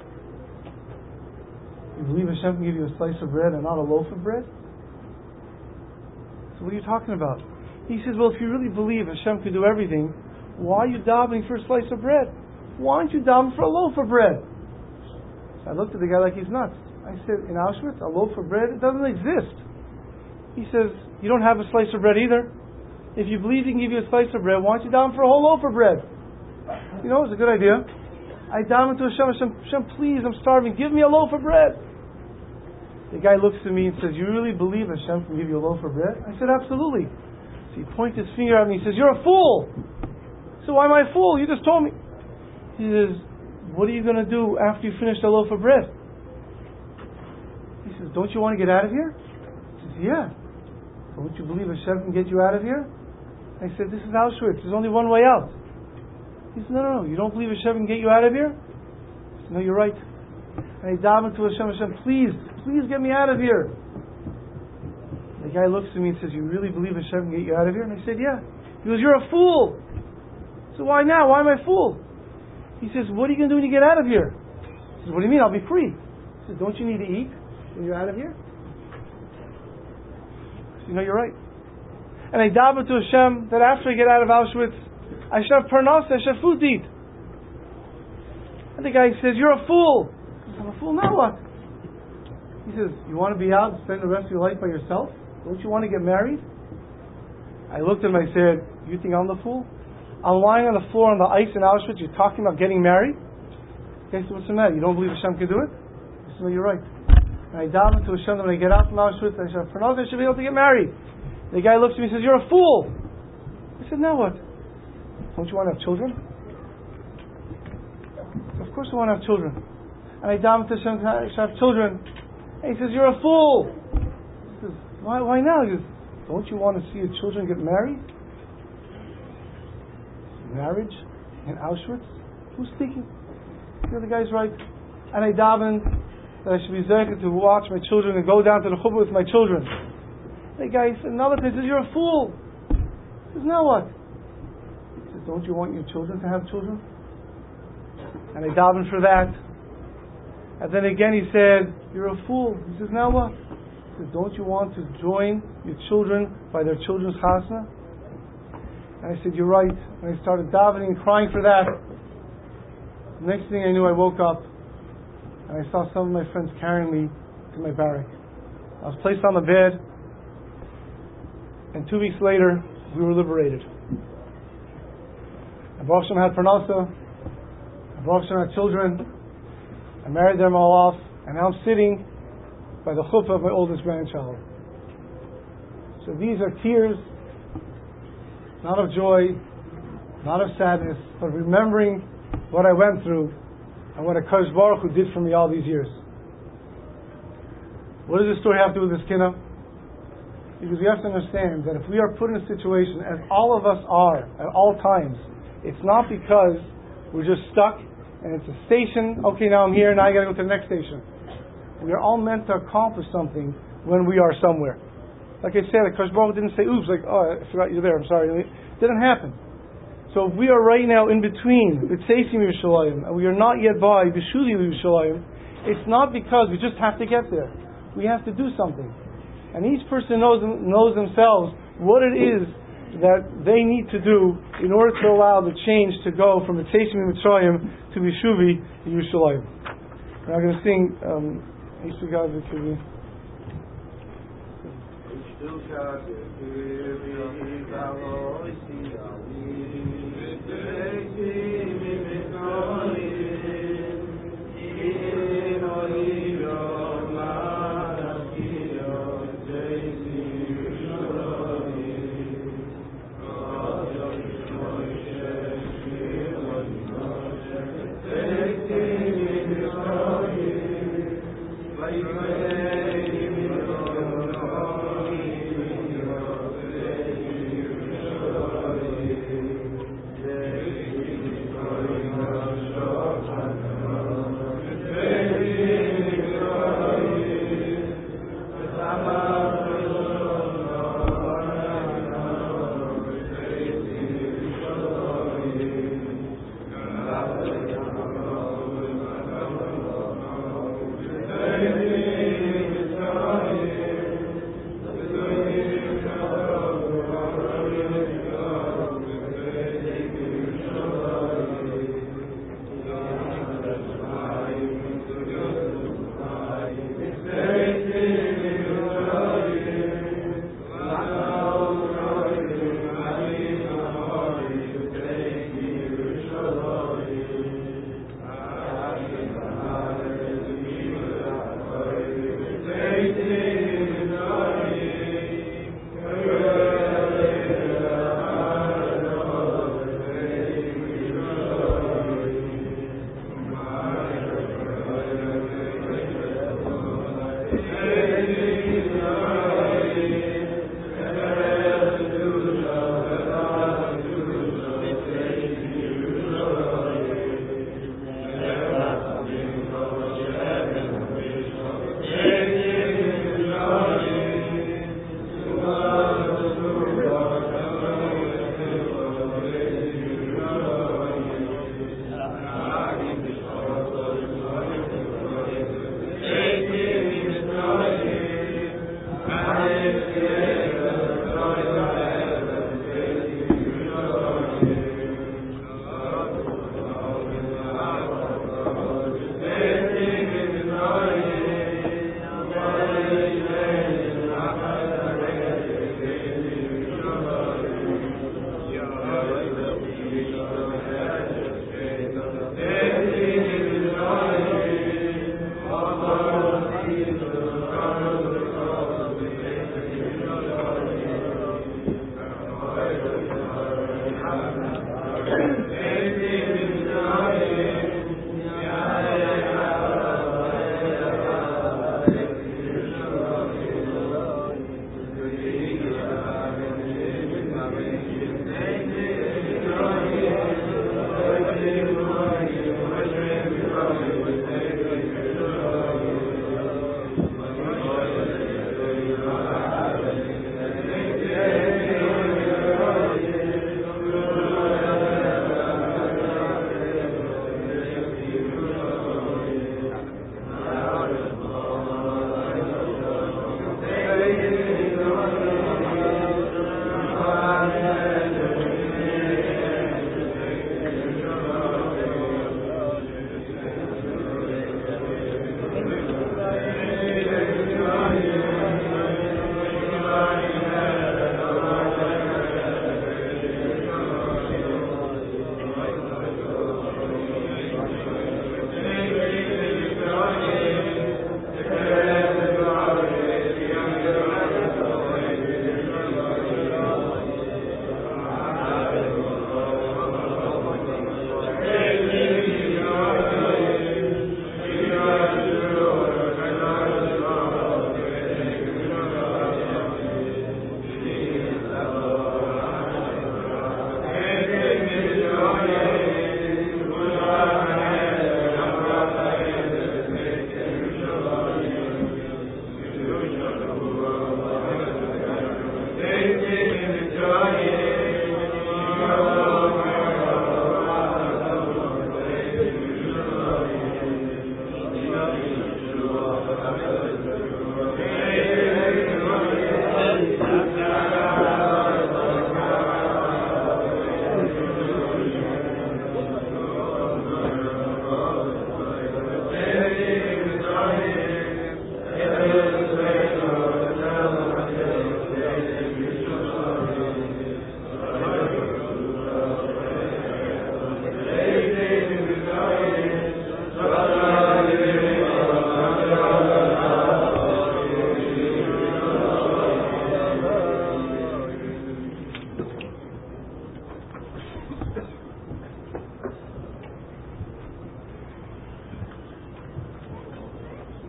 You believe Hashem can give you a slice of bread and not a loaf of bread? So what are you talking about? He says, well, if you really believe Hashem can do everything, why are you davening for a slice of bread? Why aren't you davening for a loaf of bread? I looked at the guy like he's nuts. I said, in Auschwitz, a loaf of bread? It doesn't exist. He says, you don't have a slice of bread either. If you believe He can give you a slice of bread, why don't you down for a whole loaf of bread? You know, it's a good idea. I down into Hashem, Hashem, Hashem, please, I'm starving. Give me a loaf of bread. The guy looks at me and says, you really believe Hashem can give you a loaf of bread? I said, absolutely. So he points his finger at me and he says, you're a fool. So why am I a fool? You just told me. He says, what are you going to do after you finish the loaf of bread? He says, don't you want to get out of here? He says, yeah. Don't you believe Hashem can get you out of here? I said, this is Auschwitz. There's only one way out. He said, no, no, no. You don't believe Hashem can get you out of here? I said, no, you're right. And I davened to Hashem, Hashem, please, please get me out of here. The guy looks at me and says, you really believe Hashem can get you out of here? And I said, yeah. He goes, you're a fool. So why now? Why am I a fool? He says, what are you going to do when you get out of here? He says, what do you mean? I'll be free. He says, don't you need to eat when you're out of here? So, you know, you're right. And I davened to Hashem that after I get out of Auschwitz, I should have parnas, I should have food to eat. And the guy says, you're a fool. I said, I'm a fool, now what? He says, you want to be out and spend the rest of your life by yourself? Don't you want to get married? I looked at him and I said, you think I'm the fool? I'm lying on the floor on the ice in Auschwitz. You're talking about getting married? Okay, so what's the matter? You don't believe Hashem can do it? I said, no, you're right. And I daven to Hashem when I get out from Auschwitz. I said, for now, I should be able to get married. The guy looks at me and says, you're a fool. I said, now what? Don't you want to have children? Of course I want to have children. And I daven to Hashem I should have children. And he says, you're a fool. He says, why, why now? He goes, don't you want to see your children get married? Marriage in Auschwitz? Who's speaking? The other guy's right. And I daven that I should be zeichet to watch my children and go down to the chuppah with my children. The guy said, another place says, you're a fool. He says, now what? He says, don't you want your children to have children? And I daven for that. And then again he said, you're a fool. He says, now what? He says, don't you want to join your children by their children's chasna? And I said, you're right. And I started davening and crying for that. The next thing I knew, I woke up and I saw some of my friends carrying me to my barrack. I was placed on the bed, and two weeks later, we were liberated. And Baruch Hashem had parnasa, and Baruch Hashem had children. I married them all off, and now I'm sitting by the chuppah of my oldest grandchild. So these are tears, not of joy, not of sadness, but remembering what I went through and what HaKadosh Baruch Hu did for me all these years. What does this story have to do with this kinna? Because we have to understand that if we are put in a situation, as all of us are at all times, it's not because we're just stuck and it's a station, okay, now I'm here, now I got to go to the next station. We are all meant to accomplish something when we are somewhere. Like I said, HaKadosh Baruch Hu didn't say, oops, like, oh, I forgot you're there, I'm sorry. It didn't happen. So if we are right now in between B'Tzeisim Yerushalayim and we are not yet by B'Shuli Yerushalayim, it's not because we just have to get there. We have to do something. And each person knows knows themselves what it is that they need to do in order to allow the change to go from B'Tzeisim Mitzrayim to B'Shuvi Yerushalayim. We're going to sing um, Yishugad V'Kivi.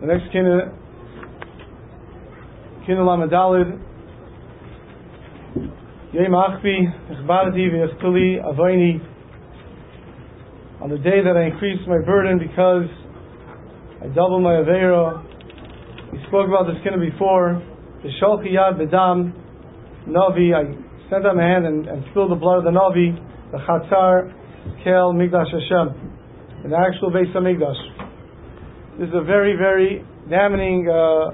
The next kinna, kinna lamadalid. Yom achpi echbarati v'yachtuli avoini. On the day that I increased my burden because I doubled my aveira. We spoke about this kinna before. The sholchi yad bedam navi. I sent out my hand and, and spilled the blood of the navi. The chatzar kel migdash Hashem. In the actual Beis Hamikdash. This is a very, very damning uh,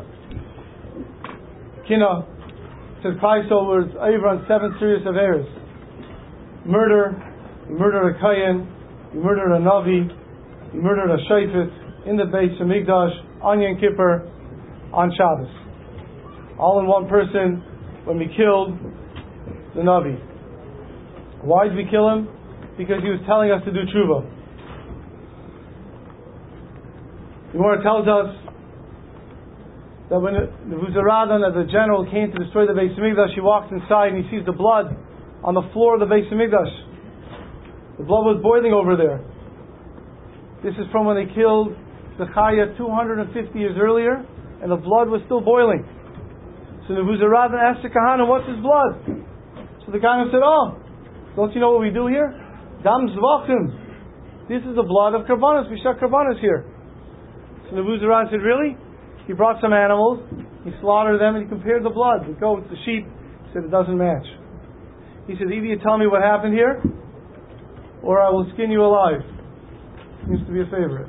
kinna. It says Paisol was over on seven serious averas. Murder, you murdered a Kayan, you murdered a Navi, you murdered a Shayfet in the Beis Hamikdash, on Yom Kippur, on Shabbos. All in one person when we killed the Navi. Why did we kill him? Because he was telling us to do tshuva. The Gemara tells us that when Nebuzaradan, as a general, came to destroy the Beis Hamikdash, he walks inside and he sees the blood on the floor of the Beis Hamikdash. The blood was boiling over there. This is from when they killed Zechariah two hundred fifty years earlier, and the blood was still boiling. So Nebuzaradan asked the Kahana, "What's his blood?" So the Kahana said, "Oh, don't you know what we do here? Dam zvachim. This is the blood of karbanos. We shot karbanos here." So Nebuzaradan said, "Really?" He brought some animals, he slaughtered them, and he compared the blood. The goats, the sheep. He said, "It doesn't match." He said, "Either you tell me what happened here, or I will skin you alive." Seems to be a favorite.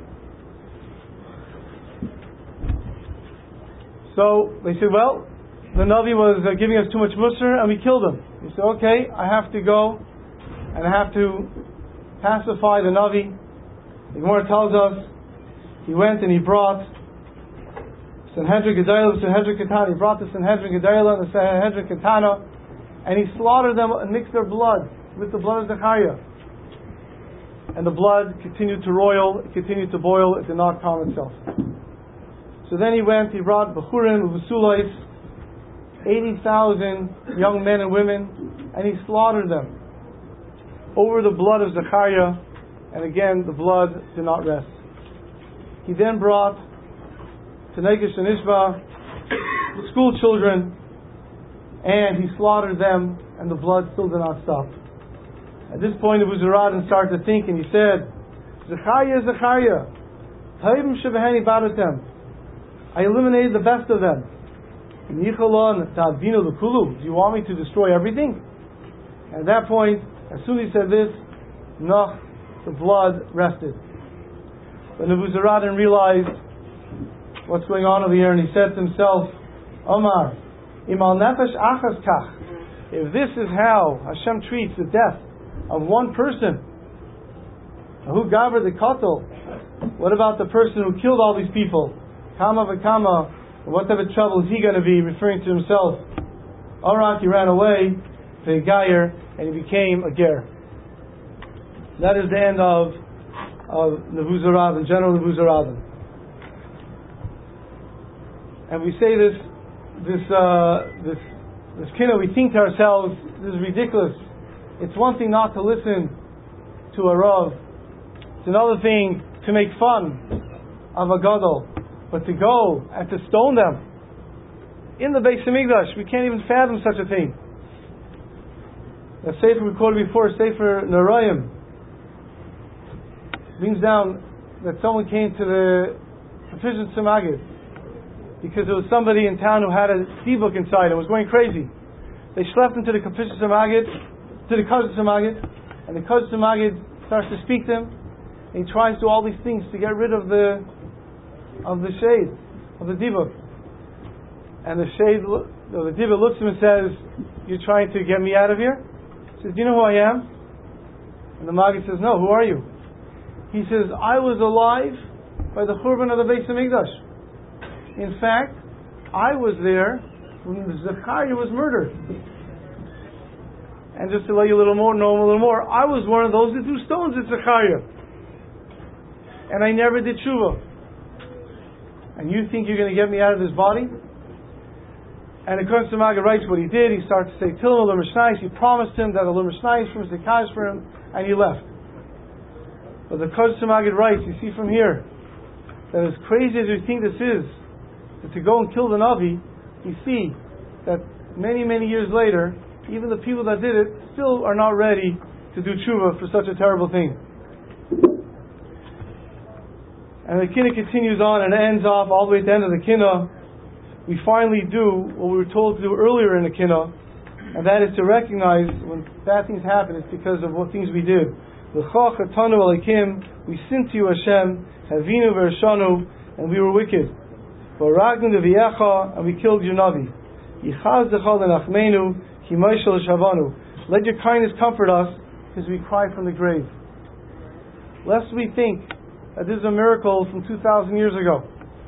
So they said, "Well, the Navi was uh, giving us too much musr, and we killed him." He said, "Okay, I have to go, and I have to pacify the Navi." The Gemara tells us, he went and he brought Sanhedrin Gedalah, Sanhedrin Katana. He brought the Sanhedrin Gedalah and the Sanhedrin Katana, and he slaughtered them and mixed their blood with the blood of Zechariah. And the blood continued to roil, it continued to boil, it did not calm itself. So then he went, he brought Bechurim, Ubusulais, eighty thousand young men and women, and he slaughtered them over the blood of Zechariah, and again the blood did not rest. He then brought Tanekish and Ishba, school children, and he slaughtered them, and the blood still did not stop. At this point, it was Nebuzaradan started to think, and he said, "Zechariah, Zechariah, Taibim Shebeheni Baratem. I eliminated the best of them. Nichalon Ta'advinu L'Kulu. Do you want me to destroy everything?" And at that point, as soon as he said this, no, the blood rested. But Nebuzaradan realized what's going on over here, and he said to himself, "Omar, imal nefesh achas kach. If this is how Hashem treats the death of one person, who gaver the kotel, what about the person who killed all these people? Kama v'kama, what type of trouble is he going to be?" Referring to himself. Arak, he ran away to a gayer, and he became a ger. That is the end of of Nebuzaradan, General Nebuzaradan. And we say this, this, uh, this, this kinna, we think to ourselves, this is ridiculous. It's one thing not to listen to a Rav. It's another thing to make fun of a gadol. But to go and to stone them in the Beis Hamikdash, we can't even fathom such a thing. The Sefer we quoted before, Sefer Narayim, brings down that someone came to the Kafishat Samagid because there was somebody in town who had a D-book inside and was going crazy. They schlepped him to the Kafishat Samagid, to the Kazat Samagid, and the Kazat Samagid starts to speak to him, and he tries to do all these things to get rid of the of the shade, of the D-book. And the shade, the D-book looks at him and says, "You're trying to get me out of here?" He says, "Do you know who I am?" And the Magid says, "No, who are you?" He says, "I was alive by the Churban of the Beis Hamikdash. In fact, I was there when Zechariah was murdered. And just to let you a little more, know him a little more, I was one of those that threw stones at Zechariah. And I never did tshuva. And you think you're going to get me out of this body?" And the Kazat Samagid writes what he did. He started to say, "Tilma l'mishnayis." He promised him that a l'mishnayis from the Zakaz for him, and he left. But the Kazat Samagid writes, you see from here, that as crazy as we think this is, that to go and kill the Navi, we see that many, many years later, even the people that did it still are not ready to do tshuva for such a terrible thing. And the Kinnah continues on and ends off all the way at the end of the Kinnah. We finally do what we were told to do earlier in the Kinnah, and that is to recognize when bad things happen, it's because of what things we did. L'chach atanu alikim, we sinned to you Hashem, havinu v'ershanu, and we were wicked. V'aragnu deviecha, and we killed your Navi. Yichaz decha lenachmenu, ki moshel shavanu. Let your kindness comfort us, because we cry from the grave. Lest we think that this is a miracle from two thousand years ago.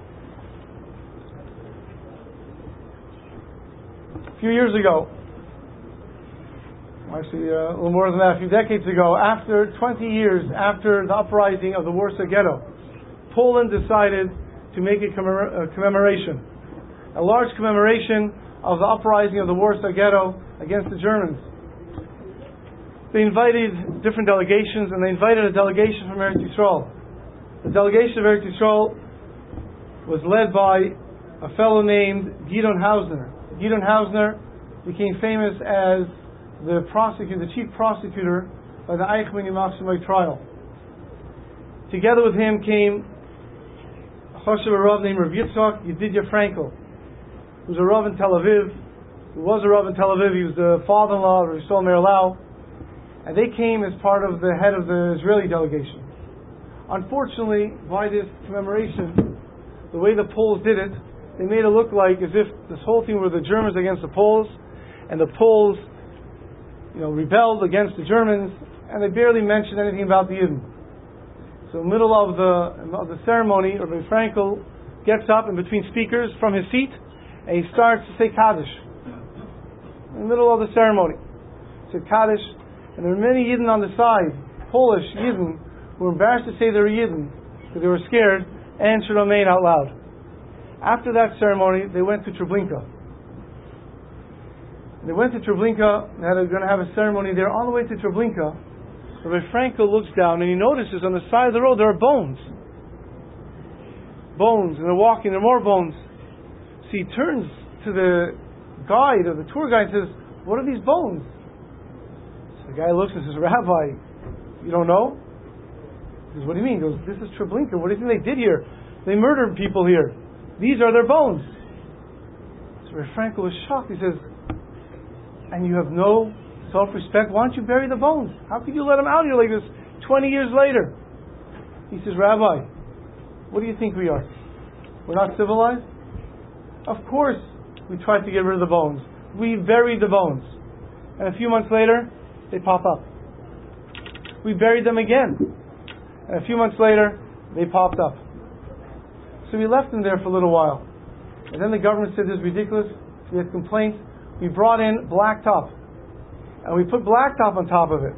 A few years ago, actually uh, a little more than that, a few decades ago, after twenty years after the uprising of the Warsaw Ghetto, Poland decided to make a, commemor- a commemoration, a large commemoration of the uprising of the Warsaw Ghetto against the Germans. They invited different delegations, and they invited a delegation from Eretz Yisrael. The delegation of Eretz Yisrael was led by a fellow named Gideon Hausner. Gideon Hausner became famous as the prosecutor, the chief prosecutor by the Eichmann Yimach Shemai trial. Together with him came a Choshev Rav named Rav Yitzchak Yedidia Frankel, who was a Rav in Tel Aviv. Who was a Rav in Tel Aviv. He was the father-in-law of Rav Yisrael Meir Lau, and they came as part of the head of the Israeli delegation. Unfortunately, by this commemoration, the way the Poles did it, they made it look like as if this whole thing were the Germans against the Poles, and the Poles, you know, rebelled against the Germans, and they barely mentioned anything about the Yidden. So, in the middle of the of the ceremony, Rabbi Frankel gets up in between speakers from his seat, and he starts to say Kaddish. In the middle of the ceremony, he said Kaddish, and there were many Yidden on the side, Polish Yidden, who were embarrassed to say they were Yidden because they were scared, and should remain out loud. After that ceremony, they went to Treblinka. They went to Treblinka, and they were going to have a ceremony there. On the way to Treblinka, Rabbi Frankel looks down and he notices on the side of the road there are bones. Bones, and they're walking, there are more bones. So he turns to the guide, or the tour guide, and says, "What are these bones?" So the guy looks and says, "Rabbi, you don't know?" He says, "What do you mean?" He goes, "This is Treblinka. What do you think they did here? They murdered people here. These are their bones." So Rabbi Frankel was shocked. He says, "And you have no self-respect? Why don't you bury the bones? How could you let them out here like this twenty years later?" He says, "Rabbi, what do you think we are? We're not civilized? Of course we tried to get rid of the bones. We buried the bones. And a few months later, they pop up. We buried them again. And a few months later, they popped up. So we left them there for a little while. And then the government said this is ridiculous. We had complaints. We brought in blacktop. And we put blacktop on top of it.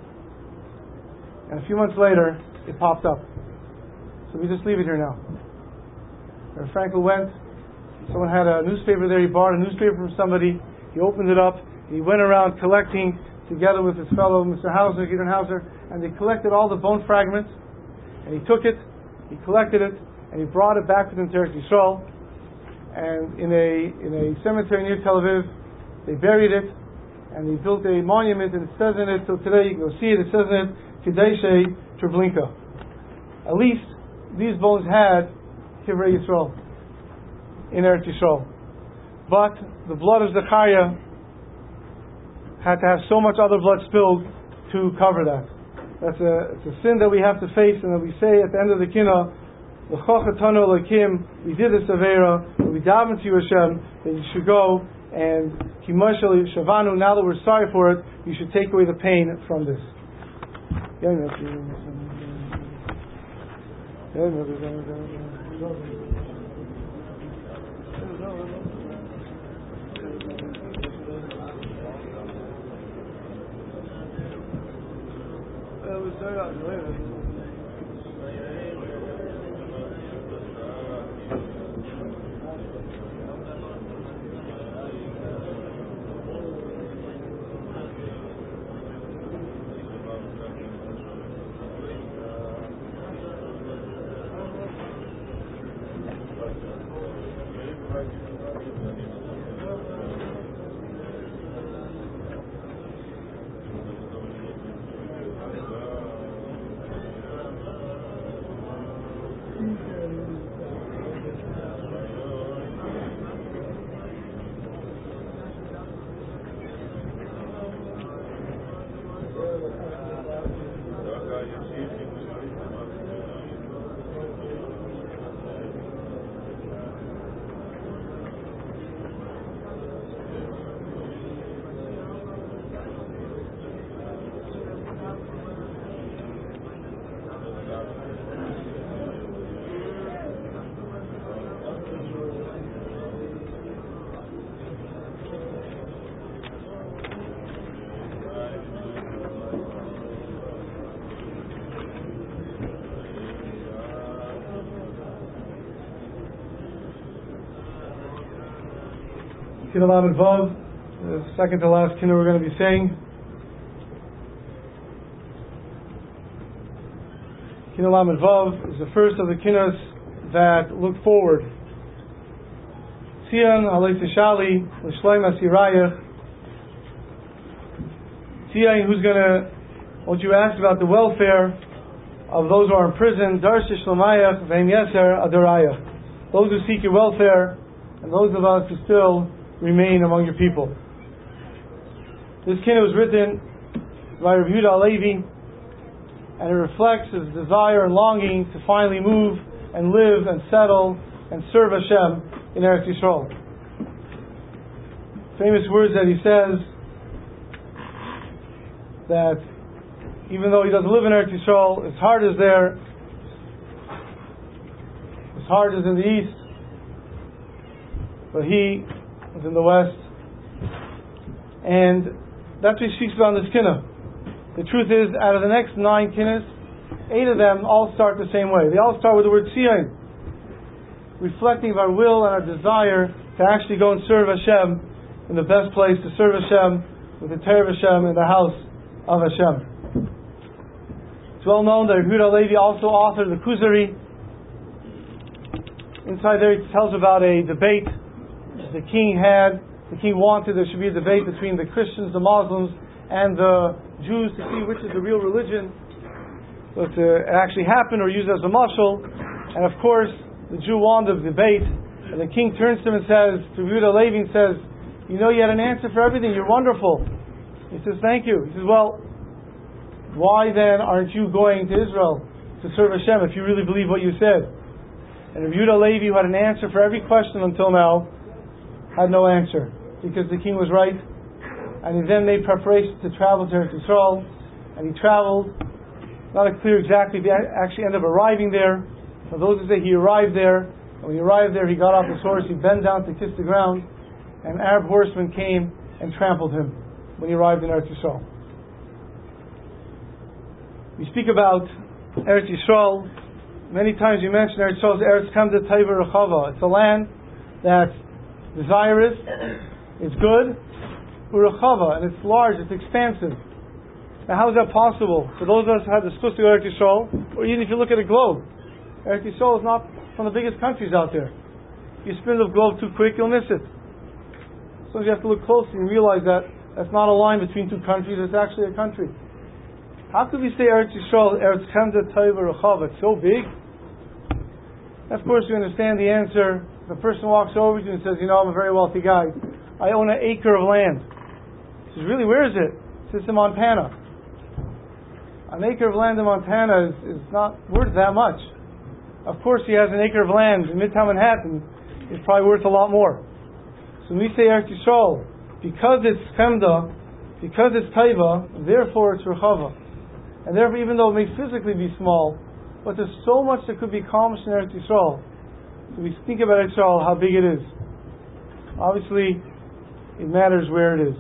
And a few months later, it popped up. So we just leave it here now." And Frankel went. Someone had a newspaper there. He borrowed a newspaper from somebody. He opened it up. He went around collecting together with his fellow Mister Hauser, Gideon Hauser, and they collected all the bone fragments. And he took it. He collected it. And he brought it back with him to Eretz Yisrael. And in a in a cemetery near Tel Aviv, they buried it, and they built a monument, and it says in it, till today you can go see it, it says in it, Kedeshei Treblinka. At least these bones had Kivrei Yisrael in Eretz Yisrael. But the blood of Zechariah had to have so much other blood spilled to cover that. That's a, it's a sin that we have to face, and that we say at the end of the Kinnah, we did this Avera, we daven to you Hashem, that you should go and Kimoshel Shavanu, now that we're sorry for it, you should take away the pain from this. Kinah Lamed Vav, the second to last kinah we're going to be saying. Kinah Lamed Vav is the first of the kinahs that look forward. Tzion Alei Tishali L'Shleim Asirayach. Tzion, who's going to, what you asked about the welfare of those who are in prison. Darsh Shlomayach V'Hem Yeser Adorayach. Those who seek your welfare, and those of us who still remain among your people. This kinah was written by Rabbi Yehuda Halevi, and it reflects his desire and longing to finally move and live and settle and serve Hashem in Eretz Yisrael. Famous words that he says, that even though he doesn't live in Eretz Yisrael, his heart is there, his heart is in the east, but he is in the west, and that's what he speaks about in this kinah. The truth is, out of the next nine kinahs, eight of them all start the same way. They all start with the word Tzion, reflecting of our will and our desire to actually go and serve Hashem in the best place, to serve Hashem with the Torah of Hashem in the house of Hashem. It's well known that Yehuda Halevi also authored the Kuzari. Inside there, it tells about a debate the king had. The king wanted there should be a debate between the Christians, the Muslims, and the Jews to see which is the real religion. But uh, it actually happened, or used as a mashal. And of course, the Jew won the debate, and the king turns to him and says, to Yehuda Halevi, and says, "You know, you had an answer for everything. You're wonderful." He says, "Thank you." He says, "Well, why then aren't you going to Israel to serve Hashem if you really believe what you said?" And Yehuda Halevi, who had an answer for every question until now, had no answer, because the king was right. And he then made preparations to travel to Eretz Yisrael, and he traveled. Not clear exactly if he actually ended up arriving there. For those who say he arrived there, and when he arrived there, he got off his horse, he bent down to kiss the ground, and Arab horsemen came and trampled him when he arrived in Eretz Yisrael. We speak about Eretz Yisrael. Many times we mention Eretz Yisrael as Eretz Kamda Taiva Rechava. It's a land that's desirous, it's good, Urechava, and it's large, it's expansive. Now, how is that possible? For those of us who have the schus to go to Eretz Yisrael, or even if you look at a globe, Eretz Yisrael is not one of the biggest countries out there. If you spin the globe too quick, you'll miss it. So you have to look closely and realize that that's not a line between two countries, it's actually a country. How could we say Eretz Yisrael, Eretz Chemda Taiva Rechava? It's so big. Of course, we understand the answer. The person walks over to you and says, "You know, I'm a very wealthy guy. I own an acre of land." He says, "Really, where is it?" He says, "In Montana." An acre of land in Montana is, is not worth that much. Of course, he has an acre of land in Midtown Manhattan. It's probably worth a lot more. So when we say Eretz Yisrael, because it's Chemda, because it's Taiva, therefore it's Rechava. And therefore, even though it may physically be small, but there's so much that could be accomplished in Eretz Yisrael. So we think about Eretz Yisrael, how big it is. Obviously, it matters where it is.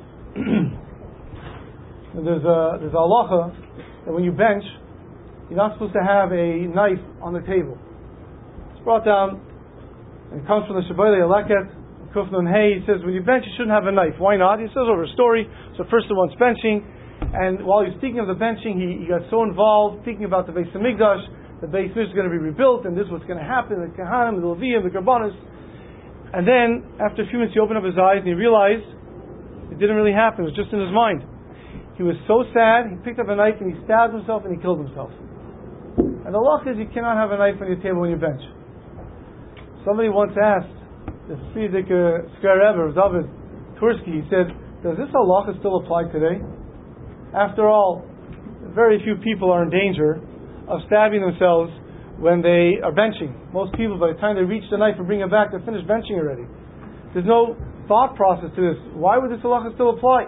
there's a there's a halacha that when you bench, you're not supposed to have a knife on the table. It's brought down, and it comes from the Shabbat Leket, Kuf Nun Hey. He says when you bench, you shouldn't have a knife. Why not? He says over a story. So first the one's benching, and while he's speaking of the benching, he, he got so involved thinking about the Beis Hamikdash. The Beis Hamikdash is going to be rebuilt, and this is what's going to happen. The Kahanim, the Leviim, the Karbanos. And then, after a few minutes, he opened up his eyes and he realized it didn't really happen. It was just in his mind. He was so sad, he picked up a knife and he stabbed himself and he killed himself. And the law is you cannot have a knife on your table on your bench. Somebody once asked the Frierdiker Square Rebbe of David Tursky, he said, does this halacha still apply today? After all, very few people are in danger of stabbing themselves when they are benching. Most people, by the time they reach the knife and bring it back, they're finished benching already. There's no thought process to this. Why would this halacha still apply?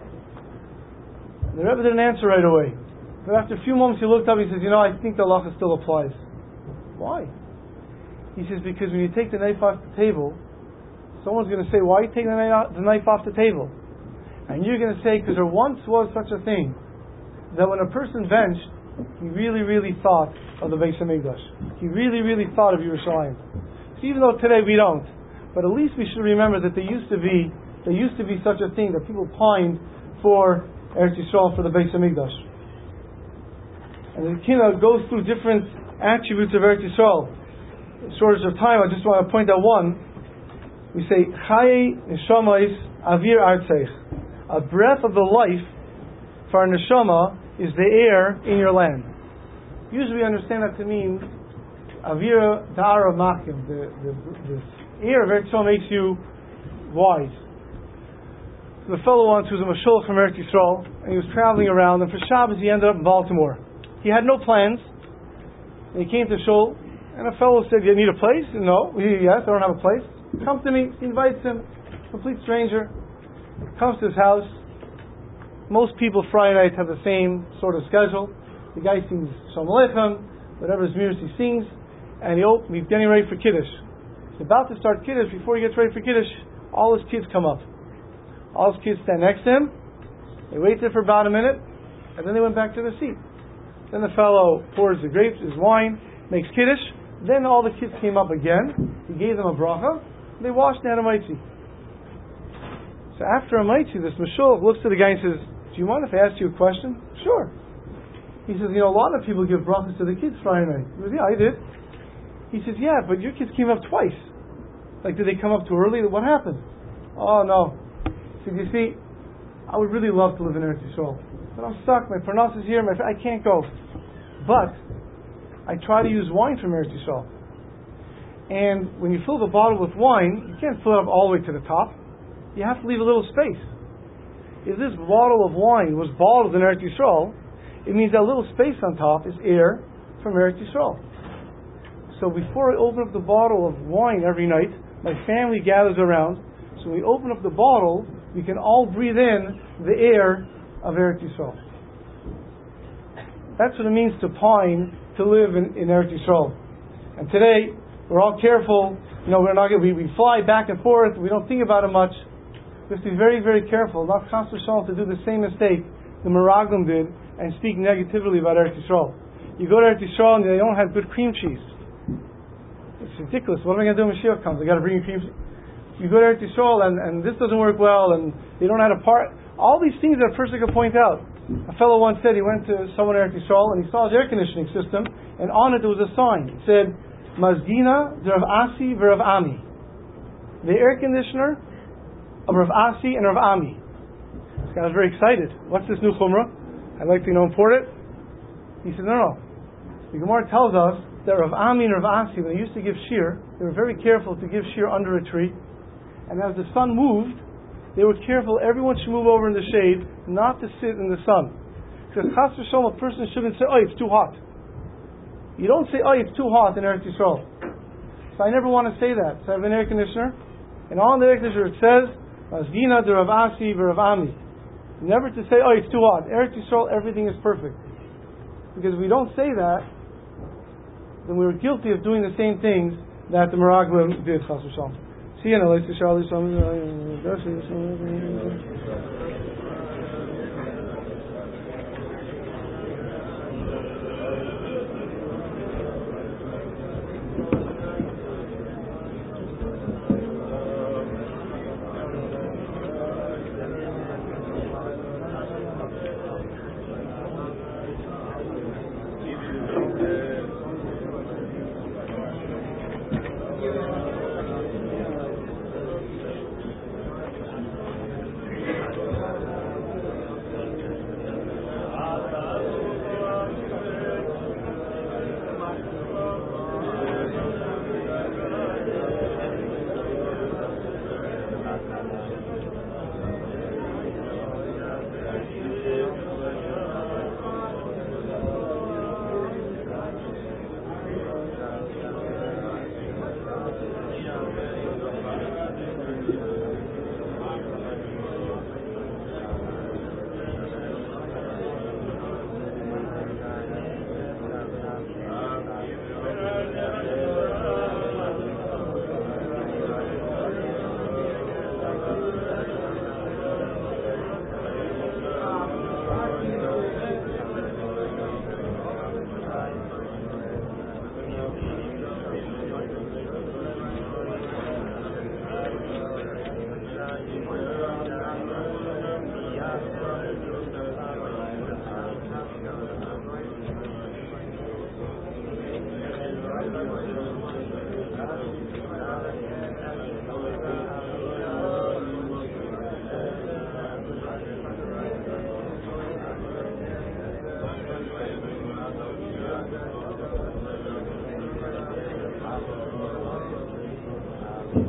The Rebbe didn't answer right away. But after a few moments he looked up and he says, you know, I think the halacha still applies. Why? He says, because when you take the knife off the table, someone's going to say, why are you taking the knife off the table? And you're going to say, because there once was such a thing, that when a person benched, he really, really thought of the Beis Hamikdash. He really, really thought of Yerushalayim. So even though today we don't, but at least we should remember that there used to be, there used to be such a thing, that people pined for Eretz Yisrael, for the Beis Hamikdash. And the Kina goes through different attributes of Eretz Yisrael. In shortage of time, I just want to point out one. We say, Chaye Neshamais Avir Artzeich. A breath of the life for our neshama is the air in your land. Usually we understand that to mean Avira Dara Makim, the, the, the air of Eretz Yisrael makes you wise. So the fellow once was a mashul from Eretz Yisrael, and he was traveling around, and for Shabbos he ended up in Baltimore. He had no plans, and he came to shul, and a fellow said, you need a place? No. He, yes, I don't have a place. Come to me. He invites him, complete stranger, comes to his house. Most people Friday night have the same sort of schedule. The guy sings Shalom Aleichem, whatever his music he sings, and he op- he's getting ready for Kiddush. He's about to start Kiddush. Before he gets ready for Kiddush, all his kids come up. All his kids stand next to him. They wait there for about a minute, and then they went back to their seat. Then the fellow pours the grapes, his wine, makes Kiddush. Then all the kids came up again. He gave them a bracha. They washed and had a maitzi. So after a maitzi, this mashul looks to the guy and says, do you mind if I ask you a question? Sure. He says, you know, a lot of people give brachas to the kids Friday night. He goes, yeah, I did. He says, yeah, but your kids came up twice. Like, did they come up too early? What happened? Oh, no. He said, you see, I would really love to live in Eretz Yisrael, but I'm stuck. My parnas is here. My, I can't go. But I try to use wine from Eretz Yisrael. And when you fill the bottle with wine, you can't fill it up all the way to the top. You have to leave a little space. If this bottle of wine was bottled in Eretz Yisrael, it means that little space on top is air from Eretz Yisrael. So before I open up the bottle of wine every night, my family gathers around. So when we open up the bottle, we can all breathe in the air of Eretz Yisrael. That's what it means to pine, to live in, in Eretz Yisrael. And today, we're all careful. You know, we're not we, we fly back and forth. We don't think about it much. We have to be very, very careful not constantly to do the same mistake the Meraglim did and speak negatively about Eretz Yisrael. You go to Eretz Yisrael and they don't have good cream cheese. It's ridiculous. What am I going to do when Mashiach comes? I got to bring you cream cheese. You go to Eretz Yisrael and, and this doesn't work well and they don't have a part. All these things that a person could point out. A fellow once said he went to someone in Eretz Yisrael and he saw his air conditioning system, and on it there was a sign. It said, Mazgina de Rav Asi v'Rav Ami. The air conditioner of Rav Asi and Rav Ami. This guy was very excited. What's this new chumrah? I'd like to you know import it. He said, no, no. The Gemara tells us that Rav Ami and Rav Asi, when they used to give shir, they were very careful to give shir under a tree. And as the sun moved, they were careful, everyone should move over in the shade, not to sit in the sun. Because chas v'sholom, a person shouldn't say, oh, it's too hot. You don't say, oh, it's too hot in Eretz Yisrael. So I never want to say that. So I have an air conditioner, and on the air conditioner it says, Mazgina de Rav Asi v'Rav Ami. Never to say, oh, it's too hot. Eretz Yisrael, everything is perfect. Because if we don't say that, then we're guilty of doing the same things that the Meraglim did, chas v'sholom. See you in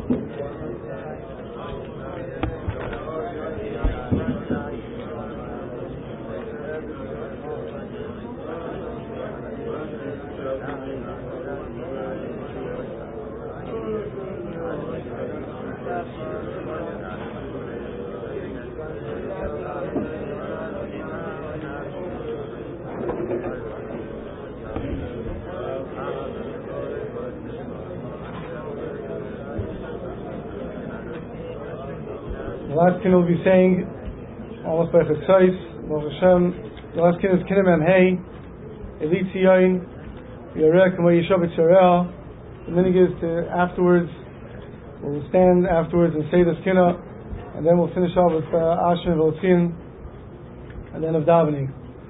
The last kin will be saying, almost by Chatzais, Baruch Hashem, the last kin is Kinim and Hey, Eli Tzion, Yarek, and Yishav Tzareh. The minig is to afterwards, we'll stand afterwards and say the Skina, and then we'll finish off with uh, Asher and Voltzin, and then of davening.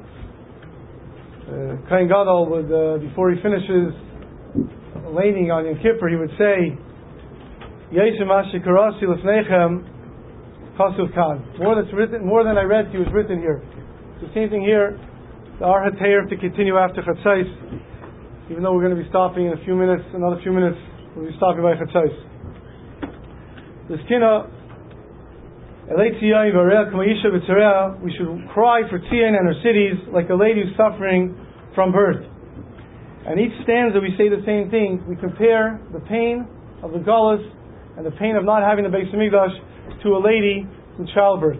Uh, Kain Gadol would, uh, before he finishes laning on Yom Kippur, he would say, Yeshem Asher Karasi Lefnechem, Chasuv Khan. More that's written, more than I read to you is written here. It's the same thing here. The Ar HaTeir to continue after Chatzais. Even though we're going to be stopping in a few minutes, another few minutes, we'll be stopping by Chatzais. The Skina, Elei Tzion Varel K'mayisha B'Tzareh, we should cry for Tzion and her cities like a lady who's suffering from birth. And each stanza we say the same thing. We compare the pain of the Galus and the pain of not having the Beis Hamikdash to a lady in childbirth.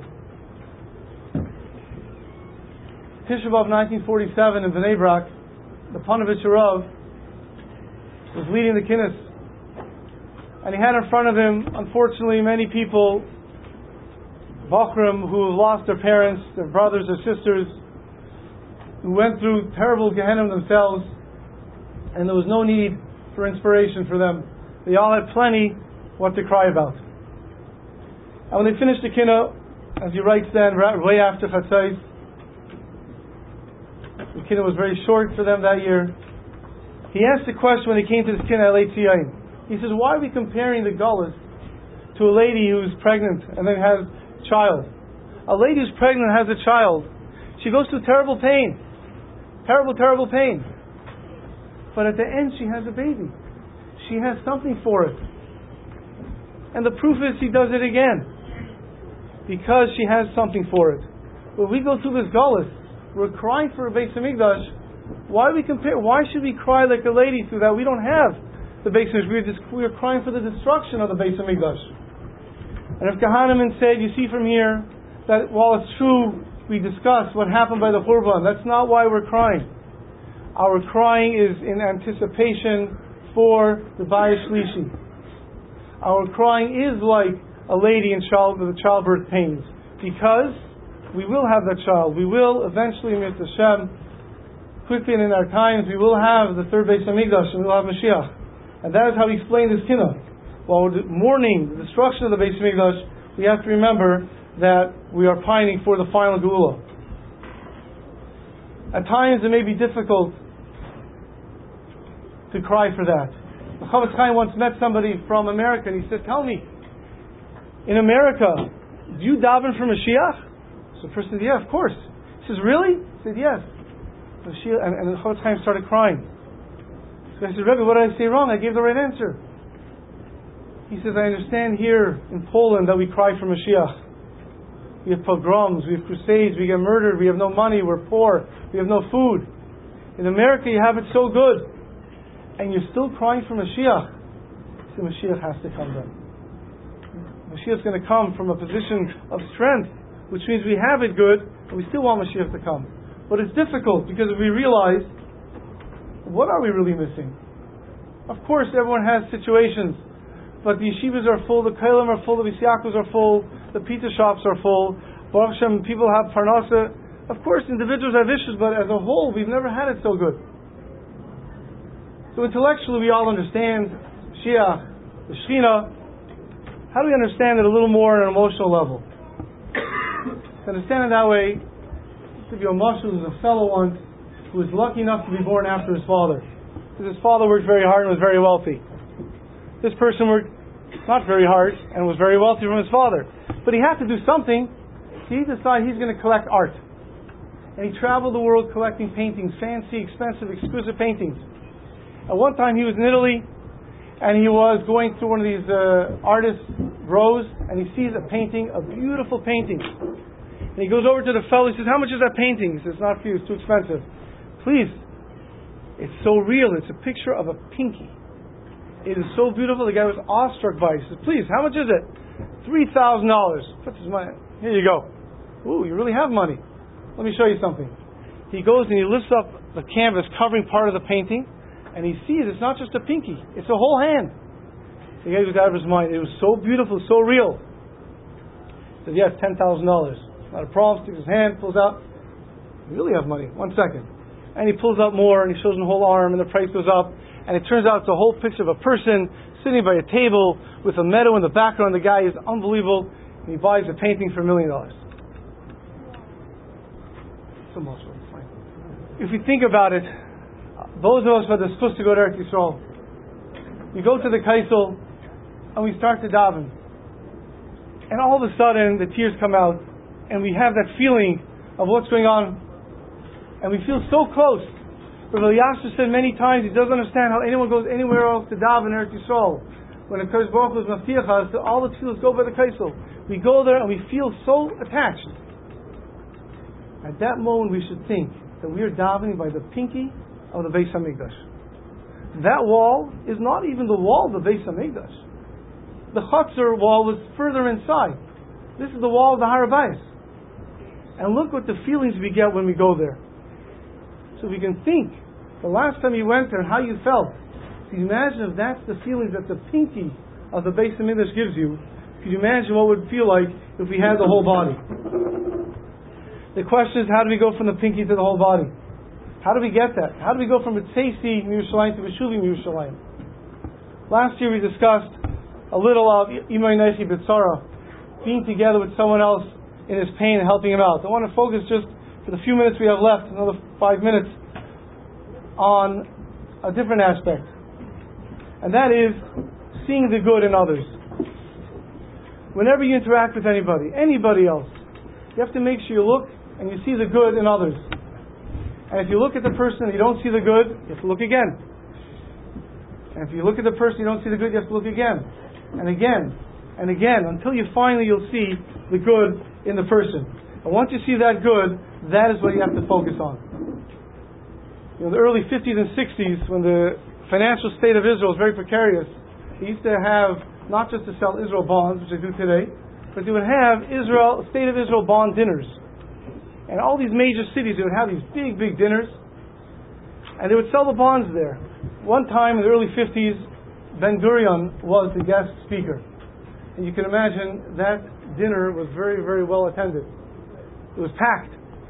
Tisha B'Av nineteen forty-seven in Bnei Brak, the Panovich Rav was leading the kinnis, and he had in front of him, unfortunately, many people, Bachrim, who lost their parents, their brothers or sisters, who went through terrible Gehenna themselves, and there was no need for inspiration for them. They all had plenty what to cry about. And when they finished the Kinnah, as he writes then, way after Chatzais, the Kinnah was very short for them that year. He asked a question when he came to this Kinnah, Elei Tzion. He says, why are we comparing the Gullus to a lady who's pregnant and then has a child? A lady who's pregnant and has a child, she goes through terrible pain. Terrible, terrible pain. But at the end she has a baby. She has something for it. And the proof is she does it again. Because she has something for it. When we go through this Gullus, we're crying for a Beis Hamikdash. Why we compare? Why should we cry like a lady through that? We don't have the Beis Hamikdash. We're, just, we're crying for the destruction of the Beis Hamikdash. And if Kahanaman said, you see from here, that while it's true, we discuss what happened by the Churban, that's not why we're crying. Our crying is in anticipation for the Bayis Shlishi. Our crying is like a lady in child with the childbirth pains, because we will have that child. We will eventually, Mitzvah Hashem, quickly and in our times, we will have the third Beis Hamikdash, and we will have Mashiach. And that is how we explain this Kinnah. While we're mourning the destruction of the Beis Hamikdash, we have to remember that we are pining for the final Geula. At times it may be difficult to cry for that. The Chavetz Chaim once met somebody from America, and he said, tell me, in America, do you daven for Mashiach? So the person said, yeah, of course. He says, really? He said, yes. Mashiach, and, and the Chavetz Chaim started crying. So I said, Rebbe, what did I say wrong? I gave the right answer. He says, I understand here in Poland that we cry for Mashiach. We have pogroms, we have crusades, we get murdered, we have no money, we're poor, we have no food. In America, you have it so good. And you're still crying for Mashiach. So Mashiach has to come then. Mashiach's going to come from a position of strength, which means we have it good, and we still want Mashiach to come. But it's difficult, because if we realize, what are we really missing? Of course, everyone has situations, but the yeshivas are full, the kailim are full, the bisyakus are full, the pizza shops are full, Baruch Hashem, people have parnasa. Of course, individuals have issues, but as a whole, we've never had it so good. So intellectually, we all understand Mashiach, the Shekhinah. How do we understand it a little more on an emotional level? To understand it that way, to be a Moshe was a fellow once who was lucky enough to be born after his father. Because his father worked very hard and was very wealthy. This person worked not very hard and was very wealthy from his father. But he had to do something. So he decided he's going to collect art. And he traveled the world collecting paintings, fancy, expensive, exquisite paintings. At one time he was in Italy, and he was going through one of these uh, artist rows, and he sees a painting, a beautiful painting. And he goes over to the fellow, he says, how much is that painting? He says, it's not for you, it's too expensive. Please. It's so real, it's a picture of a pinky. It is so beautiful, the guy was awestruck by it. He says, please, how much is it? three thousand dollars. Puts his money, here you go. Ooh, you really have money. Let me show you something. He goes and he lifts up the canvas covering part of the painting, and he sees it's not just a pinky, it's a whole hand. The guy was out of his mind. It was so beautiful, so real. He says, yes, ten thousand dollars. Not a problem. Sticks his hand, pulls out. You really have money. One second. And he pulls out more, and he shows him the whole arm, and the price goes up. And it turns out it's a whole picture of a person sitting by a table with a meadow in the background. The guy is unbelievable. And he buys a painting for a million dollars. So much fine. If we think about it, those of us who are supposed to go to Eretz Yisrael, we go to the Kaisel, and we start to daven. And all of a sudden, the tears come out, and we have that feeling of what's going on, and we feel so close. Rabbi Yasser said many times he doesn't understand how anyone goes anywhere else to daven in Eretz Yisrael. When the Kodesh Baruch Hu is Maftiach us, all the tefillos go by the Kaisel. We go there and we feel so attached. At that moment, we should think that we are davening by the pinky of the Beis Hamikdash. That wall is not even the wall of the Beis Hamikdash. The Chutzner wall was further inside. This is the wall of the Har Habayis. And look what the feelings we get when we go there. So we can think, the last time you went there and how you felt. Can you imagine if that's the feelings that the pinky of the Beis Hamikdash gives you? Can you imagine what it would feel like if we had the whole body? The question is, how do we go from the pinky to the whole body? How do we get that? How do we go from B'tzeisi Yerushalayim to B'shuvim Yerushalayim? Last year we discussed a little of Imay Neichi B'tzara, being together with someone else in his pain and helping him out. I want to focus just for the few minutes we have left, another five minutes, on a different aspect. And that is seeing the good in others. Whenever you interact with anybody, anybody else, you have to make sure you look and you see the good in others. And if you look at the person and you don't see the good, you have to look again. And if you look at the person and you don't see the good, you have to look again. And again. And again. Until you finally you'll see the good in the person. And once you see that good, that is what you have to focus on. You know, in the early fifties and sixties, when the financial state of Israel was very precarious, they used to have, not just to sell Israel bonds, which they do today, but they would have Israel, State of Israel bond dinners. And all these major cities, they would have these big, big dinners, and they would sell the bonds there. One time in the early fifties, Ben Gurion was the guest speaker. And you can imagine that dinner was very, very well attended. It was packed.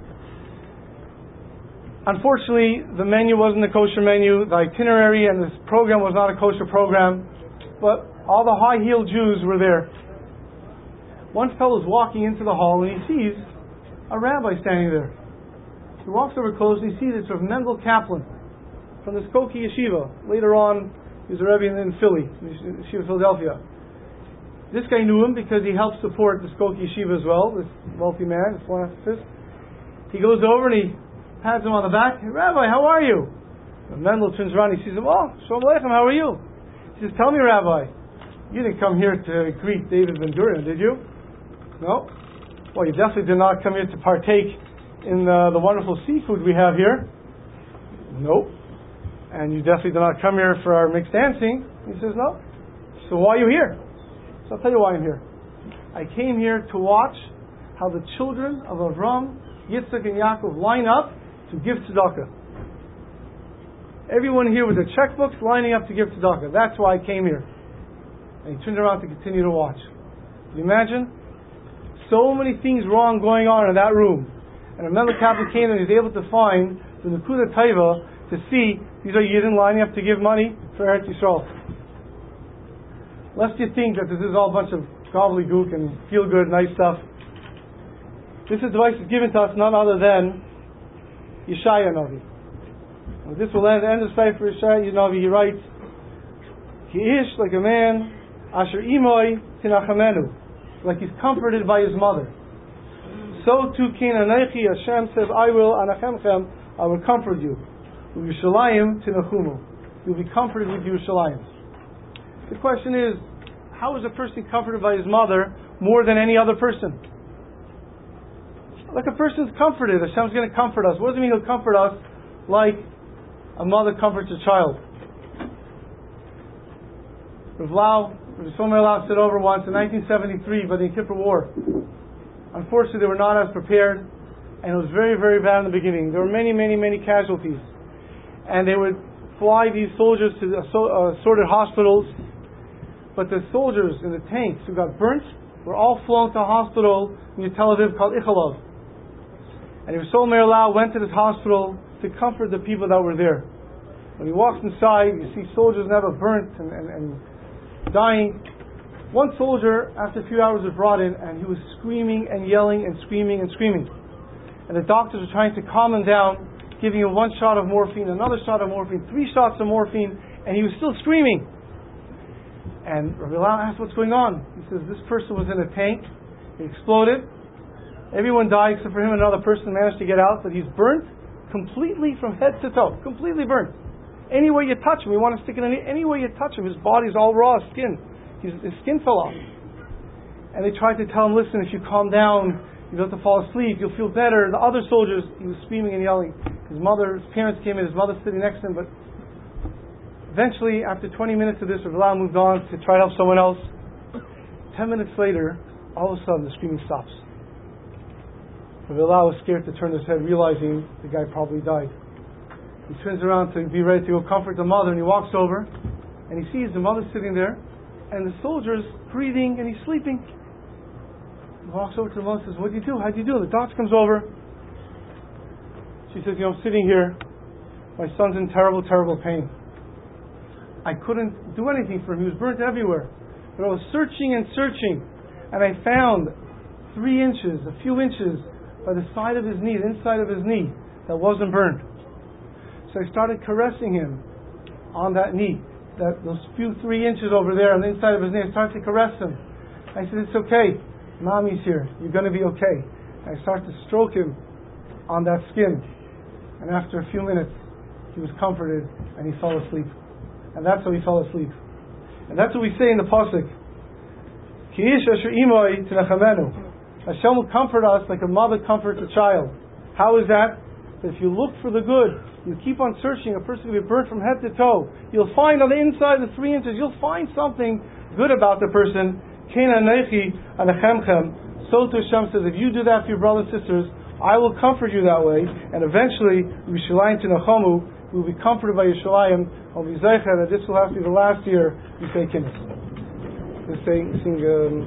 Unfortunately, the menu wasn't a kosher menu, the itinerary and this program was not a kosher program, but all the high-heeled Jews were there. One fellow is walking into the hall and he sees a rabbi standing there. He walks over close and he sees it's Rav Mendel Kaplan from the Skokie Yeshiva. Later on, he was a rebbe in Philly, in Yeshiva Philadelphia. This guy knew him because he helped support the Skokie Yeshiva as well, this wealthy man, this philanthropist. He goes over and he pats him on the back. Hey, Rabbi, how are you? And Mendel turns around and he sees him. Oh, Shalom Aleichem, how are you? He says, tell me, Rabbi, you didn't come here to greet David Ben Gurion, did you? No? Well, you definitely did not come here to partake in uh, the wonderful seafood we have here. Nope. And you definitely did not come here for our mixed dancing. He says, no. So why are you here? So I'll tell you why I'm here. I came here to watch how the children of Avram, Yitzchak, and Yaakov line up to give tzedakah. Everyone here with their checkbooks lining up to give tzedakah. That's why I came here. And he turned around to continue to watch. Can you imagine? So many things wrong going on in that room. And Mendel Kaplan came and he was able to find the Nekuda Taiva to see these are Yidden lining up to give money for Eretz Yisrael. Lest you think that this is all a bunch of gobbledygook and feel good, nice stuff. This advice is given to us none other than Yeshaya Navi. And this will end, end of sight for Yeshaya Navi. He writes, Ki ish, like a man, asher imoy tinachamenu, like he's comforted by his mother. So too kin anechi, Hashem says, I will anachemchem, I will comfort you. Yerushalayim tinachumu, you'll be comforted with Yerushalayim. The question is, how is a person comforted by his mother more than any other person? Like a person's comforted, Hashem's going to comfort us. What does it mean He'll comfort us like a mother comforts a child? Rav Lau, Rav Shlomo Lau said over once in nineteen seventy-three by the Yom Kippur War. Unfortunately, they were not as prepared, and it was very, very bad in the beginning. There were many, many, many casualties. And they would fly these soldiers to assorted hospitals, but the soldiers in the tanks who got burnt were all flown to a hospital in Tel Aviv called Ichalov. And Rav Shlomo Lau went to this hospital to comfort the people that were there. When he walks inside, you see soldiers never burnt and, and, and dying. One soldier, after a few hours, was brought in, and he was screaming and yelling and screaming and screaming. And the doctors were trying to calm him down, giving him one shot of morphine, another shot of morphine, three shots of morphine, and he was still screaming. And Rav Lau asked, what's going on? He says, this person was in a tank, it exploded, everyone died except for him and another person managed to get out, but he's burnt completely from head to toe, completely burnt. Any way you touch him, you want to stick it in, any way you touch him, his body's all raw skin. His, his skin fell off. And they tried to tell him, listen, if you calm down, you don't have to fall asleep, you'll feel better. The other soldiers, he was screaming and yelling. His mother, his parents came in, his mother sitting next to him, but eventually, after twenty minutes of this, Rav Lau moved on to try to help someone else. Ten minutes later, all of a sudden, the screaming stops. Rav Lau was scared to turn his head, realizing the guy probably died. He turns around to be ready to go comfort the mother, and he walks over, and he sees the mother sitting there, and the soldier's breathing, and he's sleeping. He walks over to the mother and says, what do you do? How do you do? The doctor comes over. She says, you know, I'm sitting here. My son's in terrible, terrible pain. I couldn't do anything for him. He was burnt everywhere. But I was searching and searching, and I found three inches, a few inches, by the side of his knee, the inside of his knee, that wasn't burned. So I started caressing him on that knee, that those few three inches over there on the inside of his knee. I started to caress him. I said, it's okay. Mommy's here. You're going to be okay. And I started to stroke him on that skin. And after a few minutes, he was comforted and he fell asleep. And that's how he fell asleep. And that's what we say in the pasuk. Ki'ish asher imoi tinachamenu. Hashem will comfort us like a mother comforts a child. How is that? That if you look for the good, you keep on searching, a person will be burnt from head to toe. You'll find on the inside of the three inches, you'll find something good about the person. So to Hashem says, if you do that for your brothers and sisters, I will comfort you that way, and eventually, Yerushalayim Tinachomu, we will be comforted by Yerushalayim. I'll be zeicher that this will have to be the last year we say Kinnis. Let's say, sing. Um,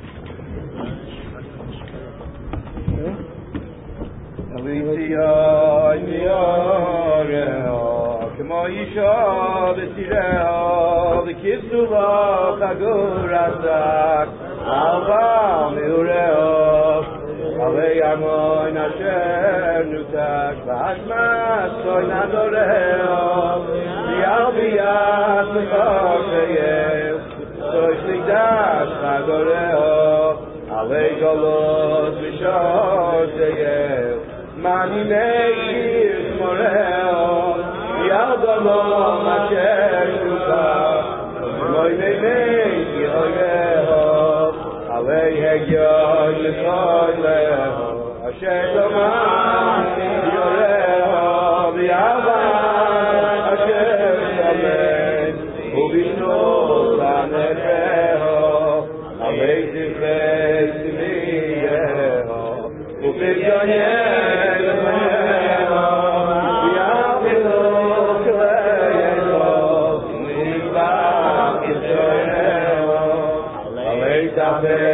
Avei amoy nasher nutak v'ashmas soy nadoreo Yal biyad mekosheyev soy shligdash nadoreo Avei golos v'shosheyev mani meir moreo Yal golos asher nutak moy meimei yoyeho Avei hegyoy l'soy leho Asher lomar yoreho V'yavad Asher shamen Uvishno lanecheho Avei zichrei simiyeho Uv'yonyeh l'meho V'yavilu k'leyeho V'yivach yishoyeho Avei tafeh